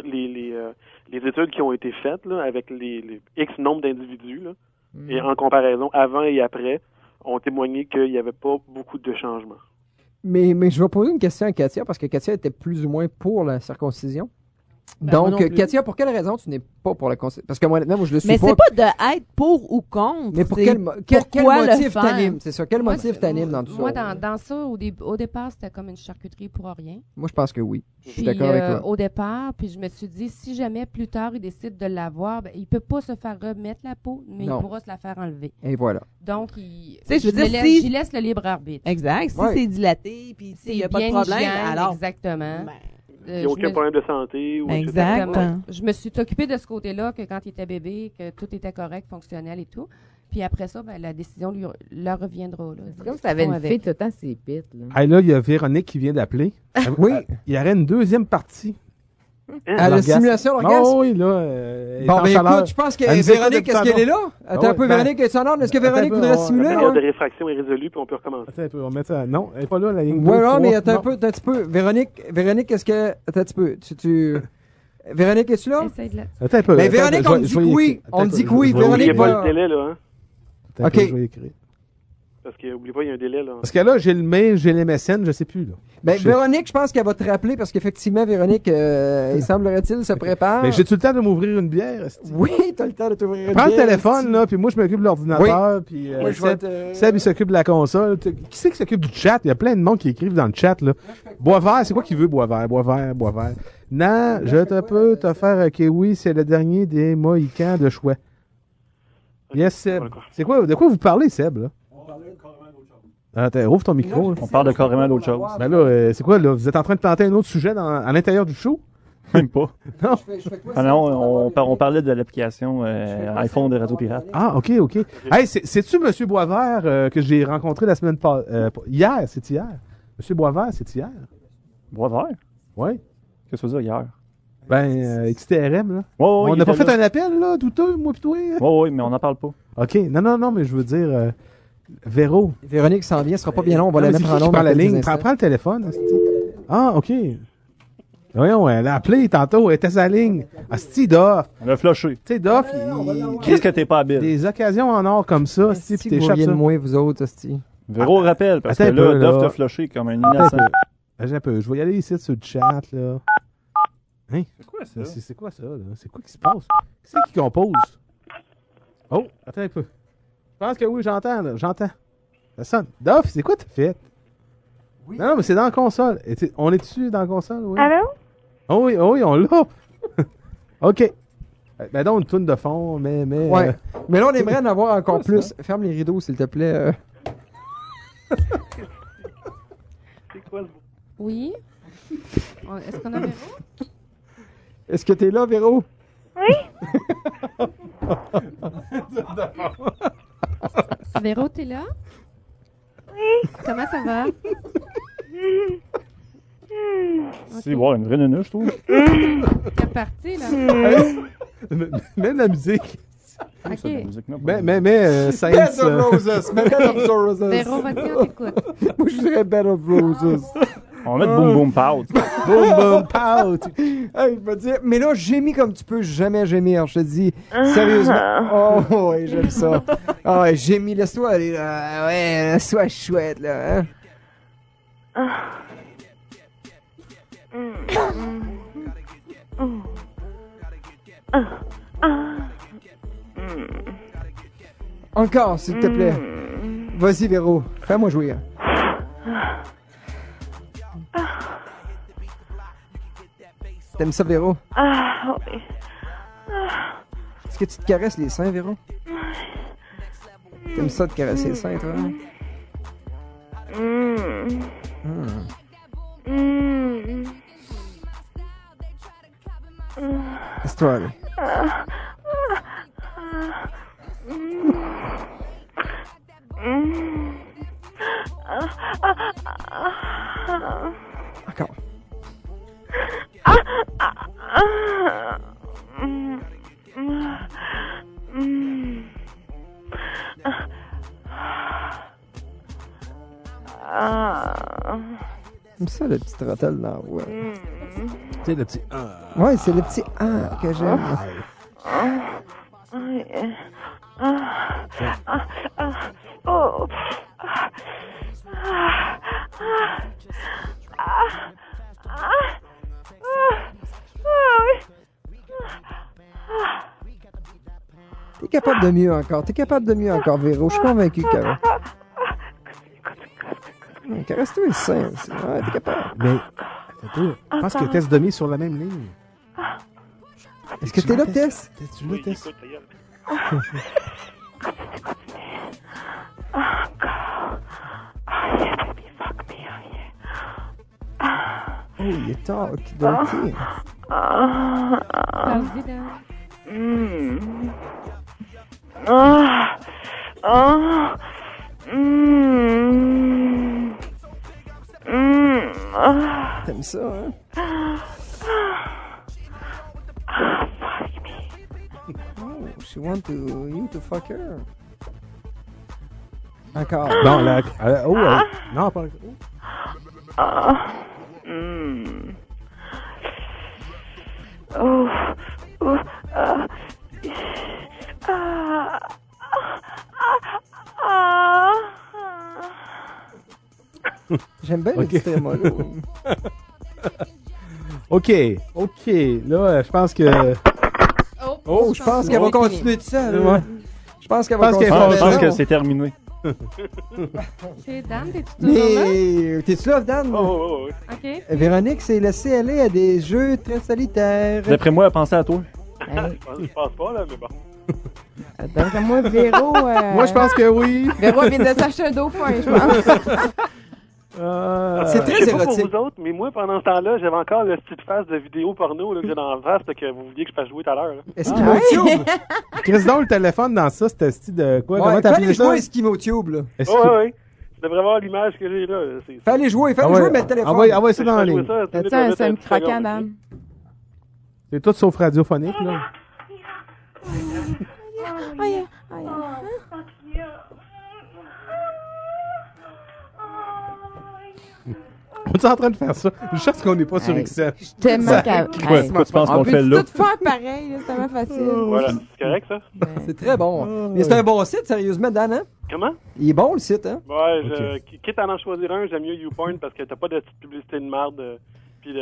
les études qui ont été faites, là, avec les X nombre d'individus, là, et en comparaison avant et après, ont témoigné qu'il n'y avait pas beaucoup de changements. Mais je vais poser une question à Katia, parce que Katia était plus ou moins pour la circoncision. Ben, moi non Donc, plus. Katia, pour quelle raison tu n'es pas pour la circoncision? Parce que moi, honnêtement, moi, je le suis Mais pas. c'est pas de être pour ou contre. Mais pour c'est quel pourquoi le motif faire? t'anime? C'est ça. Quel Moi, motif t'anime dans tout Moi, ça? dans ça, au départ, c'était comme une charcuterie pour rien. Moi, je pense que oui. Je suis Puis, d'accord avec toi. au départ, puis je me suis dit, si jamais plus tard, il décide de l'avoir, ben, il peut pas se faire remettre la peau, mais Non. il pourra se la faire enlever. Et voilà. Donc, sais, je veux dire, me laisse- si- j'y laisse le libre arbitre. Exact. Si Ouais. c'est dilaté, puis il n'y a pas de bien problème, hygiène, alors. exactement. Ben, Il n'y a aucun problème de santé. Ou Exact. Exactement. Je me suis occupée de ce côté-là, que quand il était bébé, que tout était correct, fonctionnel et tout. Puis après ça, ben, la décision leur reviendra. Là. C'est comme si t'avais une Avec. fille tout le temps, c'est pite, là. Hey, là, il y a Véronique qui vient d'appeler. Oui. Il y aurait une deuxième partie. À la stimulation d'orgasme? Oh, oui, là. Bon, ben écoute, je pense que Elle nous écoute Véronique, depuis est-ce qu'elle tantôt. est là? Attends un peu, ben- Véronique, est-ce en ordre? Est-ce que Véronique Attends un peu, voudrait on- stimuler? La période de Ouais, réfraction est résolue, puis on peut recommencer. Attends un peu, on va mettre ça. Non, elle est pas là, la ligne ouais, 2, non, mais 3. attends un petit peu. Véronique, est-ce que... Attends un petit peu. Véronique, es-tu là? Essaye de la... Attends un peu. Ben, attends, Véronique, je on vais- me je dit vais que oui. écrire. On me Attends dit un que peu, oui, je vais N'oubliez Véronique pas va- le délai, là, hein? Attends un peu, Ok. je vais écrire. Parce que, n'oubliez pas, il y a un délai, là. Parce que là, j'ai le mail, j'ai les MSN, je sais plus, là. Ben, Je sais. Véronique, je pense qu'elle va te rappeler parce qu'effectivement, Véronique, il semblerait-il, se prépare. Mais j'ai-tu le temps de m'ouvrir une bière? esti? Oui, t'as le temps de t'ouvrir une Prends le bière, téléphone, esti. là, puis moi, je m'occupe de l'ordinateur, puis Moi, je vais Seb, te- Seb, il s'occupe de la console. Qui c'est qui s'occupe du chat? Il y a plein de monde qui écrivent dans le chat, là. Boisvert, c'est quoi qu'il veut, Boisvert? Boisvert. Non, je te peux te faire oui, c'est le dernier des Mohicans de choix. Yes, Seb. C'est quoi, de quoi vous parlez, Seb, là? Attends, ouvre ton micro. là. On parle de carrément d'autre chose. Ben là, c'est quoi, là? Vous êtes en train de planter un autre sujet à l'intérieur du show? Même pas. Non? Ah non, on parlait de l'application iPhone de Radio Pirate. Ah, OK. Hey, c'est-tu M. Boisvert que j'ai rencontré la semaine passée? Hier, c'est hier. M. Boisvert, c'est hier. Boisvert? Oui. Qu'est-ce que tu veux dire hier? Ben, XTRM, là. Ouais, On n'a pas fait un appel, là, douteux, moi pis toi? Oui, mais on n'en parle pas. OK. Non, mais je veux dire, Véro. Véronique s'en vient, ce sera pas bien long, on va Non, la mais mettre c'est en qui qui nombre. prend la ligne. Prends le téléphone. asti. Ah, OK. Voyons, elle a appelé tantôt, elle était sa ligne. Asti, Doff. On a flushé. Tu sais, Doff, Qu'est-ce que t'es pas habile? des occasions en or comme ça, asti, Si pis vous t'échappes de ça. moi, vous autres, hostie. Véro rappelle, parce que Attends un peu, là, là. Duff t'a flushé comme un Attends innocent. un peu. Je vais y aller ici sur le chat, là. Hein? C'est quoi ça? C'est quoi ça, là? C'est quoi qui se passe? Qui c'est qui compose? Oh, attends un peu. Je pense que oui, j'entends, là. J'entends. Ça sonne. Duff, c'est quoi t'as fait? Oui. Non, mais c'est dans la console. On est dessus dans la console, oui? Allô? Oh oui, on l'a. OK. Ben donc, une toune de fond, mais... Ouais. Mais là, on aimerait en avoir encore plus. Ferme les rideaux, s'il te plaît. C'est quoi, ce Oui? Est-ce qu'on a Véro? Est-ce que t'es là, Véro? Oui? Véro, t'es là? Oui? Comment ça va? C'est ouais, une vraie nunuche, je trouve. T'es parti, là? Mets de la musique. OK. C'est de la musique, non? Saints... Bed of Roses! Bed of Roses! Véro, vas-y, on t'écoute. Moi, je dirais Bed of Roses. On va mettre Boom Boom Pout. Boom, pow. Hey, je vais te dire, mais là, gémis comme tu peux jamais gémir, je te dis. Sérieusement. Oh, ouais, j'aime ça. Ah, ouais, gémis, laisse-toi aller, là. Ouais, laisse-toi chouette, là. Hein? Encore, s'il te plaît. Vas-y, Véro. Fais-moi jouir. T'aimes ça, Véro? Ah, oui. Est-ce que tu te caresses les seins, Véro? T'aimes ça de caresser les seins, toi? Laisse-toi aller. Encore. J'aime ça, le petit rotel dans la voix. Tu sais, le petit... Ouais, c'est le petit que j'aime. Oh. T'es capable de mieux encore. T'es capable de mieux encore, Véro. Je suis convaincu, Caro. Caresse-toi les seins aussi. Ouais, t'es capable. Mais, attends, je pense que Tess Demi est sur la même ligne. Est-ce que t'es là, Tess? Tu là, Tess? Écoute, ta gueule. Oh, il est tard, qui dirty. Parle-y, là. T'aimes ça, hein? want you to fuck her. Encore. Non, non, pas... J'aime bien le petit trémolo. OK. Là, je pense que... Oh, je pense qu'elle va continuer de ça. là. Ouais. Je pense qu'elle va continuer. Je pense que c'est terminé. C'est Dan, t'es-tu toujours là? Mais t'es-tu là, Dan? Oh. OK. Véronique s'est laissée aller à des jeux très solitaires. D'après moi, elle pensait à toi. Hey, Je pense pas, là, mais bon. d'après moi, Véro... Moi, je pense que oui. Véro vient de s'acheter un dauphin, je pense. C'est Je très sais pas pour érotique. vous autres, mais moi, pendant ce temps-là, j'avais encore le petite face de vidéo porno là, que j'ai dans la face que vous vouliez que je fasse jouer tout à l'heure. là. Esquimau Tube. Chris, donc, le téléphone dans ça, c'était style de quoi? Ouais, Comment t'as fallait appelé ça? jouer Esquimau Tube, là. Ouais. Tu devrais voir l'image que j'ai là. Fallait jouer, mais le téléphone. Envoie ça dans la ligne. T'as-tu un semi-croquant, Dan? C'est tout sauf radiophonique, là. On est en train de faire ça. Je pense qu'on n'est pas sur Hey. XM. Je suis tellement calme. Pourquoi tu penses qu'on On le fait peut là? tout faire pareil, là, c'est tellement facile. Voilà, c'est correct ça? C'est très bon. Mais c'est un bon site, sérieusement, Dan, hein? Comment? Il est bon, le site, hein? Ouais, quitte à en choisir un, j'aime mieux YouPorn parce que t'as pas de petite publicité de merde. Puis il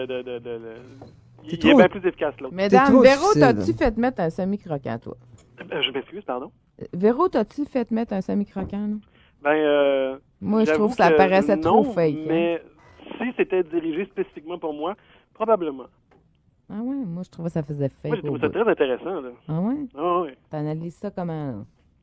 est trop- bien plus efficace l'autre. Mais T'es Dan, trop Véro, difficile. t'as-tu fait mettre un semi-croquant, toi? Je m'excuse, pardon? Véro, t'as-tu fait mettre un semi-croquant, là? Moi, je j'avoue trouve que ça paraissait non, trop fake. hein. Mais si c'était dirigé spécifiquement pour moi, probablement. Ah ouais, moi, je trouvais que ça faisait fake. Moi, j'ai trouvé au ça bout. très intéressant. Là. Ah ouais? Ah oui. T'analyses ça comment, là?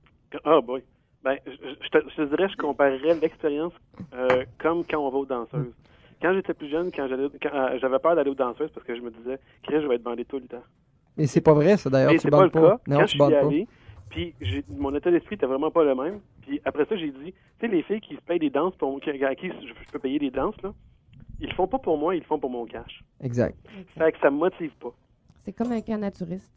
Ah boy. Je te dirais, je comparerais l'expérience comme quand on va aux danseuses. Quand j'étais plus jeune, quand j'avais peur d'aller aux danseuses parce que je me disais, Chris, je vais être bandé tout le temps. Mais c'est pas vrai, ça, d'ailleurs. Mais Tu c'est pas le bandes cas. pas. Non, Quand tu je bandes suis pas. allé, puis mon état d'esprit était vraiment pas le même. Puis après ça, j'ai dit, tu sais, les filles qui se payent des danses, à qui je peux payer des danses, là, ils le font pas pour moi, ils le font pour mon cash. Exact. Fait que ça me motive pas. C'est comme un cas naturiste.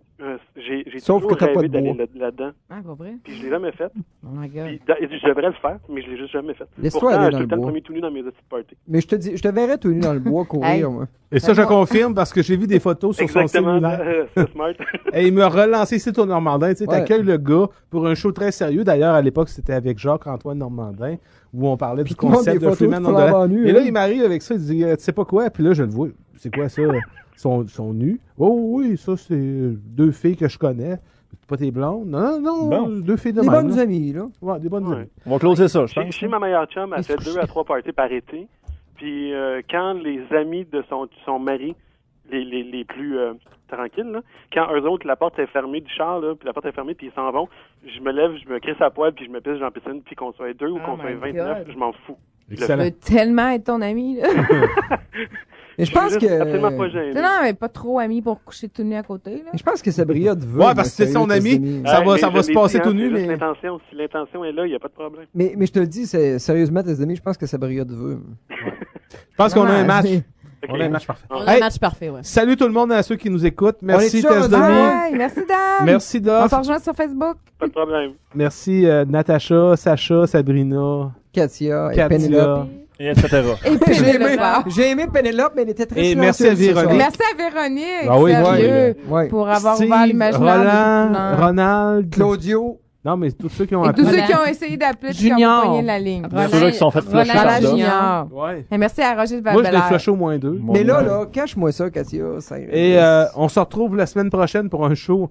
J'ai Sauf toujours que t'as pas rêvé de d'aller bois. là-dedans. Ah, pas vrai? Puis je l'ai jamais fait. Oh my God. Puis, je devrais le faire, mais je l'ai juste jamais fait. Laisse-toi Pourtant, aller je dans suis le tout le temps bois. le premier tout nu dans mes petites parties. Mais je te verrais tout nu dans le bois courir, Hey. moi. Et ça, je confirme parce que j'ai vu des photos sur son Exactement, cellulaire. c'est smart. Et il m'a relancé ici au Normandin. Tu sais, Ouais. t'accueilles le gars pour un show très sérieux. D'ailleurs, à l'époque, c'était avec Jacques-Antoine Normandin, où on parlait du tout le monde concept des de photos Freeman de Wonderland. flambant nu, Et là, hein. il m'arrive avec ça, il dit, tu sais pas quoi? Puis là, je le vois. C'est quoi ça? Sont nus. Oh oui, ça, c'est deux filles que je connais. C'est pas tes blondes? Non, Bon. deux filles de Des même. bonnes là. amies, là. Ouais, des bonnes Ouais. amies. On va closer ça, je Chez, pense. chez ma meilleure chum, elle fait 2 à 3 parties par été. Puis quand les amis de son mari, les plus tranquilles, là, quand eux autres, la porte est fermée du char, là, puis la porte est fermée, puis ils s'en vont, je me lève, je me crisse à poil, puis je me pisse dans la piscine, puis qu'on soit 2 ou qu'on Oh soit my 29, God. je m'en fous. Je Excellent. veux tellement être ton ami, là. Mais je pense suis que. juste absolument pas gêné. Non, mais pas trop ami pour coucher tout nu à côté, là. Je pense que Sabrina te veut. Ouais, parce que c'est son ami. Ça va mais se je l'ai passer dit, tout hein, nu, c'est juste mais... l'intention. Si l'intention est là, il n'y a pas de problème. Mais je te le dis, sérieusement, tes amis, je pense que Sabrina te veut. Je pense qu'on a un match. Ok. On a un match parfait. On a Hey, un match parfait, ouais. salut tout le monde à ceux qui nous écoutent. Merci, est sûr, Tess on dit- Demi. Ouais, merci, Dan. Merci, On Doff. se rejoint sur Facebook. Pas de problème. Merci, Natacha, Sacha, Sabrina, Katia et Katia. Pénélope. Et etc. Et J'ai aimé, Pénélope. j'ai aimé Pénélope, mais elle était très Et silencieuse merci à ce soir. Véronique. Merci à Véronique, Ah oui, sérieux, Ouais. pour avoir Steve, ouvert l'imaginaire. Roland, de tout le Ronald. Claudio. Non, mais tous ceux qui ont Et tous appelé. ceux qui ont essayé d'appeler puis qui Junior. ont pogné la ligne. Ceux-là qui sont fait flusher Roland par ça. Junior. Ouais. Et merci à Roger de Moi, je l'ai Val-Bélair. flashé au moins 2. Mais là, cache-moi ça, Katia. Ça Et on se retrouve la semaine prochaine pour un show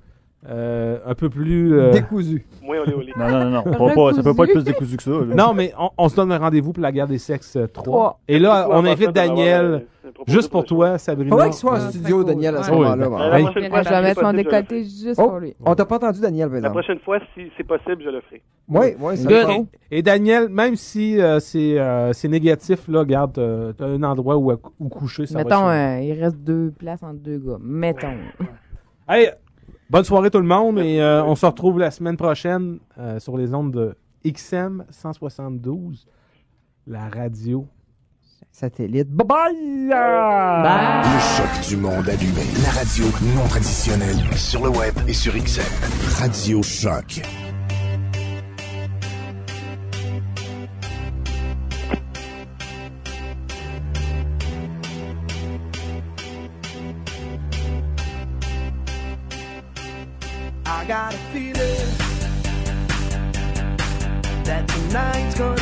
un peu plus... décousu. Moi, olé. Non. Ça peut pas être plus décousu que ça. là. Non, mais on se donne un rendez-vous pour la guerre des sexes 3. Trois. Et là, Ouais, on en invite passant, Daniel, juste pour toi, Sabrina. Faudrait qu'il soit en Ah, studio, très cool. Daniel, à ce Ouais. moment-là. Oui. bon. La Hey. prochaine fois, Je vais mettre mon si c'est possible, décolleté juste Oh, pour lui. on t'a pas entendu, Daniel, La maintenant. prochaine fois, si c'est possible, je le ferai. Oui, ça Good. le fait. Et Daniel, même si c'est négatif, là, regarde, t'as un endroit où coucher, ça Mettons, va être il reste 2 places entre 2 gars. Mettons. Hey, bonne soirée tout le monde et on se retrouve la semaine prochaine sur les ondes de XM 172, la radio satellite. Bye-bye! Le choc du monde allumé. La radio non traditionnelle. Sur le web et sur XM. Radio Choc. I got a feeling that tonight's gonna